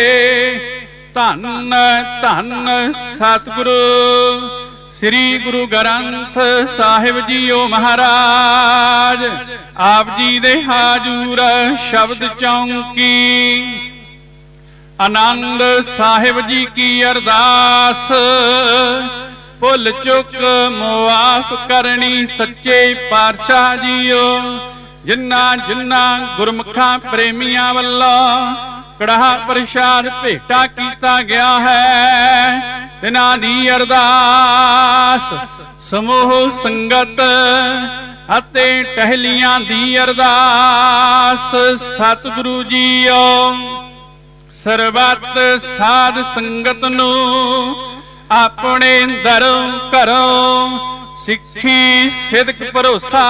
ਧੰਨ ਧੰਨ ਸਤਿਗੁਰੂ ਸ੍ਰੀ ਗੁਰੂ ਗ੍ਰੰਥ ਸਾਹਿਬ ਜੀਓ ਮਹਾਰਾਜ, ਆਪ ਜੀ ਦੇ ਹਾਜ਼ੂਰ ਸ਼ਬਦ ਚੌਂਕੀ, ਆਨੰਦ ਸਾਹਿਬ ਜੀ ਕੀ ਅਰਦਾਸ, ਭੁੱਲ ਚੁੱਕ ਮੁਆਫ ਕਰਨੀ ਸੱਚੇ ਪਾਤਸ਼ਾਹ ਜੀਓ, ਜਿਨ੍ਹਾਂ ਜਿਨ੍ਹਾਂ ਗੁਰਮੁਖਾਂ ਪ੍ਰੇਮੀਆਂ ਵੱਲੋਂ ਕੜਾਹ ਪ੍ਰਸ਼ਾਦ ਭੇਟਾ ਕੀਤਾ ਗਿਆ ਹੈ, ਤਿਨਾਂ ਦੀ ਅਰਦਾਸ, ਸਮੂਹ ਸੰਗਤ ਅਤੇ ਟਹਿਲੀਆਂ ਦੀ ਅਰਦਾਸ, ਸਤਿਗੁਰੂ ਜੀਓ ਸਰਬੱਤ ਸਾਧ ਸੰਗਤ ਨੂੰ ਆਪਣੇ ਦਰੋਂ ਘਰੋਂ ਸਿੱਖੀ ਸਿਦਕ ਭਰੋਸਾ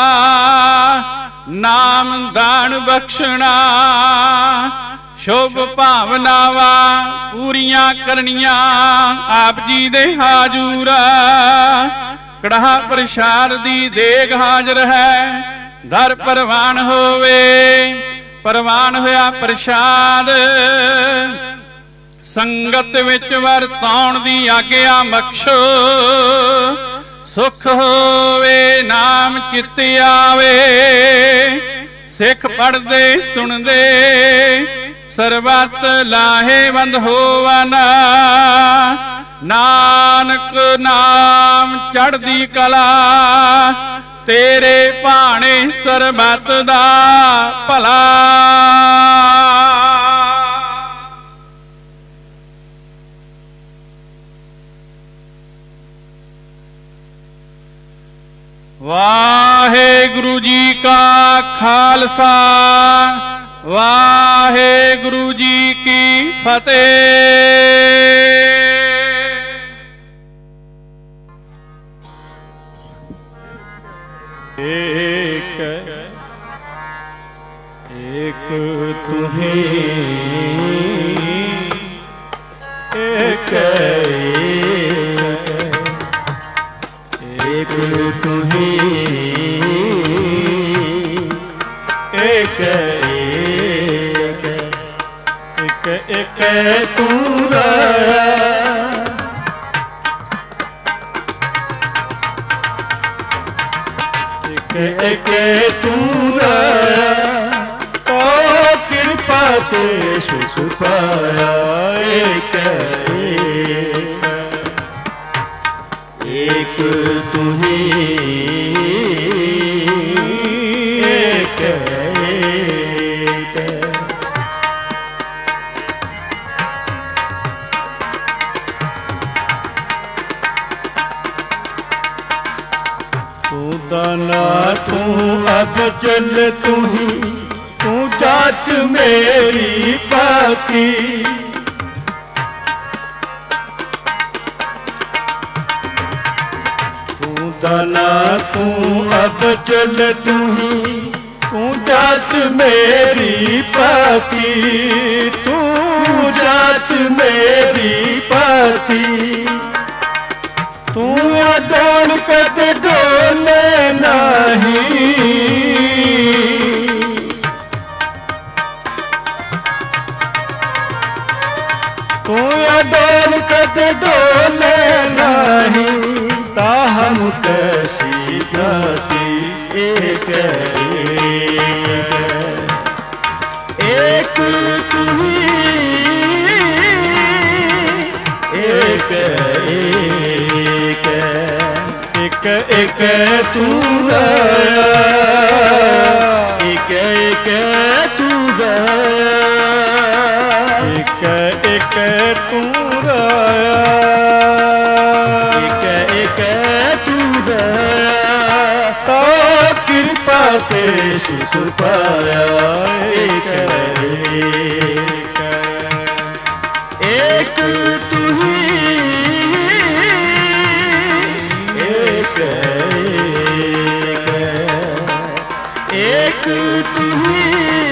ਨਾਮ ਦਾਨ ਬਖਸ਼ਣਾ, ਸ਼ੁਭ ਭਾਵਨਾਵਾਂ ਪੂਰੀਆਂ ਕਰਨੀਆਂ, ਆਪ ਜੀ ਦੇ ਹਾਜ਼ੂਰ ਕੜਾਹ ਪ੍ਰਸ਼ਾਦ ਦੀ ਦੇਗ ਹਾਜ਼ਰ ਹੈ, ਦਰ ਪ੍ਰਵਾਨ ਹੋਵੇ, ਪ੍ਰਵਾਨ ਹੋਇਆ ਪ੍ਰਸ਼ਾਦ ਸੰਗਤ ਵਿੱਚ ਵਰਤਾਉਣ ਦੀ ਆਗਿਆ ਬਖਸ਼ੋ, ਸੁਖ ਹੋਵੇ ਨਾਮ ਚਿੱਤ ਆਵੇ, ਸਿੱਖ ਪੜ੍ਹਦੇ ਸੁਣਦੇ ਸਰਬੱਤ ਲਾਹੇਵੰਦ ਹੋਵਨ, ਨਾਨਕ ਨਾਮ ਚੜ੍ਹਦੀ ਕਲਾ, ਤੇਰੇ ਭਾਣੇ ਸਰਬੱਤ ਦਾ ਭਲਾ। ਵਾਹਿਗੁਰੂ ਜੀ ਕਾ ਖਾਲਸਾ, ਵਾਹਿਗੁਰੂ ਜੀ ਕੀ ਫਤਿਹ। ਏਕ ਤੁਹੀਂ, ਏਕ ਤੁਹੀਂ, ਏਕ ਤੂੰ ਰਹਾ, ਏਕ ਤੂੰ ਰਹਾ, ਓ ਕਿਰਪਾ ਤੇ ਸੁਖ ਪਾਇਆ। ਏਕ ਤੁਹੀਂ, ਏਕ ਤੂੰ ਦਾਨਾ ਤੂੰ ਅਬ ਚਲ ਤੂੰ ਹੀ, ਤੂੰ ਜਾਤ ਮੇਰੀ ਬਾਕੀ। ਤੂੰ ਦਾਨਾ ਤੂੰ ਅਬ ਚਲ ਤੂੰ ਹੀ, ਤੂੰ ਜਾਤ ਮੇਰੀ ਬਾਕੀ। ਤੂੰ ਜਾਤ ਮੇਰੀ ਬਾਕੀ। ਤੂੰ ਅਡੋਲ ਕਦੇ ਡੋਲੇ ਨਹੀਂ, ਤੂੰ ਅਡੋਲ ਕਦੇ ਡੋਲੇ ਨਹੀਂ। ਤਾਹਮ ਕੈਸੀ ਜਾਤੀ ਏਕ ਏਕ ਤੁਹੀਂ, ਏਕ ਏਕ ਤੂੰ ਰਹਾ, ਏਕ ਤੂੰ ਰਹਾ, ਏਕ ਤੂੰ ਰਹਾ, ਏਕ ਤੂੰ ਰਹਾ। ਤਾ ਕਿਰਪਾ ਤੇ ਸੁਖ ਪਾਇਆ। ਏਕ ਏਕ ਤੁਹੀਂ,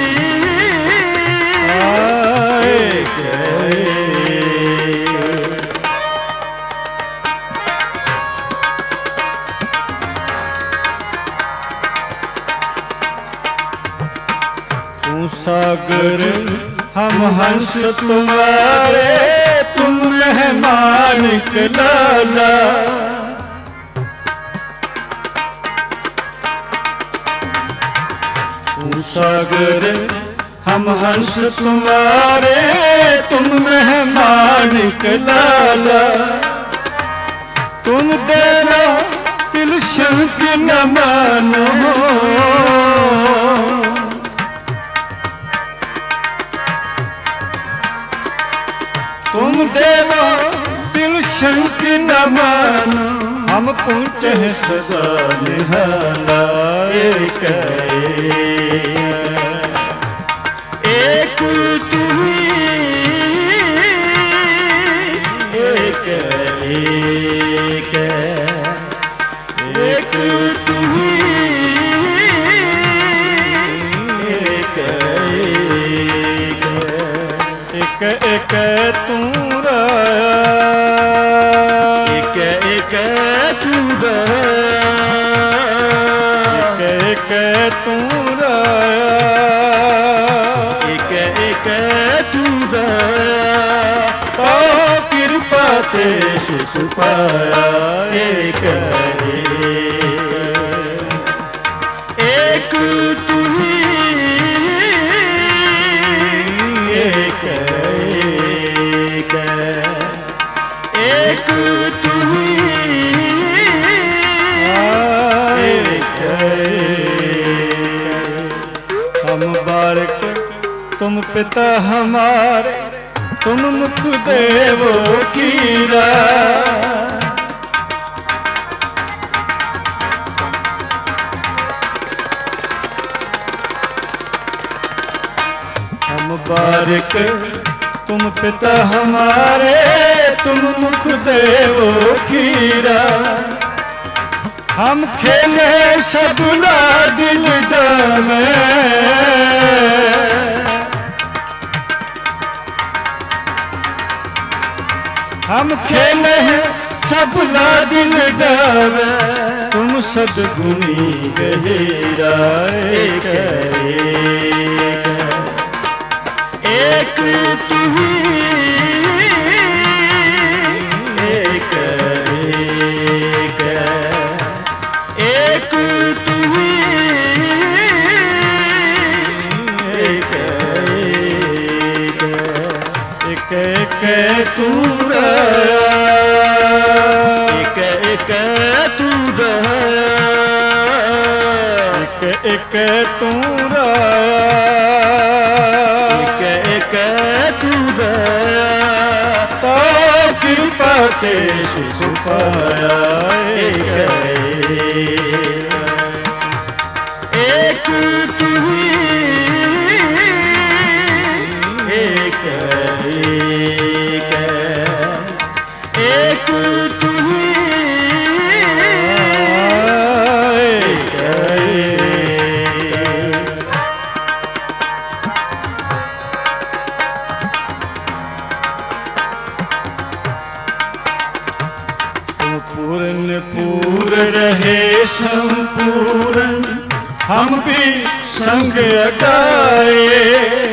ਏਕ तू सागर हम हंस तुम्हारे, तुम मेहमान लाला। तू सागर हम हंस तुम्हारे, तुम मेहमान लाला। तुम देना तिल शंक न मानो, तुम देना तिल शंक न मानो। हम पूछे सदा निहाला। ਏਕ ਤੁਹੀਂ, ਏਕ ਤੁਹੀਂ, ਏਕ ਤੂੰ ਰਹਾ, ਏਕ ਤੂੰ ਰਹਾ, ਏਕ ਤੂੰ ਰਹਾ, ਏਕ ਤੂੰ ਰਹਾ। ਤਾ ਕਿਰਪਾ ਤੇ ਸੁਖ ਪਾਇਆ। ਏਕ ਤੁਹੀਂ, ਏਕ ਤੁਹੀਂ, हम बारक तुम पिता हमारे, तुम मुख देवो कीरा। एक तुम पिता हमारे, तुम मुख देवो खीरा। हम खेले सबला दिल डावे, हम खेले सबला दिल डावे, तुम सदगुणी गहीरा। एक एक तू ही, एक एक एक तू ही, एक एक एक तू रहा, एक एक तू रहा, एक एक तू रहा, एक तू रहा, तो कृपा ते सुख पाया। एक तू ही, एक एक तू ही, पूर्ण पूर्ण रहे संपूर्ण, हम भी संग गाए।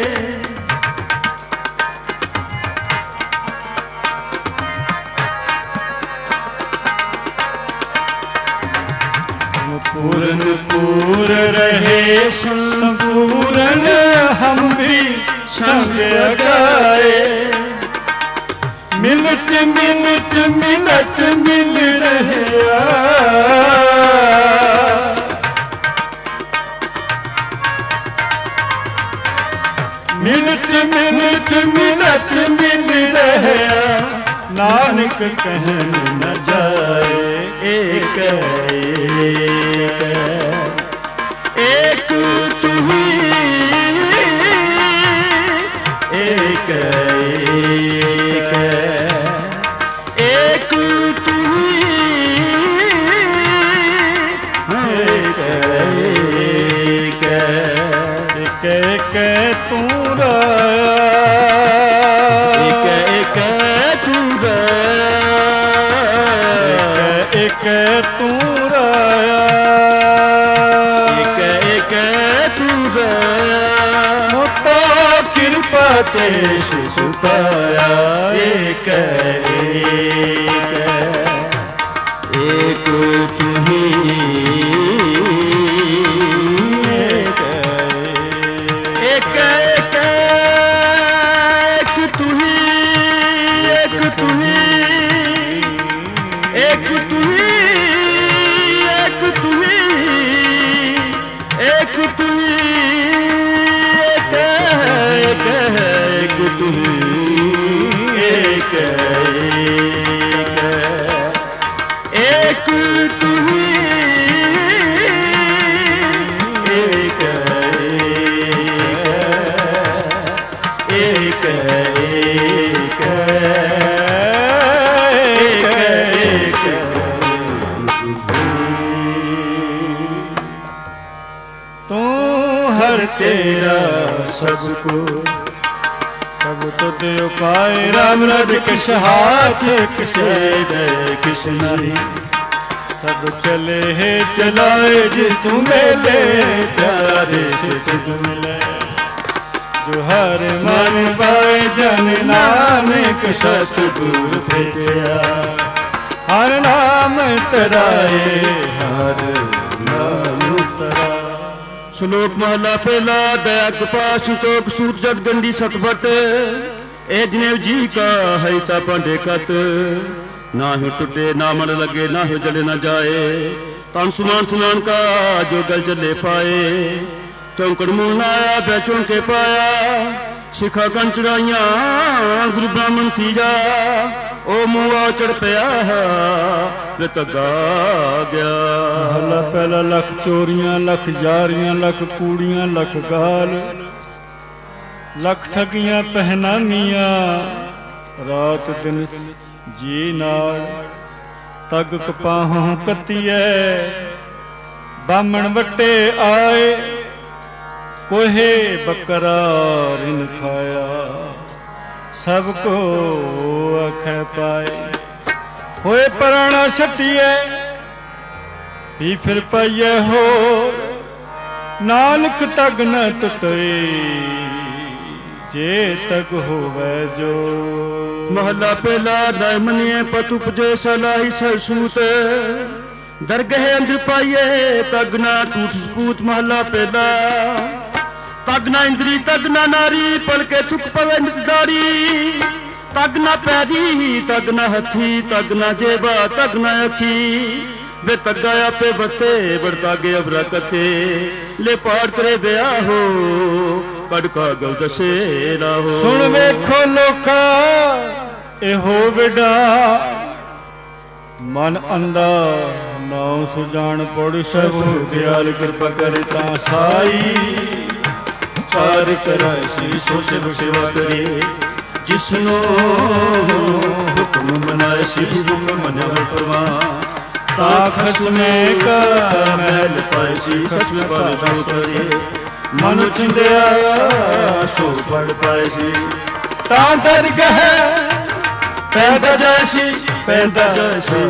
पूर्ण पूर्ण रहे संपूर्ण, हम भी संग गाए। मिनट मिनट मिनट मिल रहे, मिनट मिनट मिनट मिल रहे, नानक कहन न जाए। एक एक तू ही, एक एक तू ही, एक एक तू रहा, एक तू रहा, एक तू रहा, एक तू रहा, तो कृपा ते सुख पाया। एक एक तू ही, एक एक एक तू ही, एक तू ही, एक तू ही, एक तू ही, एक तू ही, एक तू ही, एक एक तू ही, एक एक एक तू हर तेरा सबको, सब तो दे पाए। राम रज किस हाथ, किसे दे किस नहीं, सब चले है चलाए जिस तुम्हें ले, प्यारे से तुझ मिले। जो हर मन पाए जन नानक, सतगुर भेजा। हर नाम तराए, हर नाम तरा। श्लोक महला पहला। दया कृपा सुतोक सूत जट गंडी सतभट, ए जनेव जी का है ता पांडे कत। ना ही टूटे ना मन लगे, ना ही जले न जाए। तन सुमान सुनान का जो गल चले पाए। चौंकड़ मुंह आया बैचों के पाया, सिखा कन चढ़ाइया गुरु ब्राह्मण थी जा। ओ मुआ चढ़ पया तगा गया। हला पहला लख चोरियां, लख जारियां, लख कूड़ियां, लख गाल। ਲੱਖ ਠਗੀਆਂ ਪਹਿਨਾਨੀਆਂ ਰਾਤ ਦਿਨ ਜੀ ਨਾਲ ਤਗ ਕਪਾਹੋਂ ਕੱਤੀਐ ਬਾਮਣ ਵੱਟੇ ਆਏ ਕੋਹੇ ਬੱਕਰਾ ਰਿਨ ਖਾਇਆ ਸਭ ਕੋ ਆਖੈ ਪਾਏ ਹੋਏ ਪਰਾਣਾ ਛੱਟੀਐ ਵੀ ਫਿਰ ਪਈਐ ਹੋ ਨਾਨਕ ਤਗ ਨ ਟੁੱਟੇ ਜੇ ਤਗ ਹੋਵੇ ਜੋ। ਮਹਲਾ ਪਹਿਲਾ ਨਾਇ ਮੰਨਿਐ ਪਤ ਉਪਜੇ ਸਲਾਹੀ ਸਰਸੂਤ ਦਰਗਹਿ ਅੰਦਰ ਪਾਈਏ ਤਗ ਨਾ ਟੂਟ ਸਪੂਤ। ਮਹਲਾ ਪਹਿਲਾ ਤਗ ਨਾ ਇੰਦਰੀ ਤਗ ਨਾ ਨਾਰੀ ਪਲਕੇ ਚੁੱਕ ਪਵੇ ਨਿਤਦਾਰੀ ਤਗ ਨਾ ਪੈਰੀ ਤਗ ਨਾ ਹੱਥੀ ਤਗ ਨਾ ਜੇਬਾ ਤਗ ਨਾ ਅੱਖੀ ਵੇ ਤੱਗਾ ਆਪੇ ਬੱਤੇ ਬੜਤਾਗੇ ਅਬਰਾ ਕਤੇ ਲੈ ਪਾੜ ਕਰੇ ਦਿਆ ਹੋ ਕੜਕਾ ਗਲ ਦਸੇ ਨਾ ਹੋ। ਸੁਣ ਵੇਖੋ ਲੋਕਾ ਇਹੋ ਵਿਡਾ ਮਨ ਅੰਦਾ ਨਾਉ ਸੁਜਾਨ ਪੜ ਸਭ ਦਿਆਲ ਕਿਰਪਾ ਕਰੇ ਤਾਂ ਸਾਈ ਚਾਰ ਕਰਾਇ ਸੀ ਸੋ ਸਿਵ ਸੇਵਾ ਕਰੇ ਜਿਸਨੋ ਹੁਕਮ ਮਨਾਇ ਸੀ ਹੁਕਮ ਮੰਨਿਆ ਪਰਵਾਨ ਤਾ ਖਸਮੇ ਕਾ ਮਹਿਲ ਪਾਇ ਸੀ ਖਸਮੇ ਪਾਵੇ ਸੋ ਤਰੇ ਮਨ ਚਿੰਦਿਆ ਸੋ ਪੜ ਪਾਇ ਸੀ ਤਾਂ ਦਰਗਹਿ ਪੈਦਾ ਜੈਸੀ ਪੈਦਾ ਜੈਸੀ।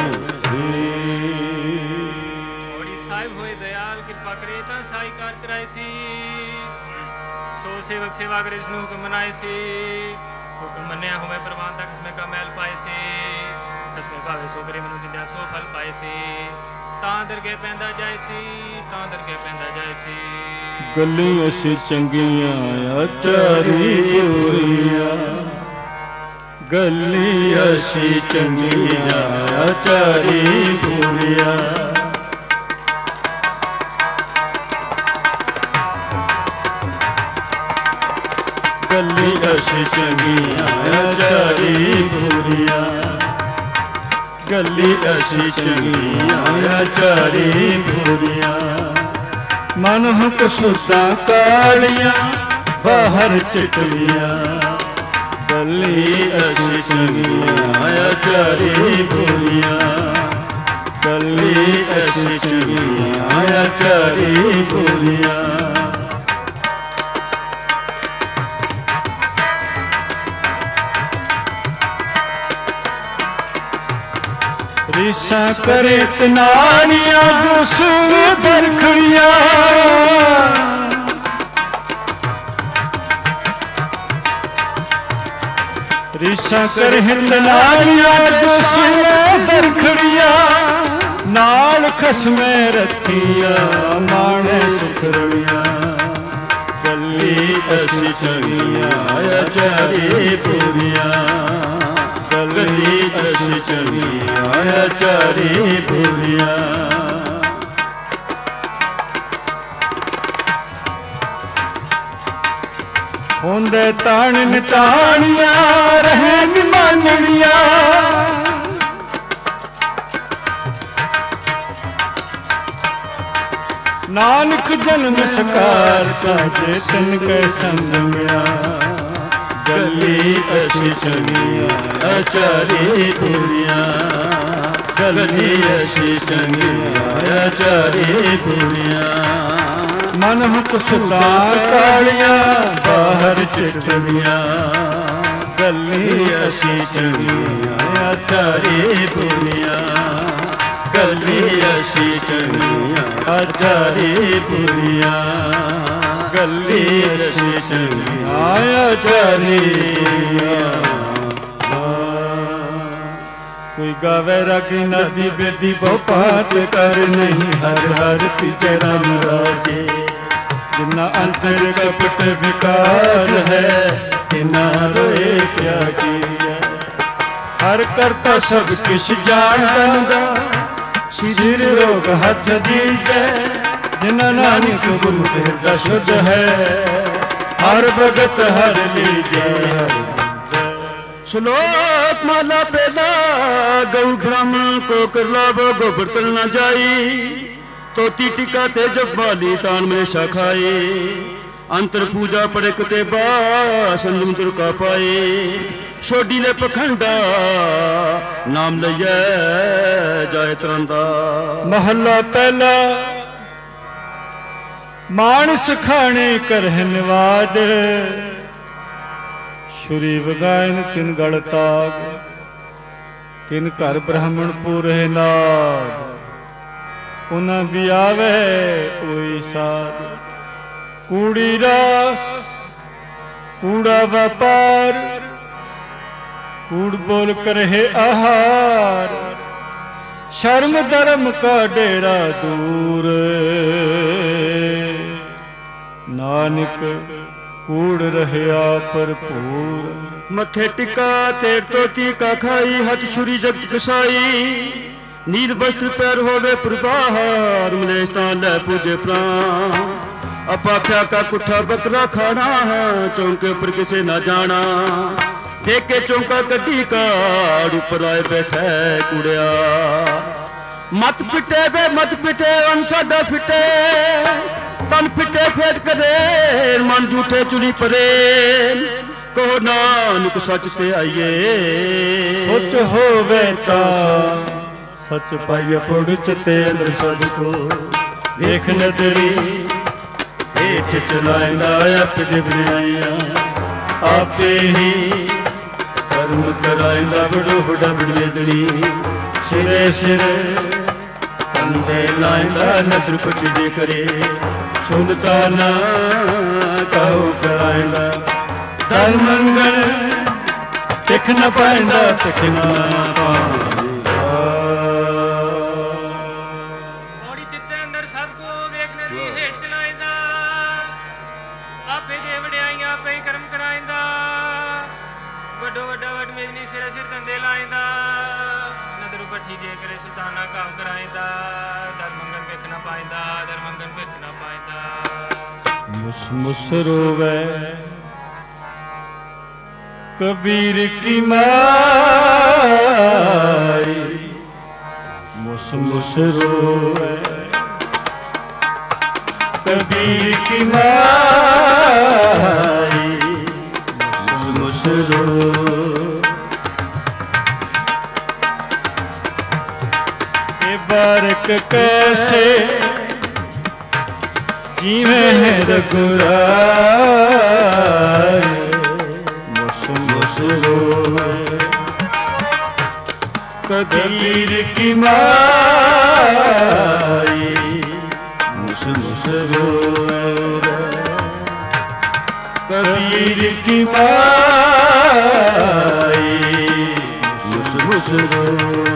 ਹੋੜੀ ਸਾਹਿਬ ਹੋਏ ਦਇਆਲ ਕਿਰਪਾ ਕਰੇ ਤਾਂ ਸਾਈ ਕਾਰ ਕਰਾਏ ਸੀ ਸੋ ਸੇਵਕ ਸੇਵਾ ਕਰੇ ਜਿਸਨੂੰ ਹੁਕਮ ਮਨਾਏ ਸੀ ਹੁਕਮ ਮੰਨਿਆ ਹੋਵੇ ਪ੍ਰਵਾਨ ਤੱਕ ਖਸਮੇ ਕਾ ਮਹਿਲ ਪਾਏ ਸੀ ਖਸਮੇ ਭਾਵੇ ਸੋ ਕਰੇ ਮਨੁ ਚਿੰਦਿਆ ਸੋ ਫਲ ਪਾਏ ਸੀ ਤਾਂ ਦਰਗਹਿ ਪੈਂਦਾ ਜਾਏ ਸੀ ਤਾਂ ਦਰਗਹਿ ਪੈਂਦਾ ਜਾਏ ਸੀ। ਗੱਲਾਂ ਅਸੀਂ ਚੰਗੀਆਂ ਆਚਾਰੀ ਪੂਰੀਆਂ ਗੱਲਾਂ ਅਸੀਂ ਚੰਗੀਆਂ ਆਚਾਰੀ ਪੂਰੀਆਂ ਗੱਲਾਂ ਅਸੀਂ ਚੰਗੀਆਂ ਆਚਾਰੀ ਪੂਰੀਆਂ ਗੱਲੀ ਅਸੀਂ ਚੰਗੀਆਂ ਆਚਾਰੀ ਪੂਰੀਆਂ ਮਨ ਹੁਕ ਸੁਸਾਂ ਕਾਲੀਆਂ ਬਾਹਰ ਚਿੱਟੀਆਂ ਗੱਲੀ ਅਸੀਂ ਚੰਗੀਆਂ ਆਚਾਰੀ ਪੂਰੀਆਂ ਗੱਲੀ ਅਸੀਂ ਚੰਗੀਆਂ ਆਚਾਰੀ ਪੂਰੀਆਂ। ਰੀਸਾਂ ਕਰੇ ਤਨਾਨੀਆਂ ਦੂਸਰੇ ਦਰਖੜੀਆਂ ਰੀਸਾਂ ਕਰੇ ਤਨਾਨੀਆਂ ਦੂਸਰੇ ਦਰਖੜੀਆਂ ਨਾਲ ਖਸਮੇ ਰੱਖੀਆਂ ਮਾਣੇ ਸੁਖੜੀਆਂ ਗੱਲੀ ਅਸੀਂ ਚੰਗੀਆਂ ਆਚਾਰੀ ਪੂਰੀਆਂ ਗੱਲੀ ਅਸੀਂ ਚੰਗੀਆਂ ਆਚਾਰੀ ਪੂਰੀਆਂ। ਹੁੰਦੇ ਤਾਣ ਨਿਤਾਣੀਆਂ ਰਹਿ ਨਿਮਾਨਣੀਆਂ ਨਾਨਕ ਜਨਮ ਸਕਾਰ ਕਾਜੇ ਤਨ ਕੈ ਸੰਗ ਮਿਆ ਗੱਲੀ ਅਸੀਂ ਚੰਗੀਆਂ ਆਚਾਰੀ ਪੂਰੀਆਂ ਗੱਲੀ ਅਸੀਂ ਚੰਗੀਆਂ ਆਚਾਰੀ ਪੂਰੀਆਂ ਮਨ ਹੁਕ ਸੁਤਾ ਕਾਲੀਆਂ ਬਾਹਰ ਚਿੱਟੀਆਂ ਗੱਲੀ ਅਸੀਂ ਚੰਗੀਆਂ ਆਚਾਰੀ ਪੂਰੀਆਂ ਗੱਲੀ ਅਸੀਂ ਚੰਗੀਆਂ ਆਚਾਰੀ ਪੂਰੀਆਂ ਗੱਲੀ ਅਸੀਂ ਚੰਗੀਆਂ ਆਚਾਰੀ। ਕੋਈ ਗਾਵੇ ਰਾਗੀ ਨਦੀ ਬੇਦੀ ਬਹੁ ਪਾਤ ਕਰ ਨਹੀਂ ਹਰ ਹਰ ਪਿਛੇ ਰਾਮ ਰਾਜੇ ਜਿਨਾ ਅੰਤਰ ਕਪਟ ਵਿਕਾਰ ਹੈ ਤਿਨਾ ਰੋਏ ਕਿਆ ਕੀਆ ਹਰ ਕਰਤਾ ਸਭ ਕਿਛ ਜਾਣਦਾ ਸਿਰ ਰੋਗ ਹੱਥ ਦੀਜੈ ਜਿਨਾ ਨਾਨਕ ਗੁਰੂ ਹਿਰਦਾ ਸ਼ੁੱਧ ਹੈ ਹਰ ਭਗਤ ਹਰ ਲੀਜੈ। श्लोक माला पहला गौ ब्राह्मण को कर लाभो गोबर तल न जाई तोती टिका ते जब वाली तान में शाखाए ਅੰਤਰ ਪੂਜਾ ਪੜੇ ਕਤੇ ਬਾ ਸੰਜਮ ਕਾ ਪਾਏ ਛੋਡੀ ਲੈ ਪਖੰਡਾ ਨਾਮ ਲਈਐ ਜਾਏ ਤਰੰਦਾ। ਮਹੱਲਾ ਪਹਿਲਾ। ਮਾਨਸ ਖਾਣੇ ਕਰਹਿ ਨਿਵਾਜ ਸ਼ੁਰੀ ਵਗਾਇਨ ਤਿਨ ਗਲ ਤਾਗ ਤਿਨ ਘਰ ਬ੍ਰਾਹਮਣ ਪੂਰੇ ਨਾਗ ਉਹਨਾਂ ਵੀ ਆਵੇ ਕੋਈ ਸਾਧ। ਕੂੜੀ ਰਾਸ ਕੂੜਾ ਵਪਾਰ ਕੂੜ ਬੋਲ ਕਰਹਿ ਆਹਾਰ ਸ਼ਰਮ ਧਰਮ ਕਾ ਡੇਰਾ ਦੂਰ ਨਾਨਕ ਕੂੜ ਰਹਿਆ ਭਰਪੂਰ। ਮੱਥੇ ਟਿਕਾ ਤੇਰ ਤੋਂ ਟੀਕਾ ਖਾਈ ਹੱਥ ਛੁਰੀ ਜਗਤ ਕਸਾਈ ਨੀਲ ਬਸਤਰ ਪੈਰ ਹੋਵੇ ਪ੍ਰਭਾਰ ਮਲੇਸ਼ ਤਾਂ ਲੈ ਪੂਜੇ ਪ੍ਰਾਨ। ਅਪਾਖਿਆ ਕਾ ਕੁੱਠਾ ਬੱਕਰਾ ਖਾਣਾ ਹੈ ਚੌਂਕੇ ਉੱਪਰ ਕਿਸੇ ਨਾ ਜਾਣਾ ਦੇਖੇ ਚੌਂਕਾ ਕੱਢੀ ਕਾੜ ਉੱਪਰ ਆਏ ਬੈਠੇ ਕੁੜਿਆ। ਮਤ ਪਿੱਟੇ ਵੇ ਮਤ ਪਿੱਟੇ ਅਨ ਸਾਡਾ ਫਿੱਟੇ ਤਨ ਫਿੱਟੇ ਫੇਟ ਕਰੇ ਮਨ ਝੂਠੇ ਚੁਣੀ ਪਰੇ ਕਹੋ ਨਾਨਕ ਸੱਚ ਤੇ ਆਈਏ। ਸੋਚ ਹੋਵੇ ਤਾਂ ਸੱਚ ਪਾਈਏ ਪੁੜ ਚਤੇ ਅੰਦਰ ਸਜ ਕੋ ਵੇਖ ਨਦਰੀ ਹੇਠ ਚਲਾਇਂਦਾ ਆਪੇ ਬਣਾਈਆਂ ਆਪੇ ਹੀ ਕਰਮ ਕਰਾਇਂਦਾ ਬੜੋ ਬੜਾ ਬੜੇਦਣੀ ਸਿਰੇ ਸਿਰੇ ਕੰਦੇ ਲਾਇਂਦਾ ਨਦਰ ਕੁਛ ਜੇ ਕਰੇ ਸੁਨਤਾ ਨਾ ਕਹੋ ਕਰਾਇਂਦਾ ਧਨ ਮੰਗਲ ਟਿਕ ਨ ਪਾਇਂਦਾ ਟਿਕ ਨਾ ਪਾਇਂਦਾ। ਮੋੜੀ ਚਿੱਤੇ ਅੰਦਰ ਸਭ ਕੋ ਵੇਖਣ ਦੀ ਹੇਠ ਚਲਾਇਂਦਾ ਆਪੇ ਦੇ ਵਡਿਆਈਆਂ ਆਪੇ ਕਰਮ ਕਰਾਇਂਦਾ ਵੱਡੋ ਵੱਡਾ ਵੱਡ ਮੇਜਨੀ ਸਿਰ ਸਿਰ ਕੰਦੇ ਲਾਇਂਦਾ ਨਦਰ ਪੱਠੀ ਜੇ ਕਰੇ ਸੁਲਤਾਨਾ ਕਾਮ ਕਰਾਇਂਦਾ ਦਰ ਮੰਗਨ ਵੇਖ ਨਾ ਪਾਇਂਦਾ ਦਰ ਮੰਗਨ ਵੇਖ ਨਾ ਪਾਇਂਦਾ। ਮੁਸ ਮੁਸ ਰੋਵੇ ਕਬੀਰ ਕੀ ਮਾਈ ਮੁਸ ਮੁਸ ਰੋਵੇ ਕਬੀਰ ਕੀ ਮਾਈ ਮੁਸ ਮੁਸ ਰੋਵੇ। ਇਹ ਬਾਰਕ ਕੈਸੇ जीवे है रघुराय मुस मुस रोए कबीर की माई मुस मुस रोए कबीर की माई मुस मुस रोए।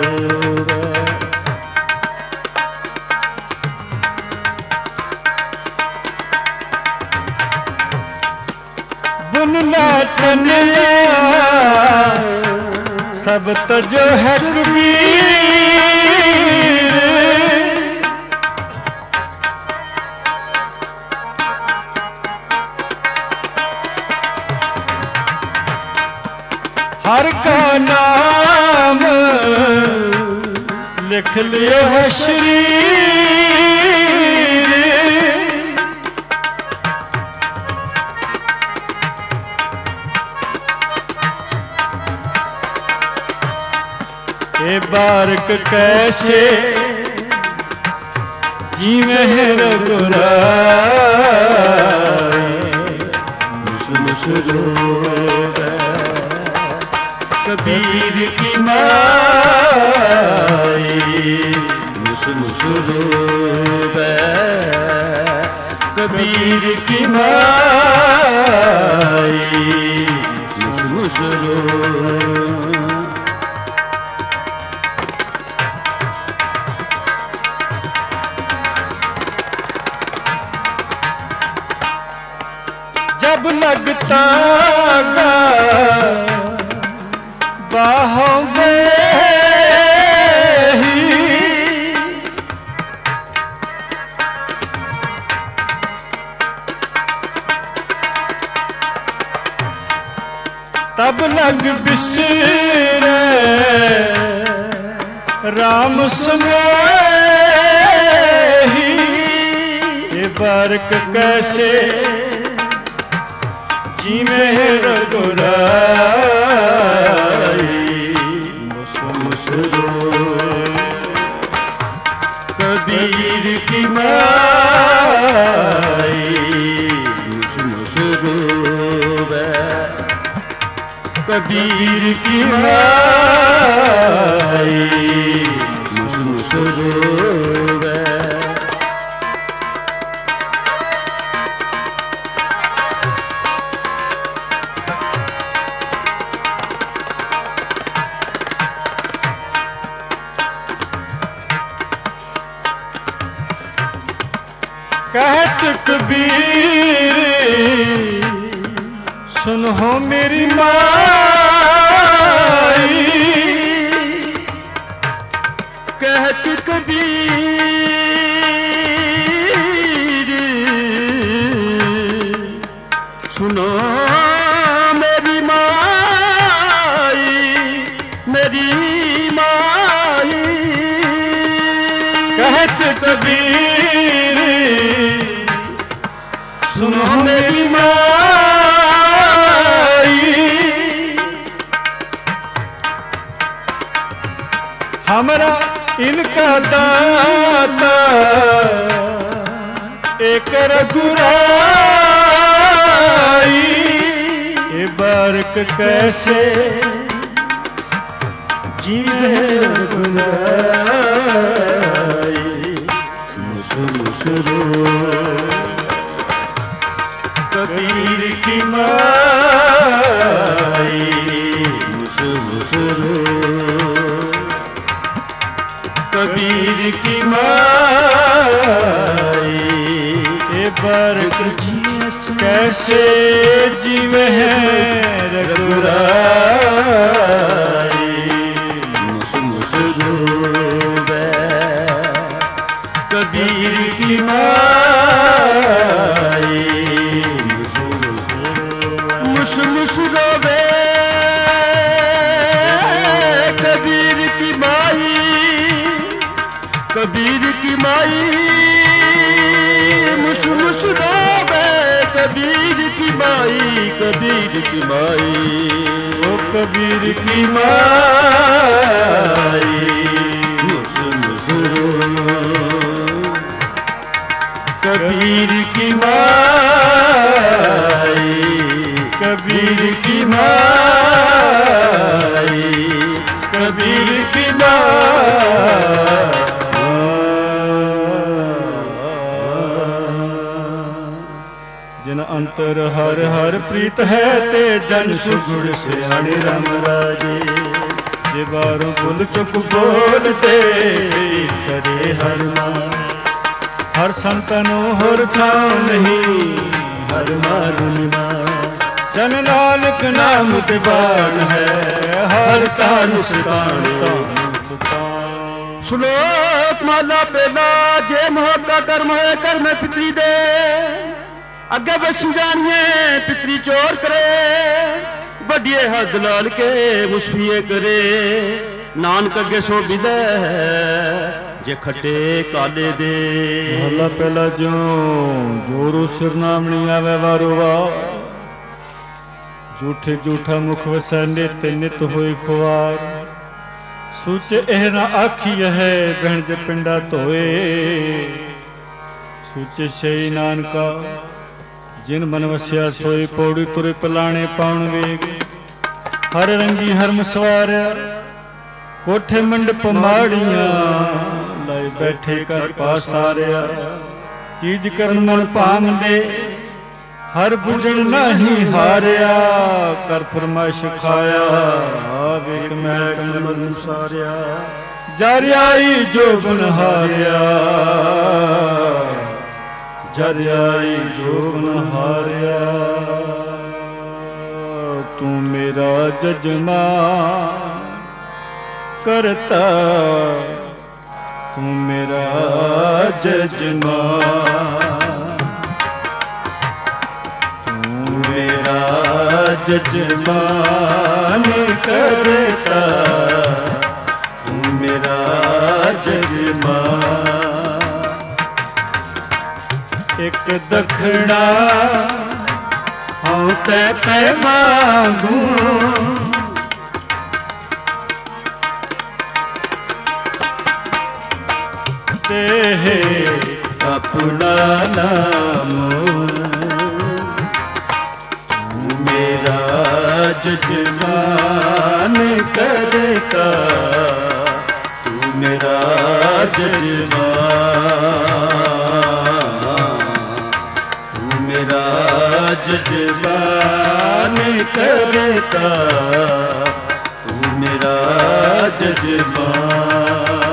सब तजो है कबीर हर का नाम लिख लियो है शरीर ये बारक कैसे जीवे है रघुराय मुस मुस रोवे कबीर की माई मुस मुस रोवे कबीर की माई मुस मुस रोवे। जब लगता गा बाहों में ही तब लग बिसरे राम स्नेही ये बारक कैसे ਜਿਵੇਂ ਰਘੁਰਾਈ ਮੁਸ ਮੁਸ ਰੋਏ ਕਬੀਰ ਕੀ ਮਾਈ ਮੁਸ ਮੁਸ ਰੋਵੇ कबीर की माई मुस मुस रोवे कहत कबीर सुनो मेरी माई कहत कबीर सुनो मेरी माई मेरी माई कहत कबीर सुनो मेरी माई हमरा इनका दाता एक रघुराई ये बारक कैसे जीवे रघुराई मुस मुस रोए कबीर की माई मुस मुस रोए कबीर की माई ए बरक कैसे जीवे हैं रघुराई मुस मुस रोवे कबीर की माई मुस मुस रोवे कबीर की माई कबीर की माई मुस मुस रोवे कबीर की माई कबीर की माई ओ कबीर की माई मुस मुस रोवे कबीर की माई कबीर की माई कबीर की माई जिन अंतर हर हर प्रीत है ते जन सुगुण सियाणे राम राजे जे बारों बुल चुक बोलते करे हर मान हर संतनो हर ठाव नहीं हर मारुनि मान जन नानक नाम के बाण है हर तान सुतान श्लोक माला पेला जे मोह का कर्म है कर्म पितरी दे अगे बस जानिए पितरी चोर करे बड़िए हद लाल के मुस्फिए करे नानक अगे सो बिदे जे खटे काले दे हला पहला जो जोरू सिरनामणी आवे वारो वार झूठे झूठा मुख वसै नित नित होए खुआर सूचे एह ना आखी है बहन जे पिंडा धोए सूचे शई नानका जिन मन वसिया सोई पौड़ी तुरे पलाणे पाउण वेग हर रंगी हरम सवारिया कोठे मंडप माड़ियां लाई बैठे कर पासारिया चीज करन मन पाम दे हर बुझण नहीं हारिया कर फरमाइश खाया वेख महक मन सारिया जरियाई जो गुण हारिया जरियाई जो गुण हारिया तू मेरा जजमान करता तू मेरा जजमान तू मेरा जजमान करता तू मेरा जजमान एक दखना हाँ ते पे मांगू तेहे अपना नाम मेरा जजमान करता तू मेरा जजमान तू मेरा जजमान करता तू मेरा जजमान।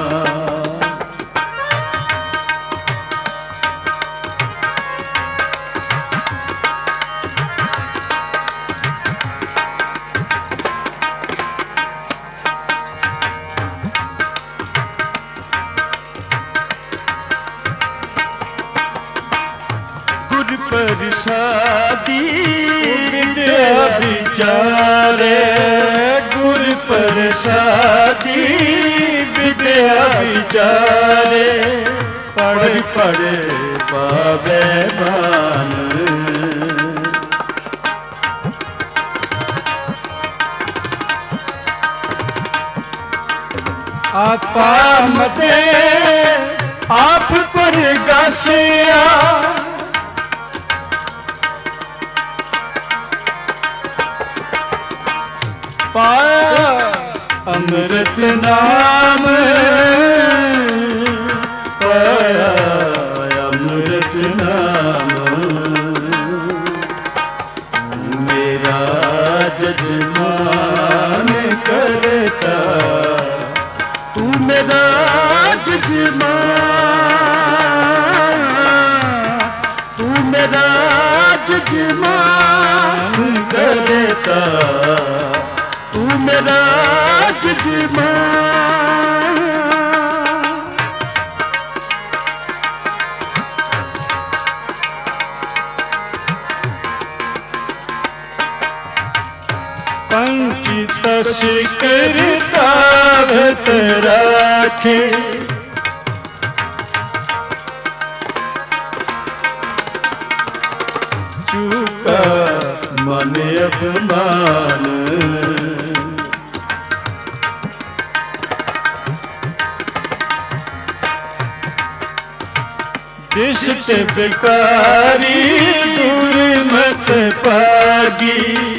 प्रसादी विद्या विचारे गुर प्रसादी विद्या विचारे पढ़ पढ़ पावे बान आपा मते आप पर गासिया पाया अमृत नाम पाया अमृत नाम मेरा जजमान करता तू मेरा जजमान तू मेरा जजमान करता तू मेरा जजमान। पंचतस करता भत राखे चूका मन अपमान दिशते बेकारी दूर मत पागी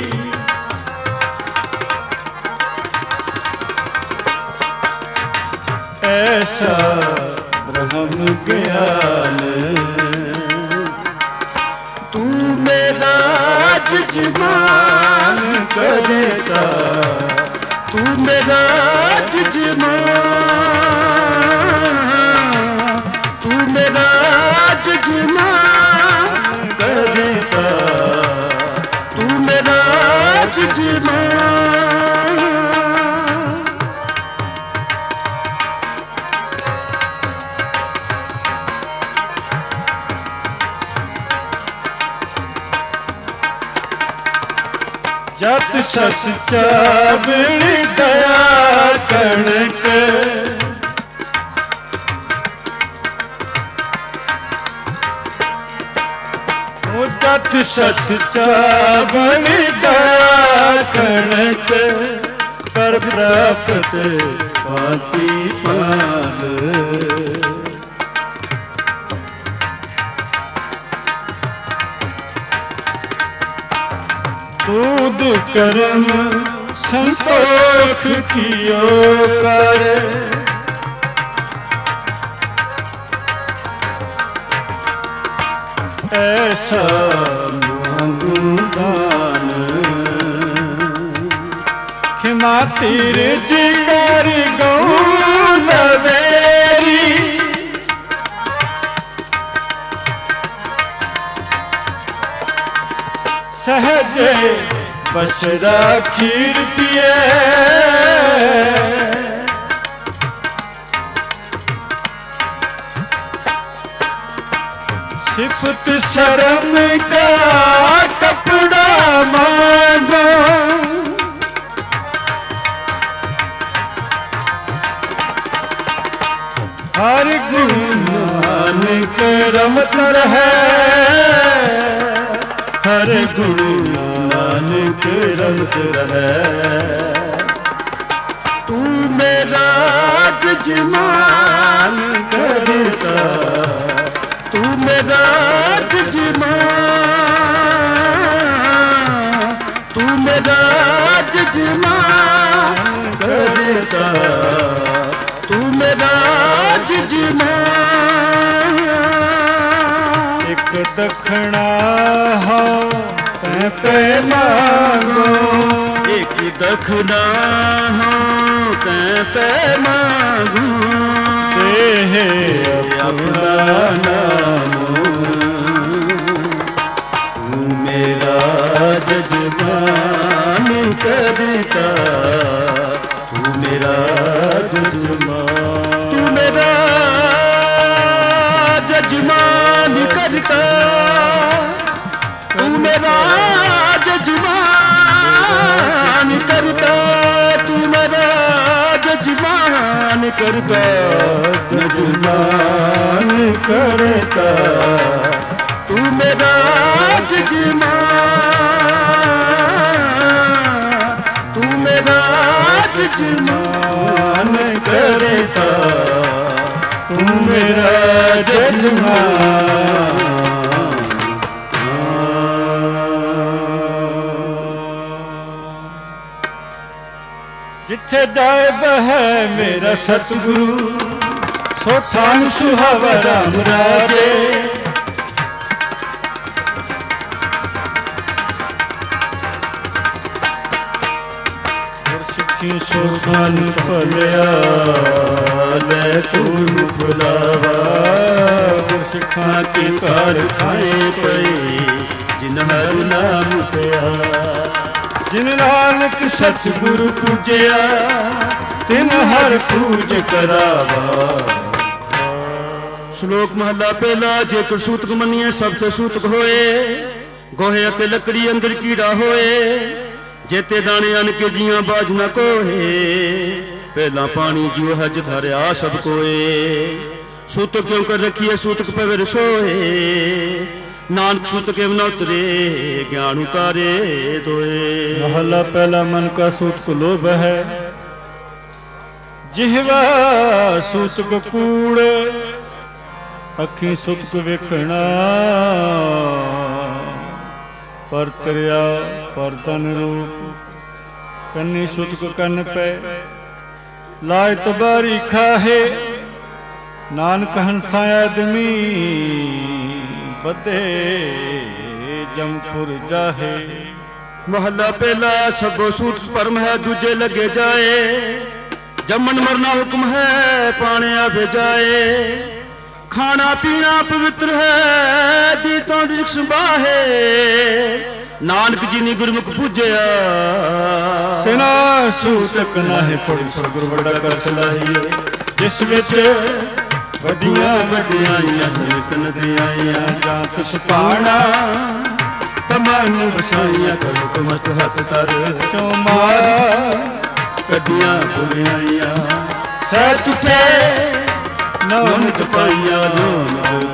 ऐसा ब्रह्म ज्ञान तू मेरा जजमान करता तू मेरा जजमान तू मेरा जजमान करता तू मेरा जजमान। जत सच्चा बिन दया कणक जत सच्चा बिन दया कणक कर प्राप्त पाती पाल दूध कर्म संतोष कियो कर ऐसा मांगू दान खिमा तीर जिगर गऊ नवेरी सहज बसरा खीर पिए सिफत शर्म का कपड़ा मांगो हर गुण नानक रमत है हर गुण नानक रमत रहै। तू मेरा जजमान करता, तू मेरा जजमान, तू मेरा जजमान करता, तू मेरा जजमान। एक दखना हो तै पे मांगो, एक दखना हो तै पे मांगू, ते अपना नाम तू मेरा जजमान करता, तू मेरा जजमान, तू मेरा जजमान करता, तू मेरा जजमान करता, तू मेरा जजमान करता, जजमान करता, तू मेरा जजमान, तू मेरा जजमान करता, तू मेरा जजमान। जिथे जाए बहै मेरा सतगुरु, सो थान सुहावा राम राजे। गुरसिੱਖੀ सो थान भलिया ले तून बुलावा। गुरसिੱਖਾਂ की कार थाए पई जिन हर नाम पिया। जिन नानक सतगुरु पूजया तिन हर पूज करावा। ਸ਼ਲੋਕ ਮਹਲਾ ਪਹਿਲਾ। ਜੇਕਰ ਸੂਤਕ ਮੰਨੀਏ ਸਭ ਤੇ ਸੂਤਕ ਹੋਏ, ਗੋਹੇ ਅਤੇ ਲੱਕੜੀ ਅੰਦਰ ਕੀੜਾ ਹੋਏ। ਜੇਤੇ ਦਾਣੇ ਅਨ ਕੇ ਜੀਆਂ ਬਾਜ ਨਾ ਕੋਏ, ਪਹਿਲਾ ਪਾਣੀ ਜਿਉ ਹਜ ਧਰਿਆ ਸਭ ਕੋਏ। ਸੂਤਕ ਕਿਉਂ ਕਰ ਰਖੀਏ ਸੂਤਕ ਪਵੇ ਰਸੋਏ। नानक सूत के न उतरे ज्ञान उतारे दोए। महला पहला मन का सूतक लोभ है, जिहवा सूतक कूड़। अखी सूतक वेखना पर तरिया पर तन रूप। कन्नी सूतक कन पे लाय तबारी खाहे। नानक हंसा आदमी बदे जमपुर जाहे। महला पहला। सबो सूत परम है दूजे लगे जाए। जमन मरना हुक्म है पाने आवे जाए। खाना पीना पवित्र है जी तो रिक्स बाहे। नानक जी ने गुरमुख पूजया तेना सूतक नाहे पड़ी सतगुर बड़ा कर सलाहिए। जिस विच वड्डियां वड्डियां सनक नदियां जात सुपाना। तमन वसाइयां करो मत हथ तर चौमारा। कदियां बुलियां सत उठे नानक पाइया लोन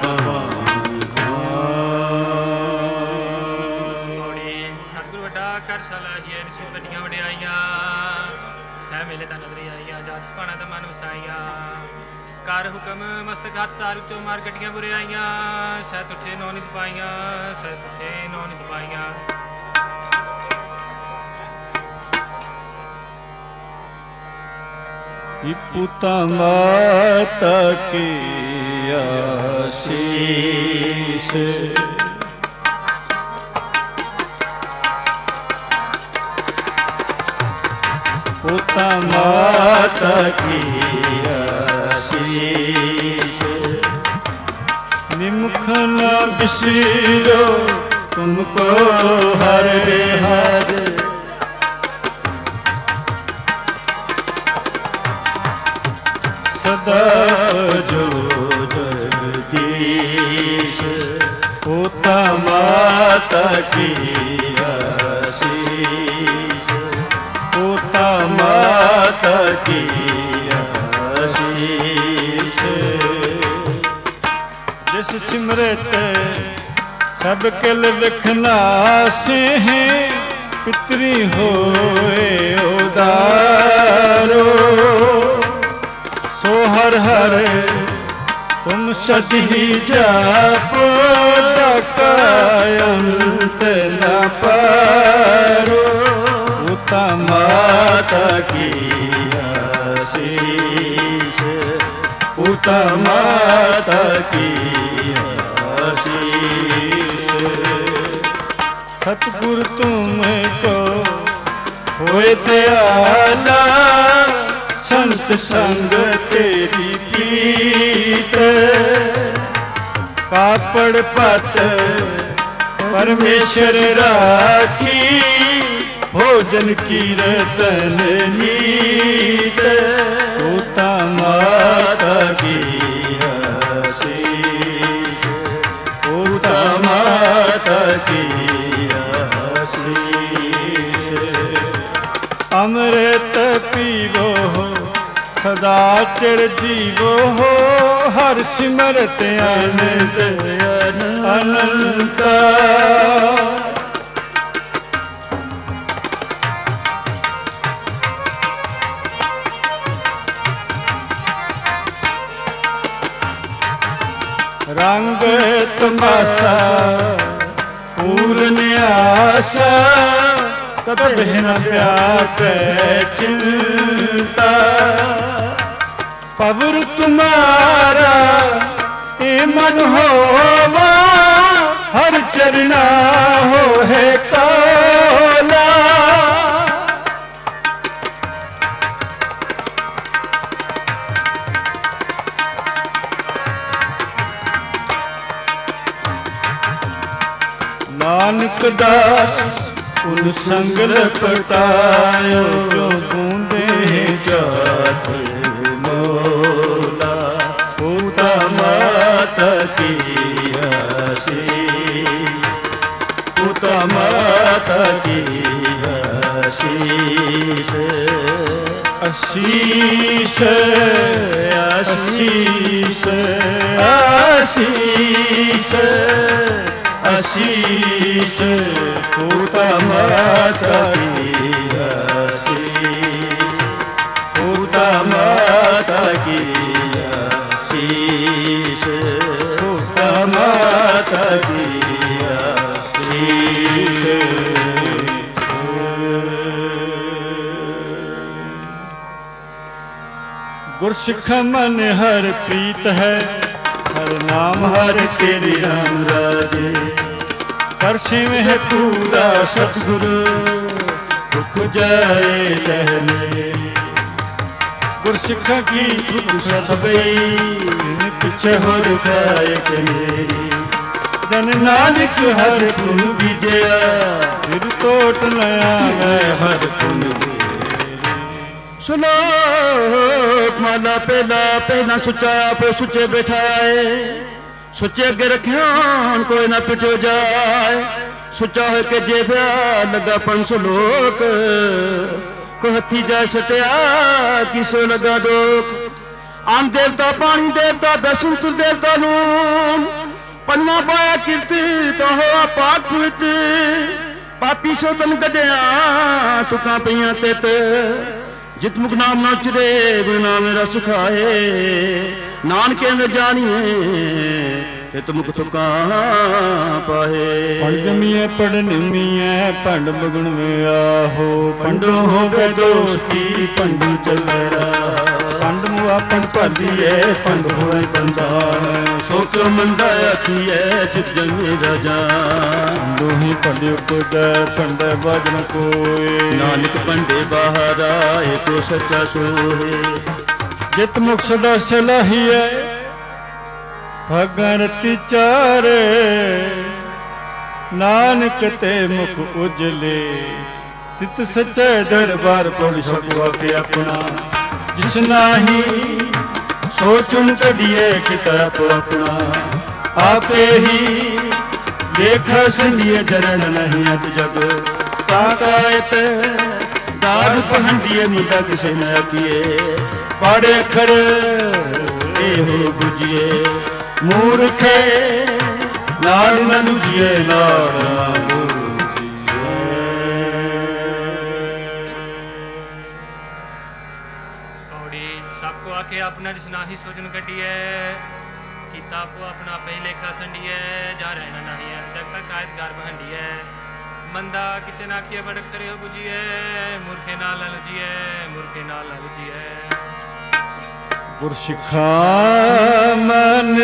सतगुरु वड्डा कर सलाहिए। सो वड्डियां वड्डियाइयां सह मेले ता नजरी आइयां। जात सुपाना दा मन वसाइयां। कर हुक्म मस्तक हथ तार चो मार कटियां बुराइयां। सह तुठे नौ नित पाइयां। सह तुठे नौ नित पाइयां। पुता माता की आशीष। पुता माता की आशीष। निमुख न बिसरो तुमको हर हर। सदा जो जगदीश। पोता माता की आशीष। पोता माता की आशीष। जिस सिमरत सब किल विखना से ਪਿਤਰੀ ਹੋਏ ਉਦਾਰੋ ਸੋ ਹਰ ਹਰ ਤੁਮ ਸਦੀ ਜਾਪੋ ਤਕਾ ਅੰਤ ਨ ਪਾਰੋ ਉਤਾ ਮਾਤਾ ਕੀ ਆਸੀਸ ਉਤਾ ਮਾਤਾ ਕੀ ਆਸੀਸ सतगुर तुमको होए दयाला संत संग तेरी प्रीत कापड़ पत परमेश्वर राखी भोजन कीर्तन नीत होता माता की आशीष होता माता की अमृत पीवो हो सदा चिर जीवो हो हर सिमरत आनंद अनंता रंग तमाशा पूर्ण आशा कभी न व्यापे चिंता पवर तुम्हारा ए मन होवा हर चरना हो है काला नानक दास उन संग लपटायो जो बूंदे जात मोला होता माता की आशीष होता माता की आशीष आशीष आशीष आशीष आशीष होता माता की आशीष होता माता की आशीष होता माता की आशीष। गुरसिख मन हर प्रीत है हर नाम हर तेरे राम राजे करसे में है पूरा सतगुरु दुख जाए लहले गुरसिखा की दुख सबई पीछे हो रुकाए मेरी जन नानक हर गुण बीजया फिर तोट नया मैं हर गुण श्लोक माला पहला सुचा आप सुचे बैठाए सुचे अगे रखिया कोई ना पिटो जाए सुचा हो के जेबिया लगा 500 लोक को हथी जा सटिया किसो लगा दोख आम देवता पानी देवता बैसुंत देवता नून पन्ना पाया कीर्ति तो हो पाक पुत पापी सो तम गड्या तुका पईया तेत जित मुख नाम न उचरे गुना मेरा सुखाए नानके अंदर जानिए ते तुम तुका पाए पढ़ जमिए पढ़ निमिए पंड बगुण में आहो पंडो हो गए दोस्ती पंडू चलरा पंड मुआ पंड पालिए पंड होए बंदान सोच मंदा आखिए चित जमे राजा पंडो ही पंडे उपजै पंडे बाजन कोए नानक पंडे बाहर आए तो सच्चा सोहे जित मुख सदा सलाहिए भगन तिचारे नानक ते मुख उजले तित सच्चे दरबार पढ़ सको के अपना जिस नाही सोचुन कढ़िए किताब अपना आपे ही देखा संदिए जरण नहीं अत जग ताकायत दाद पहंदिए मुदा किसे न किए पाड़े खर हो बुझिए मूर्खे नाड़ न बुझिए नाड़ ਸਭ ਕੋ ਆਖੇ ਆਪਣਾ ਜਿਸਨਾ ਹੀ ਸੋਚਨ ਕੱਢੀਐ ਕੀਤਾ ਆਪੋ ਆਪਣਾ ਆਪੇ ਲੇਖਾ ਸੰਡੀਐ ਜਾ ਰਹਿਣਾ ਨਹੀਂ ਹੈ ਜਗ ਤੱਕ ਕਾਇਦ ਗਰ ਬਹੰਡੀਐ ਮੰਦਾ ਕਿਸੇ ਨਾ ਆਖੀਏ ਬੜ ਕਰਿਓ ਬੁਝੀਐ ਮੂਰਖੇ ਨਾਲ ਲਲਜੀਐ ਮੂਰਖੇ ਨਾਲ ਲਲਜੀਐ ਗੁਰਸਿੱਖਾ ਮਨ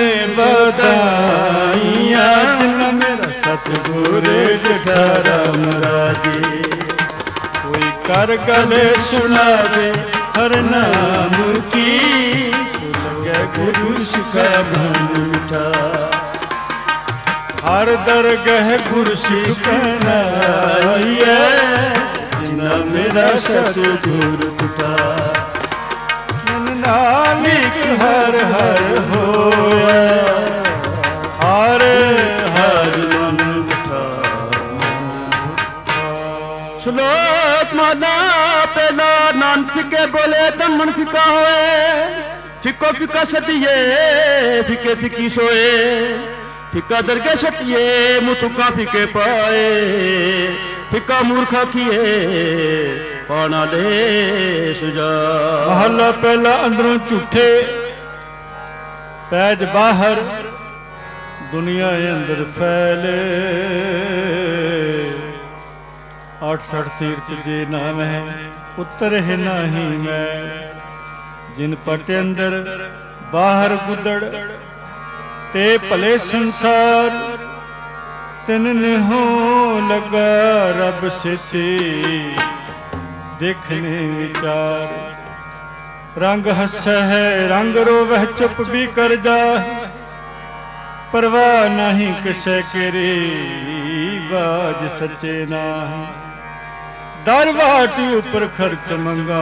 ਬਧਾਈਆਂ ਜਿਨ ਮੇਰਾ ਸਤਿਗੁਰ ਜਠਾਰਾਮ ਰਾਜੇ ਕੋਈ ਕਰ ਗਲੇ ਸੁਣਾਵੇ ਹਰ ਨਾਮ ਕੀ ਸੋ ਸਕੇ ਗੁਰੂ ਸਿੱਖਾ ਮਨ ਮਿਠਾ ਹਰ ਦਰਗਹ ਗੁਰ ਸਿੱਖ ਨਾਈਐ ਜਿਨਾ ਮੇਰਾ ਸਤਿਗੁਰ ਟੁਟਾ ਨਾਨਕ ਹਰ ਹਰ ਹੋਇਆ ਹਰ ਹਰ ਮਨ ਮਿਠਾ ਸ਼ਲੋਕ ਮਾਲਾ ਪਹਿਲਾ ਨਾਨਕ ਫਿੱਕੇ ਬੋਲੇ ਤਨ ਮਨ ਫਿੱਕਾ ਹੋਏ ਫਿੱਕੋ ਫਿੱਕਾ ਸਤੀਏ ਫਿੱਕੇ ਫਿੱਕੀ ਸੋਏ ਫਿੱਕਾ ਦਰਗੇ ਸਤੀਏ ਮੁਤੁਕਾ ਫਿੱਕੇ ਪਾਏ ਫਿੱਕਾ ਮੂਰਖਾ ਕੀਏ ਪਾਣਾ ਲੈ ਸੁਜਾ ਮਹਲਾ ਪਹਿਲਾ ਅੰਦਰੋਂ ਝੂਠੇ ਪੈਜ ਬਾਹਰ ਦੁਨੀਆ ਅੰਦਰ ਫੈਲੇ 68 ਤੀਰਥ ਜੇ ਨਾਮ ਹੈ ਉਤਰ ਹੈ ਨਹੀਂ ਮੈਂ ਜਿਨ ਪਟ ਅੰਦਰ ਬਾਹਰ ਗੁੱਦੜ ਤੇ ਭਲੇ ਸੰਸਾਰ ਤਿਨ ਨਿਹੋ ਲਗਾ ਰੱਬ ਸਿਸੀ ਦੇਖਨੇ ਵਿਚਾਰ ਰੰਗ ਹੱਸੈ ਹੈ ਰੰਗ ਰੋਵਹਿ ਚੁੱਪ ਵੀ ਕਰ ਜਾ ਪਰਵਾਹ ਨਹੀਂ ਕਿਸੇ ਕਰੀ ਬਾਜ ਸੱਚੇ ਨਾਹੀਂ ਦਰਵਾਟੀ ਉੱਪਰ ਖਰਚ ਮੰਗਾ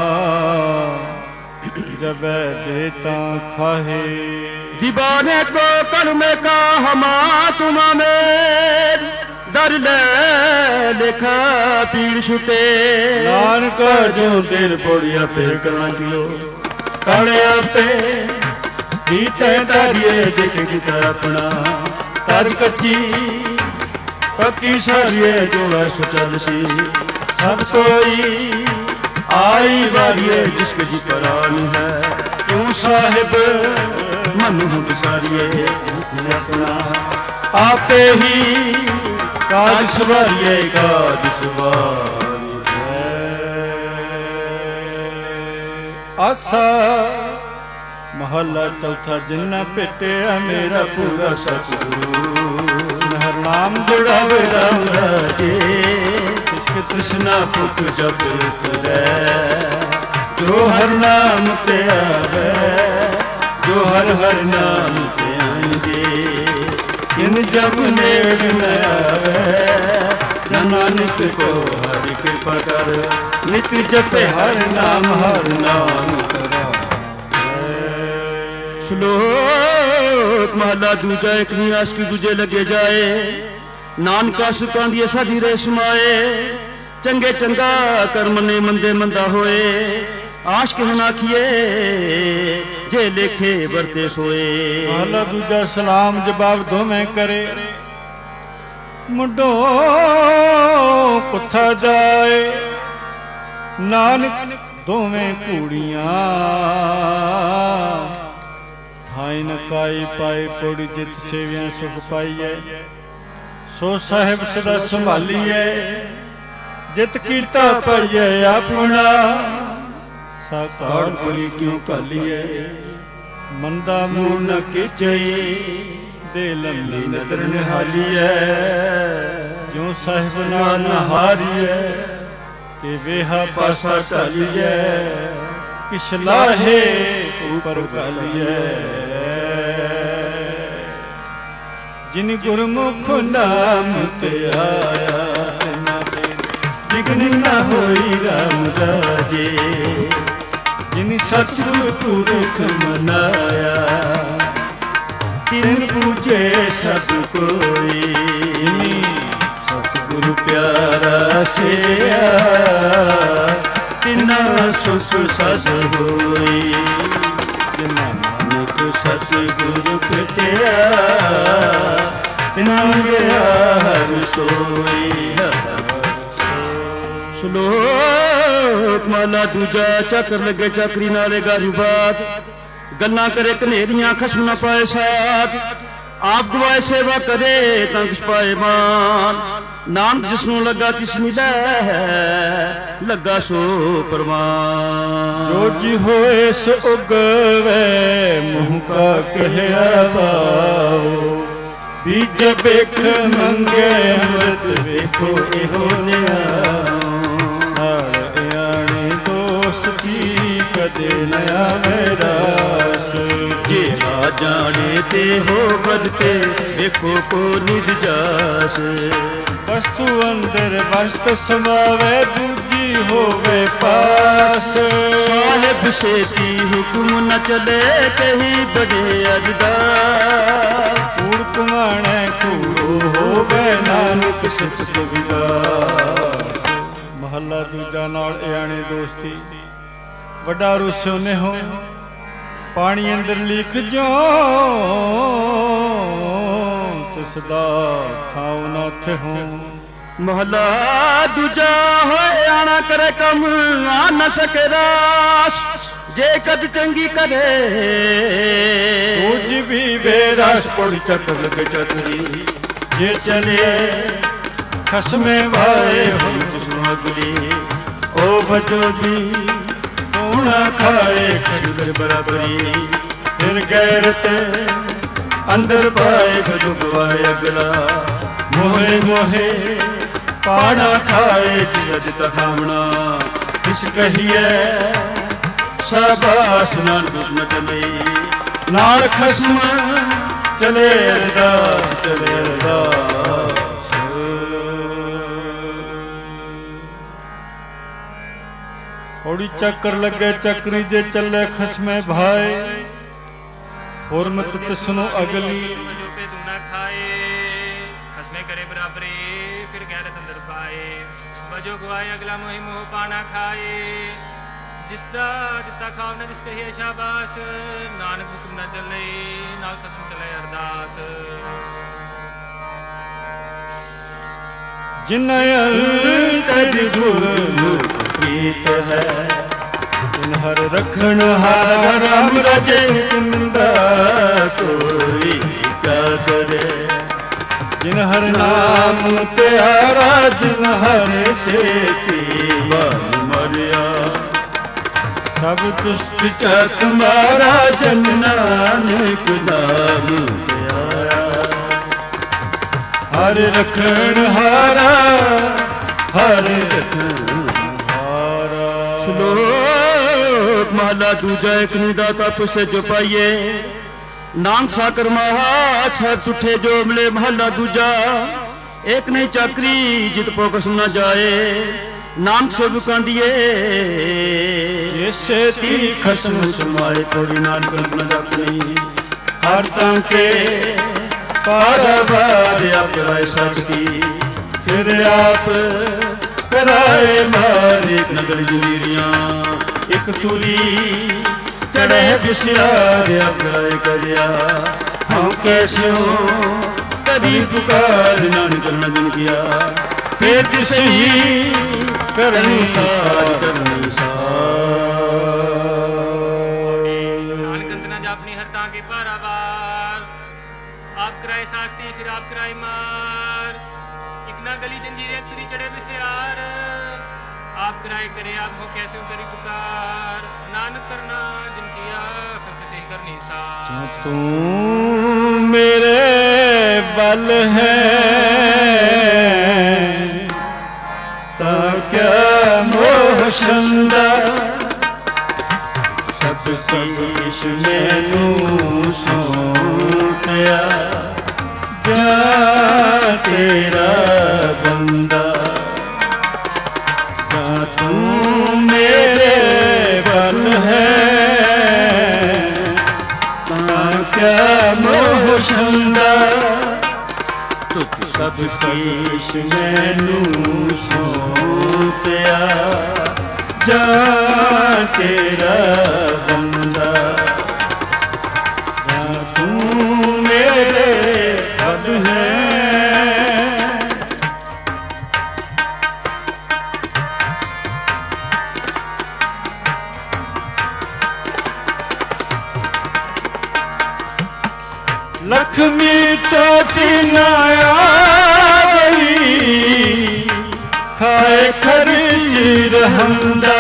ਜਬੈ ਦੇ ਤਾਂ ਖਾਹੇ दीवाने को कर में का हमा तुमा में दर ले लिखा पीड़ छुटे नानक जो दिल पोड़िया पे करना कियो कालिया पे बीते तारिये देख कर अपना तर कच्ची पक्की सारिये जो है सुचल सी सब कोई आई वारिये जिसके जी परान है क्यों साहिब मन सारिये अपना आपे ही काज सवारिये काज सवारिये आसा महला चौथा जिन्ना पेटिया मेरा पूरा सतगुरु हर नाम जुड़ावे राम राजे इसके तृष्णा भुख जब करे जो हर नाम ते आवे जो हर हर नाम ते आएंगे इन जब नेड़ न आवे नानक को हरि कृपा कर नित जपे हर नाम करा श्लोक महला दूजा एक नहीं आश की दूजे लगे जाए नानका सुखां दी साडी रेशमाए चंगे चंगा कर्म ने मंदे मंदा होए आश के हन आखिए जे लेखे बरते सोए महला दूजा सलाम जवाब दोवें करे मुंडो कुथा जाए नानक दोवें कूड़ियां थाई नकाई पाए पोड़ी जित सेवियां सुख पाईए सो साहिब सदा संभालीए जित कीता पाईए अपना साकार बोली क्यों कालिए मंदा मूल न खिचई दे लंबी नदर निहालिए जो साहिब ना नहारिए के वेहा पासा टालिए किस लाहे ऊपर गालिए जिन गुरमुख नाम ते आया विघ्न न होई राम राजे जिन सतगुरु पुरख मनाया तिन पूजे सब कोई सतगुरु प्यारा से तिना सुख सस होई जिना नानक सतगुरु कटिया तिना गया हर सोई ਸ਼ਲੋਕ ਮਹਲਾ ਦੂਜਾ। ਚੱਕਰ ਲੱਗੇ ਚੱਕਰੀ ਨਾਲੇ ਗਾਰੀ ਬਾਤ, ਗੱਲਾਂ ਕਰੇ ਕਨੇਰੀਆਂ ਖਸਮ ਨਾ ਪਾਏ ਸਾਥ। ਆਪ ਦੁਆਏ ਸੇਵਾ ਕਰੇ ਤਾਂ ਕੁਛ ਪਾਏ ਮਾਨ। ਨਾਨਕ ਜਿਸਨੂੰ ਲੱਗਾ ਤਿਸ ਮਿਲੈ, ਲੱਗਾ ਸੋ ਪ੍ਰਵਾਨ। ਜੋ ਜੀ ਹੋਏ ਸੋ ਉਗਵੇ, ਮੂੰਹ ਕਾ ਕਹਿਆ ਭਾਉ। ਬੀਜ ਵੇਖ ਮੰਗੇ ਅੰਮ੍ਰਿਤ ਵੇਖੋ ਇਹੋ ਨਿਆਉ। ਹਰ ਇਆਣੇ ਦੋਸਤੀ ਕਦੇ ਨ ਆਵੇ ਰਾਸ। ਜਿਹੜਾ ਜਾਣੇ ਤੇ ਹੋ ਬਦਤੇ ਵੇਖੋ ਕੋ ਨਿਜ ਜਾਸ। ਵਸਤੂ ਅੰਦਰ ਵਸਤ ਸਮਾਵੇ, ਦੂਜੀ ਹੋਵੇ ਪਾਸ। ਸਾਹਿਬ ਸੇਤੀ ਹੁਕਮ ਨ ਚਲੇ, ਕਹੀ ਬੜੇ ਅਰਦਾਸ। ਕੂੜ ਕੁਮਾਣੈ ਕੂੜੋ ਹੋਵੇ, ਨਾਨਕ ਸਿਫਤ ਵਿਗਾਸ। ਮਹੱਲਾ ਦੂਜਾ। ਨਾਲ ਇਆਣੇ ਦੋਸਤੀ ਵੱਡਾ ਰੁਸਿਓ ਨੇ ਹੋ, ਪਾਣੀ ਅੰਦਰ ਲਿਖ ਜੋ ਤਿਸਦਾ ਥਾਉ ਨਾ ਥਿਹੁ। ਮਹਲਾ ਦੂਜਾ। ਹੋਏ ਆਣਾ ਕਰੇ ਕੰਮ ਆ ਨ ਸਕੇ ਰਾਸ। ਜੇ ਕਦ ਚੰਗੀ ਕਰੇ ਤੁਝ ਵੀ ਬੇਰਸ। ਪੁੜ ਚੱਕਰ ਲਗੇ ਚੱਕਰੀ ਜੇ ਚਲੇ ਖਸਮੇ ਭਾਏ ਹੁਣ ਤੁਸਨੂੰ ਅਗਲੀ। ਉਹ ਬਚੋ ਜੀ ਨਾ ਖਾਏ ਖਸਮ ਬਰਾਬਰੀ। ਫਿਰ ਗੈਰਤ ਅੰਦਰ ਪਾਏ ਬਜੂ ਗਵਾਏ ਅਗਲਾ। ਮੋਹੇ ਮੋਹੇ ਪਾਣਾ ਖਾਏ ਜਿਜ ਤਖਾਵਣਾ। ਇਸ ਕਹੀਏ ਸ਼ਾਬਾਸ਼ ਨਾਨਕ ਨ ਚਲੇ। ਨਾਲ ਖਸਮ ਚਲੇ ਅਰਦਾਸ, ਚਲੇ ਅਰਦਾਸ। ਔੜੀ ਚੱਕਰ ਲੱਗੇ ਚੱਕਰੀ, ਜੇ ਚੱਲੇ ਖਸਮੇ ਭਾਏ। ਹੁਰਮਤ ਤਿਸਨੂੰ ਅਗਲੀ। ਜੋ ਪੇ ਤੂੰ ਨਾ ਖਾਏ, ਖਸਮੇ ਕਰੇ ਬਰਾਬਰੀ। ਫਿਰ ਗੈਰਤ ਅੰਦਰ ਪਾਏ, ਬਜੋ ਗਵਾਏ ਅਗਲਾ। ਮੋਹਿ ਮੋਹ ਪਾਣਾ ਖਾਏ, ਜਿਸਦਾ ਦਿੱਤਾ ਖਾਵ ਨਾ ਜਿਸ ਕਹੀਏ ਸ਼ਾਬਾਸ਼। ਨਾਨਕ ਹੁਕਮ ਨਾ ਚੱਲੇ, ਨਾਲ ਖਸਮ ਚਲੇ ਅਰਦਾਸ। ਜਿਨ ਅੰਤਰ ਗੁਰ ਪ੍ਰੀਤ ਹੈ, ਤਿਨ ਹਰ ਰਖਣ ਹਾਰ। ਰਾਮ ਰਾਜੇ ਹੁਕਮਦਾ ਕੋਈ ਕਾ ਕਰੇ। ਜਿਨ ਹਰ ਨਾਮ ਪਿਆਰਾ, ਜਿਨ ਹਰ ਸੇਤੀ ਬਲ ਮਰਿਆ। ਸਭ ਦੁਸ਼ਟ ਚਤ ਮਾਰਾ, ਜਨ ਨਾਨਕ ਨਾਮ ਪਿਆਰਾ। ਹਰ ਰਖਣ ਹਾਰਾ, ਹਰ ਰਖਣ ਹਾਰਾ। ਸ਼ਲੋਕ ਮਹਲਾ ਦੂਜਾ। ਇੱਕ ਨਿਦਾਤਾ ਪੁਸਤੇ ਜੋ ਪਾਈਏ, ਨਾਨਕ ਸਾਕਰ ਮਹਾ ਛਤ ਸੁਠੇ ਜੋ ਮਿਲੇ। ਮਹਲਾ ਦੂਜਾ। ਇੱਕ ਨਹੀਂ ਚਾਕਰੀ ਜਿਤ ਪੋਕਸ ਨਾ ਜਾਏ। ਨਾਨਕ ਸੇਵਕਾਂ ਦੀਏ ਜੈਸੇ ਤੀ ਖਸਮ ਸਮਾਏ। ਕੋੜੀ ਨਾਨਕ ਨ ਜਪਨੀ ਹਰ ਤਾਂ ਕੇ ਪਾਰਵਾਰ ਆਪ ਕਰਾਏ ਸਕਤੀ। ਫਿਰ ਆਪ ਕਰਾਏ ਮਾਰ। ਇੱਕ ਨਗਰ ਜਲੀਰੀਆਂ ਇੱਕ ਤੁਰੀ ਚੜੇ ਬਿਸਿਆਰ। ਆਪ ਕਰਾਏ ਕਰਿਆ ਹਉ ਕੈਸਿਓ ਕਦੀ ਪੁਕਾਰ। ਨਾਨਕ ਨ ਜਨ ਕੀਆ ਫਿਰ ਤਿਸ ਹੀ ਕਰਨੀ ਸਾਰ, ਕਰਨੀ ਸਾਰ। ਨਾਨਕ ਅੰਤ ਨਾ ਜਾਪਨੀ ਹਰ ਤਾਂ ਕੇ ਪਾਰਾਵਾਰ। ਆਪ ਕਰਾਏ ਸਾਖਤੀ ਫਿਰ ਆਪ ਕਰਾਏ ਮਾਰ। ਇੱਕ ਨਾ ਗਲੀ ਜੰਜੀਰੇ ਤੁਰੀ ਚੜੇ ਬਿਸਿਆਰ। ਆਪ ਕਰਾਏ करे आप हो कैसे करी पुकार। नानक करना जिन किया फिर किसी करनी सार। तू मेरे बल है ता क्या मोह छंदा। सब शीश मैनू सौंपिया जा तेरा बंदा। जा तू मेरे बल है ता क्या मोह छंदा। तुक सब शीश मैनू सौंपिया जा तेरा बंदा। जा तू मेरे बल है लक्ष्मी टोटी न आई खाए खर्च रहंदा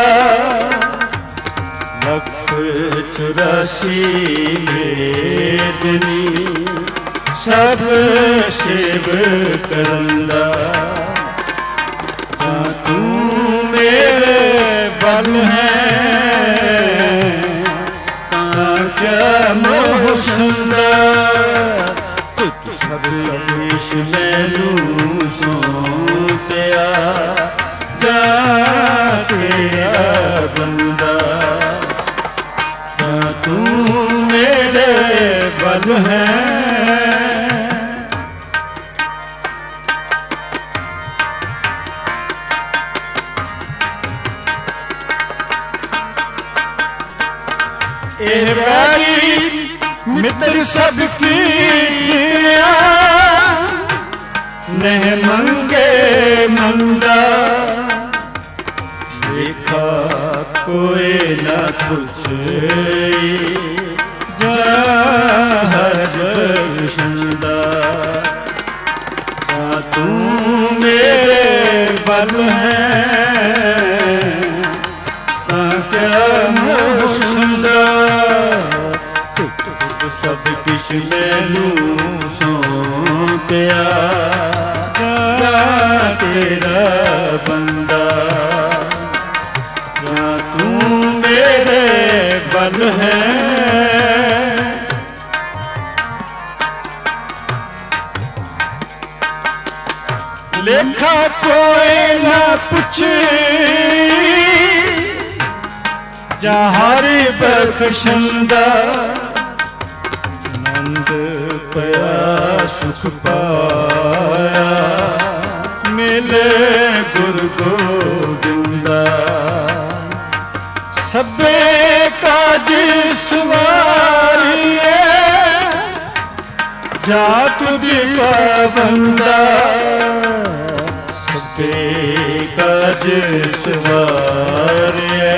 लख 84 मेदनी सब सेव करंदा तू मेरे बल है क्या मोह संदा सब शीश मैनू सौंपिया जा तेरा बंदा जा तू मेरे बल है मित्र सबकी नह मंगे मंदा देखा कोई न कुछ जहर संदा तू मेरे बल है क्या मुसंदा सब किश मैनू सौंपिया तेरा बंदा तू मेरे बल है लेखा कोई ना पूछे जहारी बख्शंदा पया सुख पाया मिले गुरु गोविंदा सबे काज सवारिए जात दिवा बंदा सबे काज सवारिए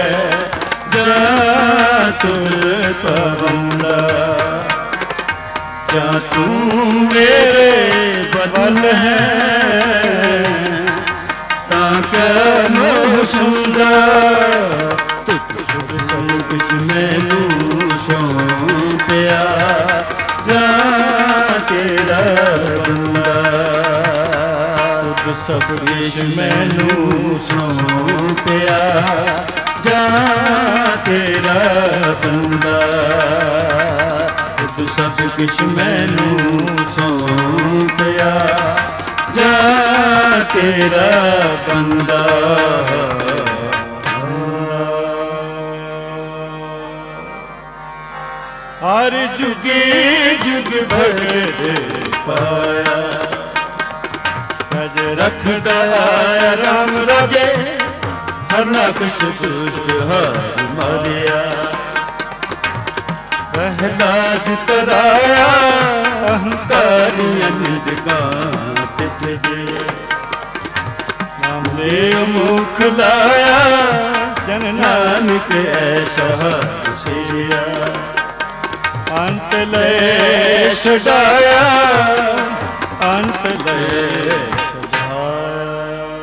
जात बंदा जा तू मेरे बदल है ताकि मोह सुंदा सब कुछ मैनू सौंपिया जा तेरा बंदा सब कुछ मैनू सौंपिया जा तेरा बंदा सब कुछ मैनू सौंपिया जा तेरा बंदा हर जुगे जुग भर पाया रज रखदा राम राजे हर नाकश दुष्ट हर मारिया प्रहलाद तराया अहंकारी निजगात थे नामे मुख लाया जन नानक ऐसा सिया अंत ले सजाया अंत ले सजाया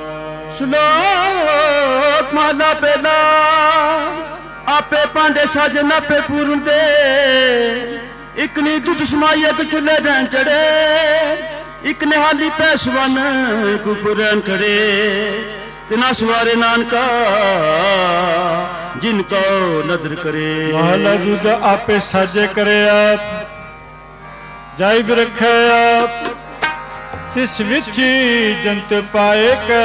श्लोक माला पहला आपे पांडे साजन आपे पूर्ण दे एक नी दुध समाइए तो चुले रैन चढ़े एक निहाली पैसवन कुपुरन खड़े तिना सवारे नानका जिनको नदर करे माला दूध आपे साजे करे आप जाई भी रखे आप तिस विची जंत पाए के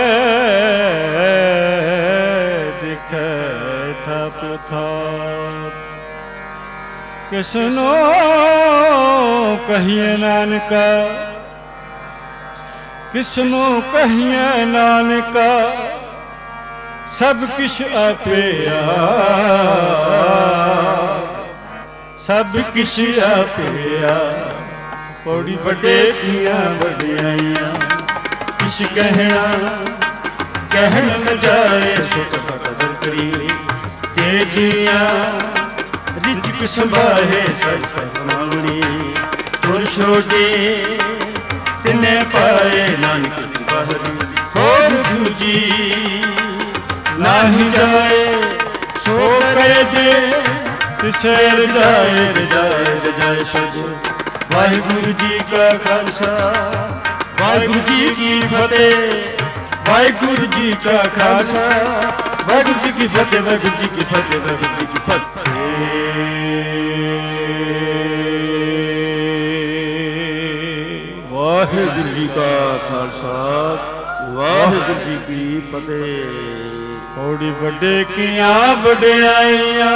दिखे किसनो कहिए नानका किसनो कहिए नानका सब किश आपे सब किश आपे पौड़ी बड़े दियां बड़ियाइयां किश कहना कहन न जाए सुख कदर करी तेजियां रिजक संभाहे सच मांगनी ਗੁਰ ਛੋਟੇ ਤਿਨੇ ਪਾਏ ਨਾਨਕ ਦੀ ਬਹਾਦਰੀ ਹੋਰ ਦੂਜੀ ਨਾਹੀ ਜਾਏ ਸੋ ਕਰੇ ਜੇ ਤਿਸੇ ਰਜਾਏ ਰਜਾਏ ਰਜਾਏ ਸਜ ਵਾਹਿਗੁਰੂ ਜੀ ਕਾ ਖਾਲਸਾ ਵਾਹਿਗੁਰੂ ਜੀ ਕੀ ਫਤਿਹ ਵਾਹਿਗੁਰੂ ਜੀ ਕਾ ਖਾਲਸਾ ਵਾਹਿਗੁਰੂ ਜੀ ਕੀ ਫਤਿਹ ਵਾਹਿਗੁਰੂ ਜੀ ਕੀ ਫਤਿਹ ਵਾਹਿਗੁਰੂ ਜੀ ਕੀ ਫਤਿਹ। ਵਾਹਿਗੁਰੂ ਜੀ ਕਾ ਖਾਲਸਾ ਵਾਹਿਗੁਰੂ ਜੀ ਕੀ ਫਤਿਹ। ਥੋੜੀ ਵੱਡੇ ਕੀਆਂ ਵਡਿਆਈਆਂ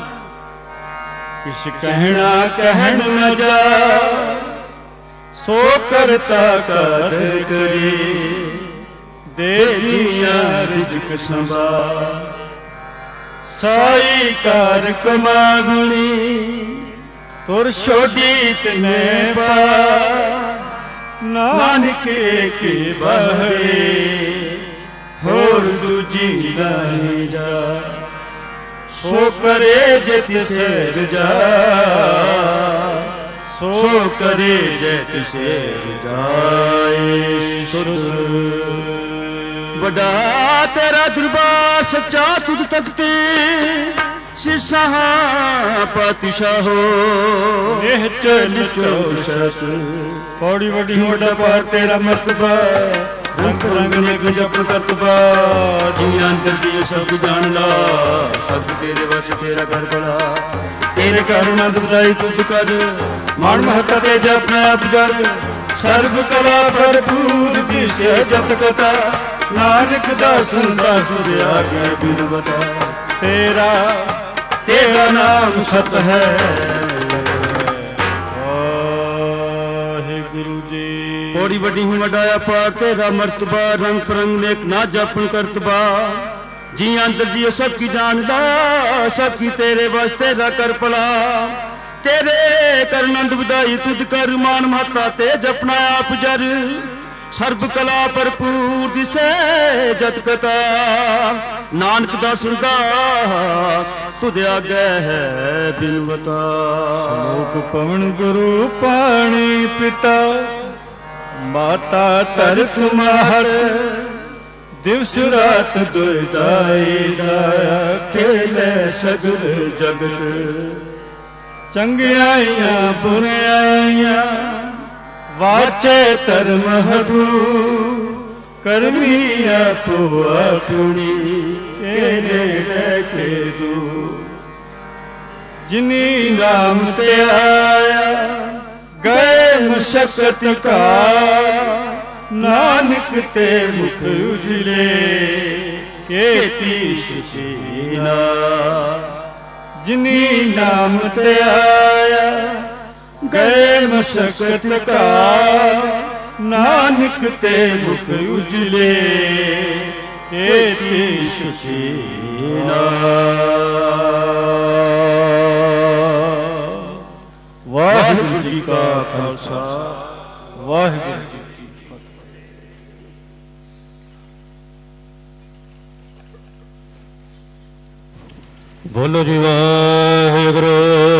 ਕਿਛ ਕਹਿਣਾ ਕਹਿਣ ਨ ਜਾ ਸੋ ਕਰਤਾ ਕਦਰ ਕਰੇ ਦੇ ਜੀਆਂ ਰਿਜਕ ਸੰਭਾਲ ਸਾਈ ਕਾਰ ਕਮਾਗਣੀ ਤੁਰ ਛੋਡੀ ਤਨੇ ਪਾ ਨਾਨਕ ਕੀ ਬਹਰੇ ਹੋਰ ਦੂਜੀ ਨਹੀਂ ਜਾ ਸੋ ਕਰੇ ਜੇ ਤਿਸੇ ਰਜਾ ਸੋ ਕਰੇ ਜੇ ਤਿਸੇ ਰਜਾਏ ਸੁਰਤ ਵੱਡਾ ਤੇਰਾ ਦਰਬਾਰ ਸੱਚਾ ਤੁਧ ਤਖਤੇ ਸਿਰਸਾਹ ਪਾਤਸ਼ਾਹੋ ਨਿਹਚਲ ਚੌਸਠ ਪੌੜੀ ਵੱਡੀ ਵੱਡਾ ਪਾਰ ਤੇਰਾ ਮਰਤਬਾ ਰੰਗ ਰੰਗ ਨੇ ਗਜਬ ਕਰਤਬਾ ਜੀ ਅੰਦਰ ਦੀ ਸਭ ਜਾਣ ਲਾ ਸਭ ਤੇਰੇ ਵਸ ਤੇਰਾ ਘਰ ਬੜਾ ਤੇਰੇ ਘਰ ਆਨੰਦ ਵਧਾਈ ਤੁਧ ਕਰ ਮਾਣ ਮਹੱਤਾ ਤੇ ਜਪਨਾ ਆਪ ਜਰ ਸਰਬ ਕਲਾ ਭਰਪੂਰ ਦਿਸੇ ਜਪ ਕਥਾ ਨਾਨਕ ਦਾ ਸੰਸਾਰ ਸੁਧਿਆ ਕੇ ਬਿਨ ਬਤਾ ਤੇਰਾ ਤੇਰਾ ਨਾਮ ਸਤ ਹੈ। ਵਾਹਿਗੁਰੂ ਜੀ ਬੜੀ ਵੱਡੀ ਹੀ ਵਡਾਇਆ ਪਾਰ ਤੇਰਾ ਮਰਤਬਾ ਰੰਗ ਪਰੰਗ ਨੇਕ ਨਾ ਜਾਪਨ ਕਰਤਬਾ ਜੀ ਅੰਦਰ ਜੀ ਸਭ ਕੀ ਜਾਣਦਾ ਸਭ ਕੀ ਤੇਰੇ ਵਸ ਤੇਰਾ ਕਰ ਭਲਾ ਤੇਰੇ ਕਰ ਆਨੰਦ ਵਧਾਈ ਤੁਧ ਕਰ ਮਾਨ ਮਾਤਾ ਤੇ ਜਪਨਾ ਆਪ ਜਰ ਸਰਬ ਕਲਾ ਭਰਪੂਰ ਦਿਸੇ ਜਤ ਕਥਾ ਨਾਨਕ ਦਾ ਸੁਣਦਾ ਤੁਧ ਆਗੇ ਹੈ ਬਿਨਵਤਾ ਸ਼ਲੋਕ ਪਵਨ ਗੁਰੂ ਪਾਣੀ ਪਿਤਾ ਮਾਤਾ ਤਰਕ ਮਾਹਰ ਦਿਵਸ ਰਾਤ ਦੁਇਦਾਈ ਦਾਇਆ ਖੇਲੇ ਸਗਲ ਜਗਤ ਚੰਗਿਆਈਆਂ ਬੁਰਿਆਈਆਂ ਵਾਚੇ ਧਰਮ ਹਦੂ ਕਰਮੀ ਆਪੋ ਆਪਣੀ ਇਹਨੇ ਲੈ ਕੇ ਦੂ ਜਿਨੀ ਨਾਮ ਤੇ ਆਇਆ ਗਏ ਮੁਸ਼ਕਤ ਕਾ ਨਾਨਕ ਤੇ ਮੁਖ ਉਜਲੇ ਕੇਤੀ ਸ਼ਿਸ਼ੀਨਾ ਜਿਨੀ ਨਾਮ ਤੇ ਆਇਆ ਗਏ ਮੁਸ਼ਕਤ ਕਾ ਨਾਨਕ ਤੇ ਮੁਖ ਉਜਲੇ ਕੇਤੀ ਸ਼ਿਸ਼ੀਨਾ। ਵਾਹਿਗੁਰੂ ਜੀ ਕਾ ਖਾਲਸਾ ਵਾਹਿਗੁਰੂ ਜੀ ਕੀ ਫਤਿਹ। ਬੋਲੋ ਜੀ ਵਾਹਿਗੁਰੂ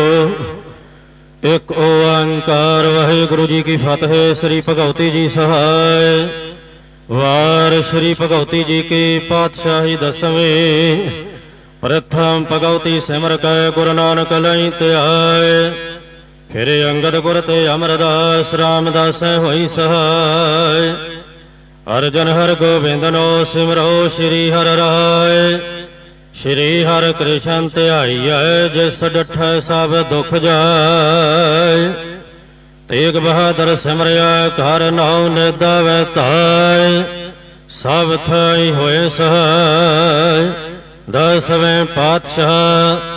ਇੱਕ ਓੰਕਾਰ ਵਾਹਿਗੁਰੂ ਜੀ ਕੀ ਫਤਿਹ। ਸ੍ਰੀ ਭਗਵਤੀ ਜੀ ਸਹਾਇ ਵਾਰ ਸ੍ਰੀ ਭਗਵਤੀ ਜੀ ਕੀ ਪਾਤਸ਼ਾਹੀ ਦਸਵੇਂ ਪ੍ਰਥਮ ਭਗਵਤੀ ਸਿਮਰ ਕੈ ਗੁਰੂ ਨਾਨਕ ਲਈ ਧਿਆਏ ਫਿਰ ਅੰਗਦ ਗੁਰ ਤੇ ਅਮਰਦਾਸ ਰਾਮਦਾਸ ਹੋਈ ਸਹਾਇ ਅਰਜਨ ਹਰ ਗੋਬਿੰਦ ਨੋ ਸਿਮਰੋ ਸ੍ਰੀ ਹਰਿ ਰਾਏ ਸ਼੍ਰੀ ਹਰਿ ਕ੍ਰਿਸ਼ਨ ਧਿਆਈਐ ਜਿਸ ਡਠੈ ਸਭ ਦੁਖ ਜਾਏ ਤੇਗ ਬਹਾਦਰ ਸਿਮਰਿਆ ਘਰ ਨਾਉ ਨਿਦਾ ਵੈ ਧਾਇ ਸਭ ਥਾਈ ਹੋਏ ਸਹਾਇ ਦਸਵੇਂ ਪਾਤਸ਼ਾਹ